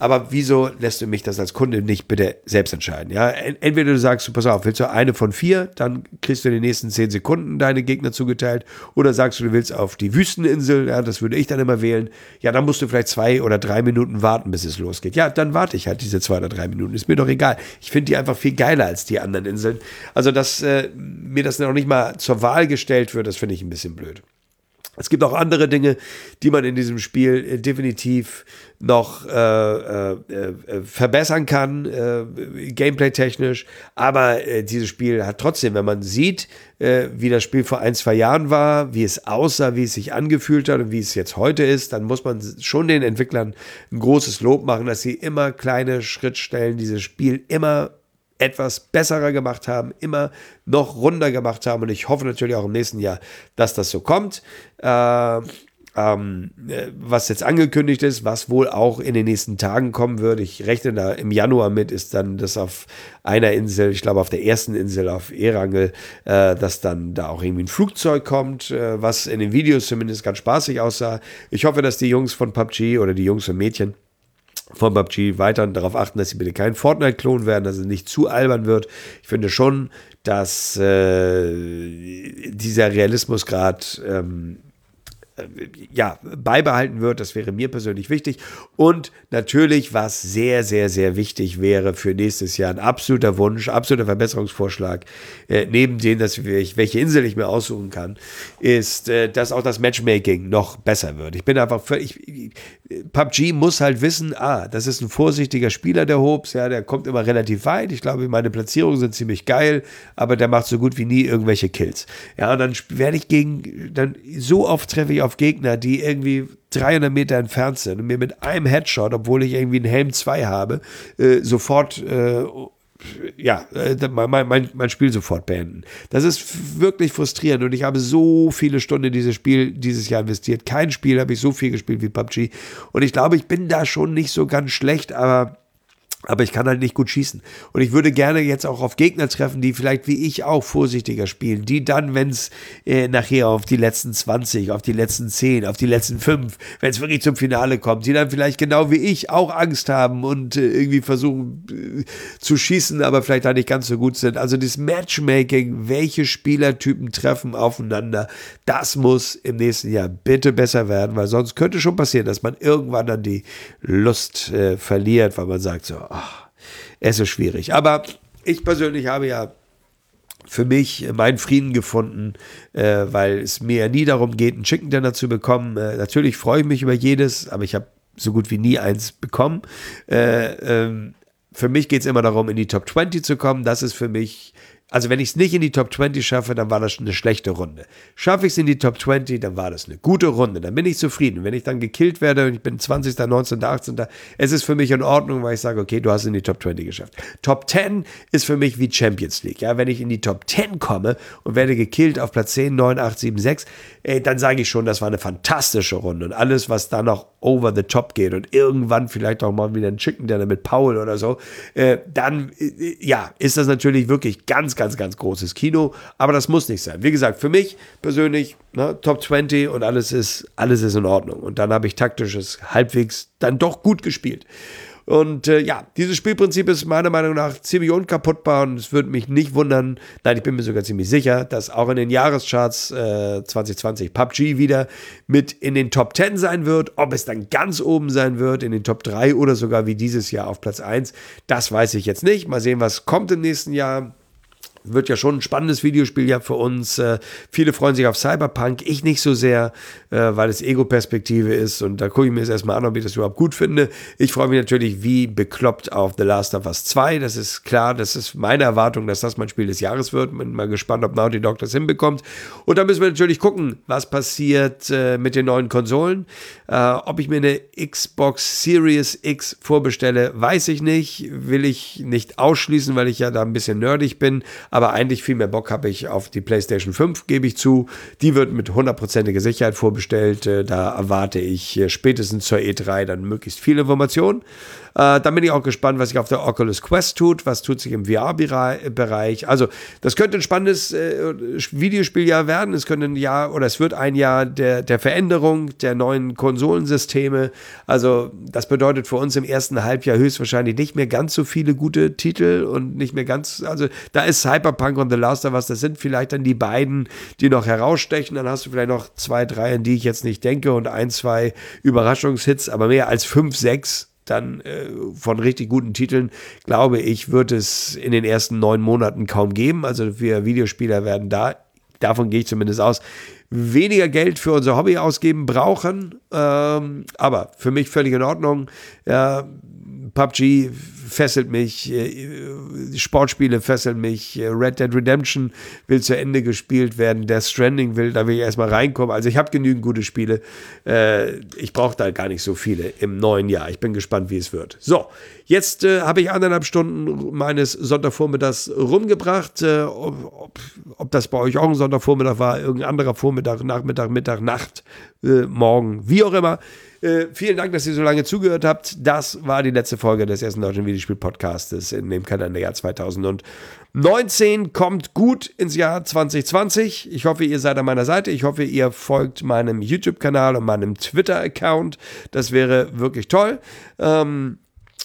aber wieso lässt du mich das als Kunde nicht bitte selbst entscheiden? Ja, entweder du sagst, du, pass auf, willst du eine von vier, dann kriegst du in den nächsten zehn Sekunden deine Gegner zugeteilt, oder sagst du, du willst auf die Wüsteninsel, ja, das würde ich dann immer wählen, ja, dann musst du vielleicht zwei oder drei Minuten warten, bis es losgeht. Ja, dann warte ich halt diese zwei oder drei Minuten, ist mir doch egal. Ich finde die einfach viel geiler als die anderen Inseln. Also, dass äh, mir das noch nicht mal zur Wahl gestellt wird, das finde ich ein bisschen blöd. Es gibt auch andere Dinge, die man in diesem Spiel äh, definitiv noch äh, äh, äh, verbessern kann, äh, gameplay-technisch. Aber äh, dieses Spiel hat trotzdem, wenn man sieht, äh, wie das Spiel vor ein, zwei Jahren war, wie es aussah, wie es sich angefühlt hat und wie es jetzt heute ist, dann muss man schon den Entwicklern ein großes Lob machen, dass sie immer kleine Schrittstellen dieses Spiel immer etwas besserer gemacht haben, immer noch runder gemacht haben, und ich hoffe natürlich auch im nächsten Jahr, dass das so kommt. Äh, ähm, was jetzt angekündigt ist, was wohl auch in den nächsten Tagen kommen wird, ich rechne da im Januar mit, ist dann das auf einer Insel, ich glaube auf der ersten Insel auf Erangel, äh, dass dann da auch irgendwie ein Flugzeug kommt, äh, was in den Videos zumindest ganz spaßig aussah. Ich hoffe, dass die Jungs von P U B G oder die Jungs und Mädchen von P U B G weiter darauf achten, dass sie bitte keinen Fortnite-Klon werden, dass es nicht zu albern wird. Ich finde schon, dass äh, dieser Realismusgrad ähm, ja, beibehalten wird. Das wäre mir persönlich wichtig. Und natürlich, was sehr, sehr, sehr wichtig wäre für nächstes Jahr, ein absoluter Wunsch, absoluter Verbesserungsvorschlag, äh, neben dem, dass ich, welche Insel ich mir aussuchen kann, ist, äh, dass auch das Matchmaking noch besser wird. Ich bin einfach völlig, P U B G muss halt wissen, ah, das ist ein vorsichtiger Spieler, der Hobbs, ja, der kommt immer relativ weit. Ich glaube, meine Platzierungen sind ziemlich geil, aber der macht so gut wie nie irgendwelche Kills. Ja, und dann werde ich gegen, dann so oft treffe ich auf Gegner, die irgendwie dreihundert Meter entfernt sind und mir mit einem Headshot, obwohl ich irgendwie einen Helm zwei habe, äh, sofort äh, ja, äh, mein, mein, mein Spiel sofort beenden. Das ist wirklich frustrierend, und ich habe so viele Stunden in dieses Spiel dieses Jahr investiert. Kein Spiel habe ich so viel gespielt wie P U B G, und ich glaube, ich bin da schon nicht so ganz schlecht, aber Aber ich kann halt nicht gut schießen. Und ich würde gerne jetzt auch auf Gegner treffen, die vielleicht wie ich auch vorsichtiger spielen. Die dann, wenn es äh, nachher auf die letzten zwanzig, auf die letzten zehn, auf die letzten fünf, wenn es wirklich zum Finale kommt, die dann vielleicht genau wie ich auch Angst haben und äh, irgendwie versuchen äh, zu schießen, aber vielleicht da nicht ganz so gut sind. Also das Matchmaking, welche Spielertypen treffen aufeinander, das muss im nächsten Jahr bitte besser werden, weil sonst könnte schon passieren, dass man irgendwann dann die Lust äh, verliert, weil man sagt so, ach, es ist schwierig. Aber ich persönlich habe ja für mich meinen Frieden gefunden, äh, weil es mir ja nie darum geht, einen Chicken Dinner zu bekommen. Äh, natürlich freue ich mich über jedes, aber ich habe so gut wie nie eins bekommen. Äh, ähm, für mich geht es immer darum, in die Top zwanzig zu kommen. Das ist für mich, also wenn ich es nicht in die Top zwanzig schaffe, dann war das eine schlechte Runde. Schaffe ich es in die Top zwanzig, dann war das eine gute Runde. Dann bin ich zufrieden. Wenn ich dann gekillt werde und ich bin zwanzigster, neunzehnter, achtzehnter, es ist für mich in Ordnung, weil ich sage, okay, du hast es in die Top zwanzig geschafft. Top zehn ist für mich wie Champions League. Ja, wenn ich in die Top zehn komme und werde gekillt auf Platz zehn, neun, acht, sieben, sechs, ey, dann sage ich schon, das war eine fantastische Runde. Und alles, was da noch over the top geht und irgendwann vielleicht auch mal wieder ein Chicken Dinner mit Paul oder so, äh, dann, äh, ja, ist das natürlich wirklich ganz, ganz, ganz großes Kino. Aber das muss nicht sein. Wie gesagt, für mich persönlich, ne, Top zwanzig und alles ist, alles ist in Ordnung. Und dann habe ich taktisches halbwegs dann doch gut gespielt. Und äh, ja, dieses Spielprinzip ist meiner Meinung nach ziemlich unkaputtbar, und es würde mich nicht wundern, nein, ich bin mir sogar ziemlich sicher, dass auch in den Jahrescharts äh, zwanzig zwanzig P U B G wieder mit in den Top zehn sein wird. Ob es dann ganz oben sein wird, in den Top drei oder sogar wie dieses Jahr auf Platz eins, das weiß ich jetzt nicht. Mal sehen, was kommt im nächsten Jahr. Wird ja schon ein spannendes Videospiel ja für uns. Äh, viele freuen sich auf Cyberpunk, ich nicht so sehr, äh, weil es Ego-Perspektive ist, und da gucke ich mir jetzt erstmal an, ob ich das überhaupt gut finde. Ich freue mich natürlich wie bekloppt auf The Last of Us zwei, das ist klar, das ist meine Erwartung, dass das mein Spiel des Jahres wird. Bin mal gespannt, ob Naughty Dog das hinbekommt. Und dann müssen wir natürlich gucken, was passiert äh, mit den neuen Konsolen. Äh, ob ich mir eine Xbox Series X vorbestelle, weiß ich nicht, will ich nicht ausschließen, weil ich ja da ein bisschen nerdig bin. aber eigentlich viel mehr Bock habe ich auf die PlayStation fünf, gebe ich zu. Die wird mit hundertprozentiger Sicherheit vorbestellt. Da erwarte ich spätestens zur E drei dann möglichst viel Informationen. Äh, dann bin ich auch gespannt, was sich auf der Oculus Quest tut, was tut sich im V R-Bereich. Also das könnte ein spannendes äh, Videospieljahr werden. Es könnte ein Jahr oder es wird ein Jahr der, der Veränderung der neuen Konsolensysteme. Also das bedeutet für uns im ersten Halbjahr höchstwahrscheinlich nicht mehr ganz so viele gute Titel und nicht mehr ganz, also da ist Cyberpunk und The Last of Us, das sind vielleicht dann die beiden, die noch herausstechen. Dann hast du vielleicht noch zwei, drei, an die ich jetzt nicht denke und ein, zwei Überraschungshits, aber mehr als fünf, sechs dann äh, von richtig guten Titeln, glaube ich, wird es in den ersten neun Monaten kaum geben. Also wir Videospieler werden da, davon gehe ich zumindest aus, weniger Geld für unser Hobby ausgeben brauchen. Ähm, aber für mich völlig in Ordnung. Ja, P U B G fesselt mich, äh, Sportspiele fesseln mich, äh, Red Dead Redemption will zu Ende gespielt werden, Death Stranding will, da will ich erstmal reinkommen. Also ich habe genügend gute Spiele. Äh, ich brauche da gar nicht so viele im neuen Jahr. Ich bin gespannt, wie es wird. So, jetzt äh, habe ich anderthalb Stunden meines Sonntagvormittags rumgebracht. Äh, ob, ob das bei euch auch ein Sonntagvormittag war, irgendein anderer Vormittag, Nachmittag, Mittag, Nacht, äh, Morgen, wie auch immer. Äh, vielen Dank, dass ihr so lange zugehört habt. Das war die letzte Folge des ersten deutschen Videospiel-Podcastes in dem Kalenderjahr zweitausendneunzehn. Kommt gut ins Jahr zwanzig zwanzig. Ich hoffe, ihr seid an meiner Seite. Ich hoffe, ihr folgt meinem YouTube-Kanal und meinem Twitter-Account. Das wäre wirklich toll. Ähm,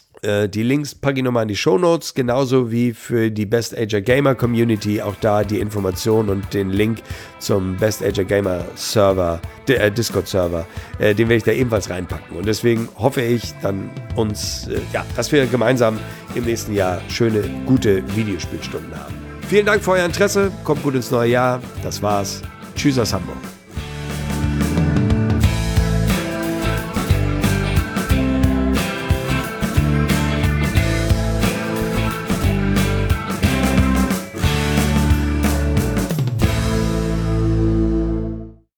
Die Links packe ich nochmal in die Shownotes, genauso wie für die Best Ager Gamer Community, auch da die Informationen und den Link zum Best Ager Gamer Server, äh, Discord-Server, äh, den werde ich da ebenfalls reinpacken. Und deswegen hoffe ich dann uns, äh, ja, dass wir gemeinsam im nächsten Jahr schöne, gute Videospielstunden haben. Vielen Dank für euer Interesse, kommt gut ins neue Jahr, das war's. Tschüss aus Hamburg.